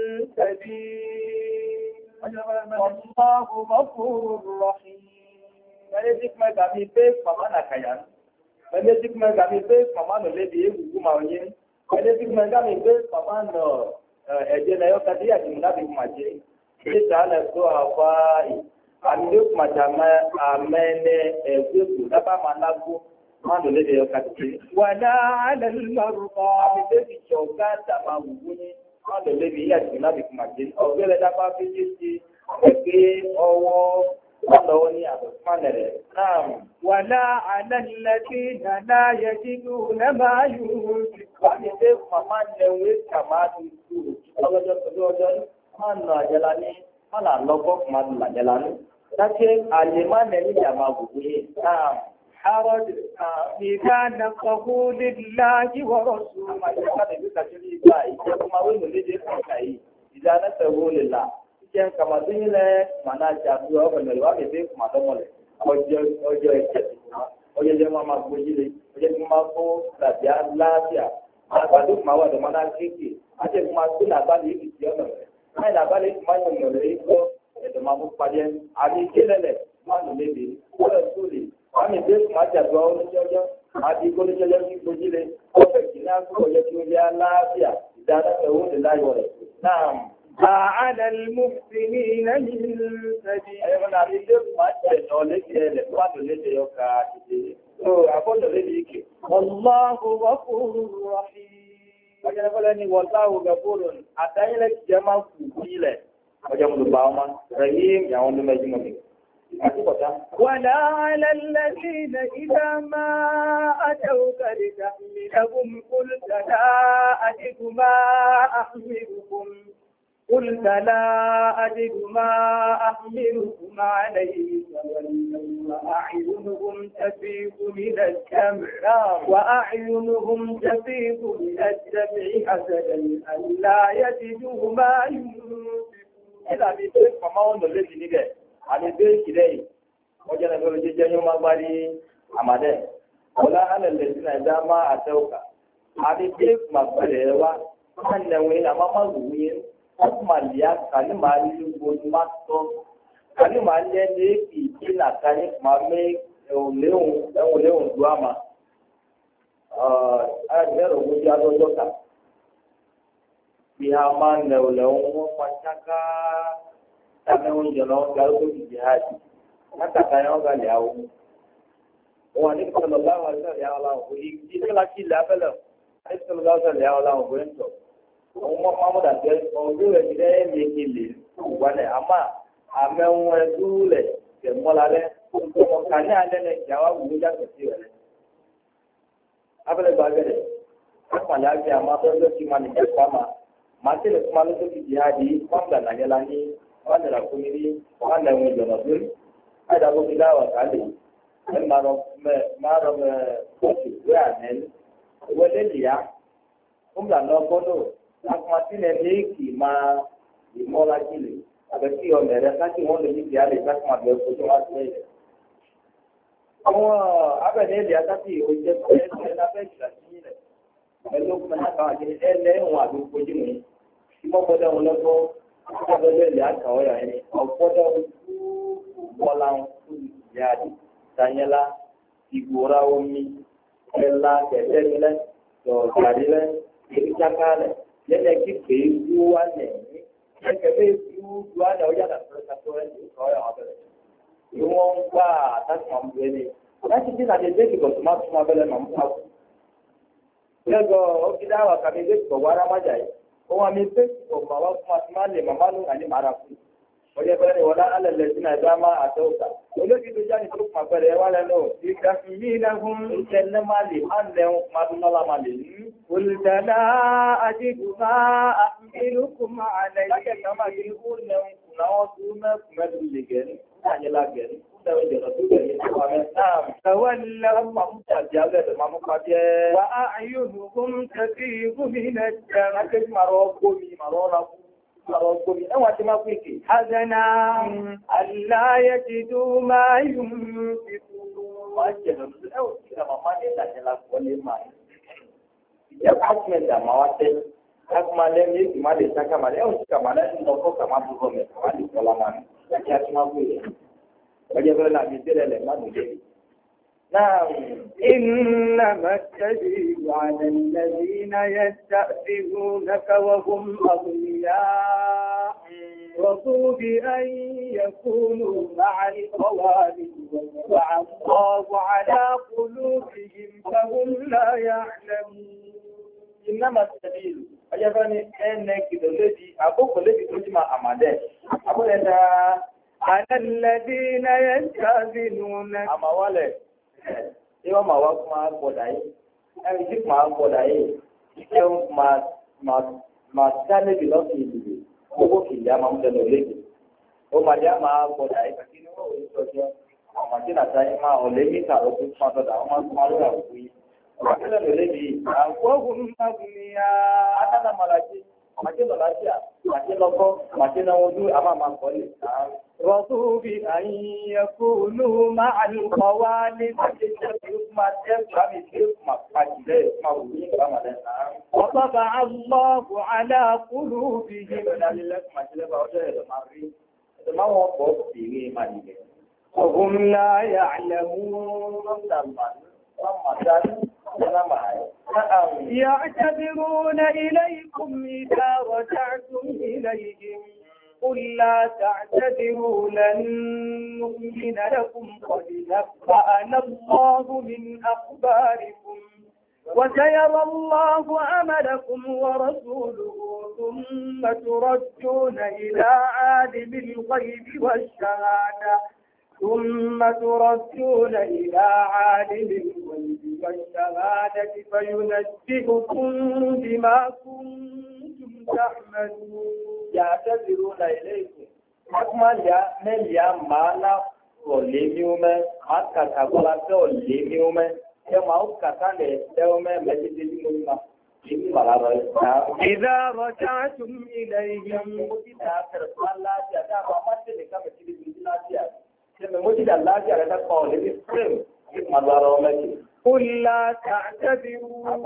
سبيل والله غفور رحيم. Mẹ́lẹ́dík mẹ́ga mi pé màmá nà kàyà. Mẹ́lẹ́dík mẹ́ga mi pé màmá nà lébi egungun máa yé. Mẹ́lẹ́dík mẹ́ga mi pé màmá nà ẹ̀jẹ̀ nà yọ kàdé àti múnábì kùmà jẹ́. Ṣé sàá nà tó àwa yìí? àti màjàmá àmẹ́nẹ ẹ̀gbẹ́kù dábàá máa lágbó máa lò lédè ọkà tètè. wàlá àlẹ́lùmọ̀rùkọ́. àbíké ti jọ gáàdà máa wù ú ní máa lò lédè yíyá tìǹbù láti fi màjè. ọ̀gbẹ́rẹ́ dábàá fi dé sí ẹgbẹ́ ọwọ́ lọ́wọ́ ní àbẹ̀fúnmalẹ̀ rẹ̀ náà. wàlá àlẹ́lẹ́tì nàlá yẹtìlú lẹ́mà yóò ti kọ́. àbíké màmá nẹ̀wé kàmá dùdú ọlọ́jọ́ pẹ̀lú ọjọ́ máa nà àjẹlá ní máa nà lọ́kọ́ máa nà àjẹlá ní. dákẹ́ àlè má nẹ̀ ní ìjàmbá gbogbo yìí náà. حرج إذا نقضوا لله ورسوله. أما إذا كان يقول لله إذا كما وين لدي كاي إذا نسوا لله إذا كما دين له منا جابوا أو بنلوا بيبي كما تمله أوجه أوجه إجتماع أوجه جماعة مقبولة أوجه جماعة كو لابيا لابيا أبادو ما هو دمنا كيكي أجه كما كنا بالي كيانو ما إن بالي كما يوم يلقو دمنا مقبلين أبي كلله ما نلبي ولا سوري àmì ìdẹ́kùn máa jàdùá oníṣẹ́jọ́ àti oníṣẹ́jọ́ ní gbòjìlẹ̀ ọ̀fẹ́ kìíní àkókò yẹ kí ó yá láàbíà ìdáná ẹ̀wọ́ lè láyọ̀ rẹ̀ náà. على المحسنين من سبيل. ẹ̀rọ náà ní ìdẹ́kùn máa jẹ̀nà létí ẹ̀lẹ̀ wà ló létí ọkà àtìdé. tó àkọ́jọ létí ike. والله غفور رحيم. ọjọ́ ìfọlẹ́ ni wọ́n láwù gàfóró àtàyẹ̀lẹ̀ ti jẹ́ máa kú sílẹ̀ ọjọ́ mọ̀lùbá ọmọ rẹ̀ yí ìyàwó ló mẹ́jú mọ̀ mi. ولا على الذين إذا ما أتوك لتحملهم قلت لا أجد ما أحملكم قلت لا أجد ما أحملكم عليه وأعينهم تفيض من الدمع وأعينهم تفيض من الدمع حسدا أن لا يجدوا ما ينفقون. إذا بيتك فما هو الذي نجح àmì bẹ́ẹ̀ kìlẹ̀ yìí wọ́n jẹ́ nàbẹ́rẹ́ jẹjẹ́ yóò máa gbárí àmàdẹ́ wọlé alẹ́lẹ́ sí nàìjíríà máa àtẹ́wọ̀ká àmì bẹ́ẹ̀ kùmà pẹ̀lẹ́ wa máa nẹ̀wé àmà máa wù yẹn wọ́n kùmà lìyà kàní máa lé gbòdì máa tọ́ kàní máa lé ní kì í kí nà kàní kùmà mẹ́ ẹ̀wọ̀n léwọ̀n ẹ̀wọ̀n léwọ̀n du àmà ẹ̀ẹ́dẹ̀rẹ̀ owó jẹ́ adọ́jọ́ kà bí a máa nẹ̀wọ̀ lẹ́wọ̀n wọ́n pàṣáká. Kami oúnjẹ lọ ga lóko ti jihadi látàkà yẹn ọgá lè awo wọn ní sọlọ báwọn ẹsẹ lè awo làwọn òye ìdílé láti ilẹ̀ abẹ́lẹ̀ ní sọlọ báwọn ẹsẹ lè awo làwọn òye ń tọ̀ àwọn ọmọ mahmud àti ọdún rẹ̀ ti dẹ́ méjì lè wọlé àmà àmẹ́wọn ẹdú lẹ̀ tẹ̀ mọ́lá lẹ̀ ọmọ kàní alẹ́ lẹ̀ jàwá wùdú jáde sí rẹ̀ abẹ́lẹ̀ gbàgẹ́rẹ̀ àpàlẹ́ àbí àmọ́ abẹ́lẹ̀ tí ma nìjẹ́ pàmà màá tẹ̀lé fún ma lóko ti jihadi fáwọn nàyẹ́lá ní wọ́n lè ra kúmi ní wọ́n lè wọ́n ìjọba tó ní àdàbò ti dáwà kálí ẹ̀ máa rọ mẹ́ máa rọ mẹ́ oṣù tó yà nẹ́ni owó lẹ́lẹ̀ yá fún ìlànà ọgbọ́dọ̀ akọ̀mọ̀tì lẹ́ méèkì máa ìmọ̀lá kílè àbẹ̀kí ọmọ rẹ̀ káàkiri wọn lè ní ìdí àlè káàkiri àbẹ̀ ojú wa sí ẹ̀yẹ. àwọn abẹ́lé ilé atákì ìwòjẹ́ fẹ́ẹ́ lábẹ́ ìgbà sí ilẹ̀ pẹ̀lú ọkùnrin náà kàwá jẹ́ ẹlẹ́wọ̀n àbí ojú mi ìmọ̀gbọ́dọ̀ wọn lọ́gbọ́ ọgbọ́dọ̀ ilé àkàwọ́ yà ẹni ọgbọ́dọ̀ bọ́lá ń fún ìyáàdì tanyẹ́lá ìgbòra omi ẹ̀la kẹ̀kẹ́ nílẹ̀ tọ̀ọ̀tàrí lẹ̀ èkìtàkà lẹ̀ lẹ́lẹ̀ kí pèé wú wá lẹ̀ ní kẹ̀kẹ́ bẹ́ẹ̀ wú wá lẹ̀ ọjà dàtọ̀ kàtó ẹ̀ ní ìkọ́ ẹ̀ wọ́n bẹ̀rẹ̀ ni wọ́n ń gbà àtàkùn àwọn ọmọ ẹni láti dín àti ẹgbẹ́ kìkọ̀ tó máa tún abẹ́lẹ̀ màmú pàkó. lẹ́gọ̀ ọ̀gídá wà kàmí ẹgbẹ́ kìkọ̀ wá rámájà yìí òun àmì ẹgbẹ́ kìkọ̀ màmá fún àti má lè màmá lóhùn àní màrà fún ọjọ́ bẹ́ẹ̀ ni wọ́n lá alẹ́ lẹ́sìn àìsàn máa àtẹ́wọ̀ta olóògbé tó jáde tó kùmà pẹ̀lẹ́ wà lẹ́nu ìgbàfìlínàhùn ìṣẹ̀lẹ̀ máa lè má lẹ́hùn máa tún lọ́la máa lè ní. olùtàlá àdìgùnmá àmìlùkùn àlẹ́ lákẹ́kọ̀ọ́ máa ti kú lẹ́hùn kùnà wọn tún mẹ́kùnmẹ́dù lè gẹ̀ẹ́ni kúnà yẹn la gẹ̀ẹ́ni kúnà yẹn jẹ̀nà tó gẹ̀ẹ́ni tó wà mẹ́ náà. tawalla máa mú tàbí alẹ́ rẹ̀ máa mú pàdé. wà á àyùnùkùn tẹ̀sí gómìnà jẹ́ akẹ́kọ̀ọ́ máa rọ gómi máa rọ ọ́nà kú máa rọ gómi ẹ̀wọ̀n àti máa kú èké. hazana aláyẹ̀tìdú máa yùn fífún. máa jẹ̀nà tó ẹ̀wọ̀n tí ìlànà máa ní ìlànà la kọ́ lé máa ìjẹ́ pàṣẹ dàmà wá tẹ́ kákùmá lẹ́nu èkì má lè sáká má lẹ́ ẹ̀wọ̀n tí kàmá lẹ́nu lọ́kọ́ kàmá dúró mẹ́ kàmá lè tọ́lá máa ní ẹ̀kí àti máa kú èké. ọjọ́ bẹ́ẹ̀ náà mi délẹ̀ lẹ̀ má dùn dé. نعم إنما السبيل على الذين يستأذنونك وهم أغنياء رضوا بأن يكونوا مع الخوالف وطبع الله على قلوبهم فهم لا يعلمون. إنما السبيل أجابني أنك الذي أبوك الذي تجمع أمانه أقول أنا على الذين يستأذنونك أما ولد إيوه ما وقت ما أقولي أنا جيت ما أقولي إيوه ما ما ما كان بلوكي owó kìí a máa ń tẹnu léde ó máa dé a máa gbọdọ̀ àyíká kí ni wọ́n wòye sọ́jọ́ àwọn àti nàta yín máa ọ̀lẹ́ mítà ló tún fún ọ̀dọ̀ àwọn máa ń máa lóra òkú yìí ọ̀rọ̀ tẹnu léde yìí àwọn ogun magunia adáná malaji màtí lọ́lájà màtí lọ́kọ́ màtí náà ojú àmà máa kọ́ lè ta. رضوا بأن يكونوا مع الخوالف وطبع الله على قلوبهم وهم لا يعلمون. يعتذرون إليكم إذا رجعتم إليهم قل لا تعتذروا لن نؤمن لكم قد نبأنا الله من أخباركم وسيرى الله عملكم ورسوله ثم تردون إلى عالم الغيب والشهادة ثم تردون إلى عالم الغيب والشهادة فينبئكم بما كنتم تعملون. يعتذرون إليكم حكما يا من يا مانا وليميوما حتى تقول أنت وليميوما كما أوكتان يوما مجددين إذا رجعتم إليهم قل لا تعتذروا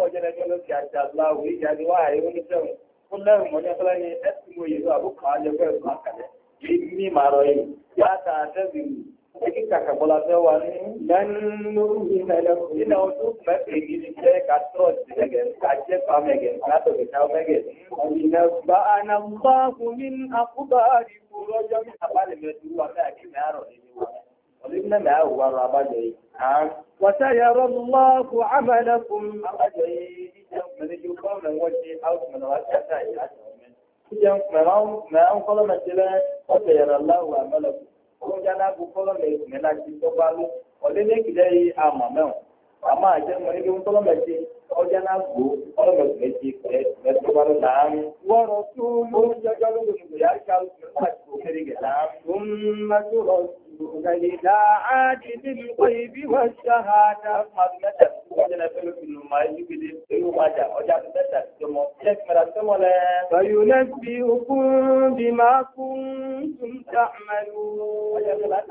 kullum wani fulani esimo yi zuwa buka wajen kai kuma kane mi maro yi ya ta ta biyu cikin kakabola ta wani dan nuru na da ina wasu kuma pegi ni ke ka to daga ka ce ka mege ka to ka mege ina ba ana Allahu min aqbarikum rajam abale me duwa ta ki maro ni wani na ma wa raba dai ha wa sayara Allahu amalakum abajai من يقوم من وجه أو من وجه ثاني يوم ما ما أنقل مثلا وسيرى الله عمله وجانا بقول من من أجل تقبل ولذلك جاي أمامه أما أجل من يقوم كل مثل وجانا بقول من مثل تقبل نعم ورسوله جعلوا من يرجع من أجل نعم ثم ترسل إلى عالم الغيب والشهادة فينبئكم بما كنتم تعملون.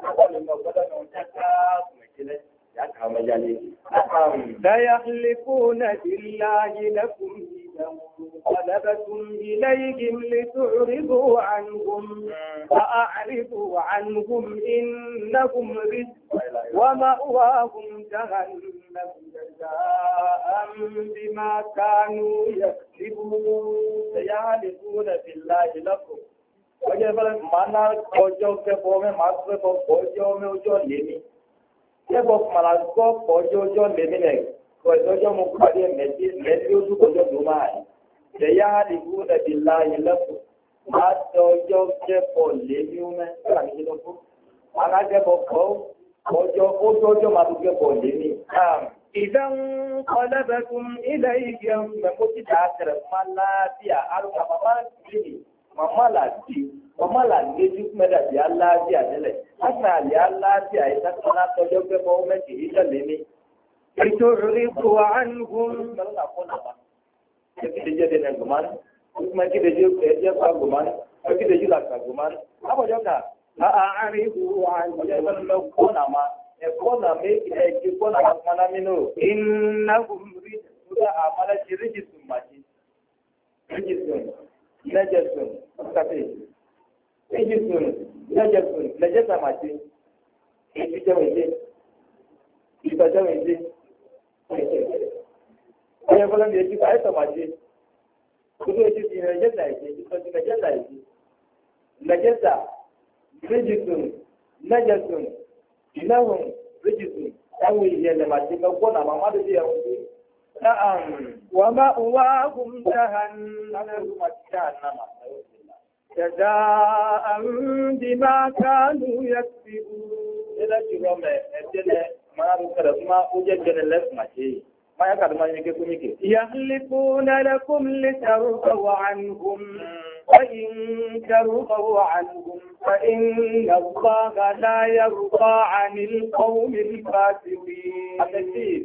لا يحلفون بالله لكم إذا انقلبتم إليهم لتعرضوا عنهم فأعرضوا عنهم إنهم رجس ومأواهم جهنم جزاء بما كانوا يكسبون. يحلفون بالله لكم ọjọ́ ìfẹ́lẹ́ máa ná ọjọ́ kẹfọ́ mẹ́ máa tó kẹfọ́ ọjọ́ mẹ́ ọjọ́ lèmi kẹfọ́ màlá gbọ́ ọjọ́ ọjọ́ lèmi nẹ̀ kọ ìtọ́jọ́ mo pàdé mẹ́tí mẹ́tí oṣù kọjọ́ tó máa yìí ṣẹ̀yà àdìgbò nàbí láàyè lẹ́kọ̀ọ́ máa tọ ọjọ́ kẹfọ́ lèmi mẹ́ kíláà ní kíló fún alájẹbọ kọ́ ọjọ́ ojú ọjọ́ máa tó kẹfọ́ lèmi. إذا انقلبتم إليهم mẹ́kọ́tì dà kẹrẹ̀ máa láàbíà àrùkà màmá kìíní màmá làdí màmá làdí ojú mẹ́ta bí aláàbíà nílẹ̀ láti àlè aláàbíà yìí sákàtà náà tọ́jọ́ kẹfọ́ mẹ́tì yìí tẹ̀lé mi. لتعرضوا عنهم Kita jadi negman, cuma kita juga kerja paguman, kita juga paguman. Apa juga? فأعرضوا عنهم Jangan lupa nama. Ekor nama kita ekor nama mana minu. إنهم Sudah amal jadi semacam. Regisun, lejasun, tapi regisun, lejasun, lejas macam. Ini macam ini. ìgbàjọ́ mi dé. Ẹyẹ fọlọ́ mi èjì káyọ̀ tọ̀ máa dé. Gbogbo èjì ti Nàìjẹ́sà ìdí, ìtọ́jú Nàìjẹ́sà ìdí. Nàìjẹ́sà, Ríjìsùn, Nàìjẹ́sùn, Ìnáhùn, Ríjìsùn, táwọn ìyẹn lè máa ṣe kọ́ gbọ́n àmọ́ má lóde ẹ̀wọ̀n dé. Náàm, wọ́n máa wá gùn jahannam. جزاء بما كانوا يكسبون. إذا كنا مأجلة ما نذكر ما أوجدنا لك ما شيء ما يكاد ما يمكن يمكن. يحلفون لكم لترضوا عنهم فإن ترضوا عنهم فإن الله لا يرضى عن القوم الفاسقين. أكيد.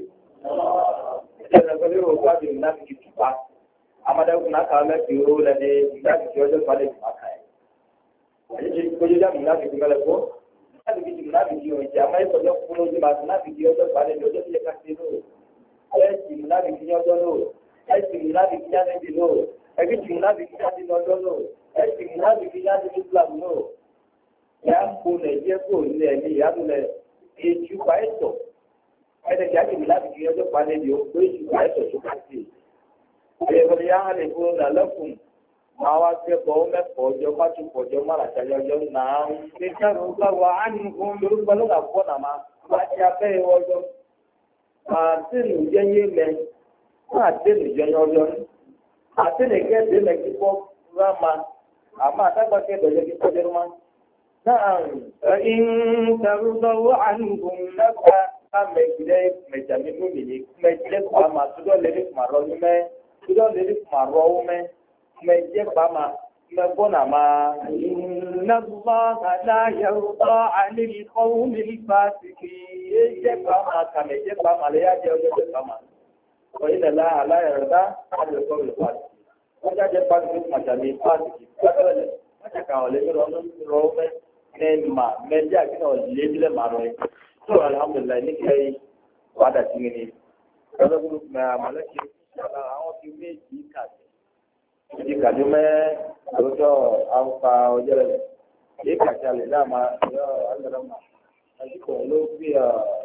إذا كانوا قادين الناس كتير. Amada kuna kama kiyo la de ndaki kiyo de pale makai. Aje kojo ja mna ki ngala ko. Ndaki ki mna ki kiyo ja mai ko jo kuno ji ba mna ki kiyo de pale jo je ka tino. Aje ki mna ki kiyo do no. Aje ki mna ki kiyo de no. Aje ki mna ki kiyo de no do no. Aje ki mna ki kiyo de Islam no. Ya ko ne je ko ne ni ya le e ju pa eto. Aje ki mna ki kiyo de pale jo ko ju pa eto ju ka ti. Ẹ̀yẹ̀fọ̀lẹ̀ yá hàn lè fún un lẹ́kùn máa wá sí ẹ̀kọ́ mẹ́kọ̀ọ́ ọjọ́ pàṣípọ̀ ọjọ́ máràṣálẹ̀ ọjọ́ náà. Ìṣẹ́rù bá wà á ní fún lórúkọ ló ń kọ́ nà máa máa ṣe abẹ́ ọjọ́. Máa tẹ̀lé ìjẹ́yé lẹ̀ máa tẹ̀lé ìjẹ́yé ọjọ́ ní. Àtẹ̀lé kẹ́ẹ̀dé lẹ̀ kíkọ́ ráma àmọ́ àtàgbà kẹ́ẹ̀dé ọjọ́ kíkọ́ jẹ́ rúmá. Náà ìṣẹ́rù bá wà á ní fún un lẹ́kọ̀ọ́ ká mẹ́jìlẹ́ mẹ́jàmí mímìlì mẹ́jìlẹ́ kọ́ àmà àtúndọ̀ lẹ́rí kùmàrọ̀ ní mẹ́. Sudah dari kemarau me, meja bama, mebona ma. Inna Allah la yarda 'anil qawmil fasiqin. Meja bama, kami meja bama leya jauh jauh bama. Kau ini lah la yarda 'anil qawmil fasiqin. Kau jadi pasti macam ni fasiqin. Kalau macam kau lagi orang orang me, nema meja kita lebih le maroi. So alhamdulillah ini kaya wadah sini. Kalau guru malah àwọn fi méjì kàdé méjì kàdé mẹ́ lọ́jọ́ àǹfà ọjọ́ rẹ̀ èyí kàdé àlè náà máa yọ àgbẹ̀rẹ̀ mà àti kò ló gbé ọ̀.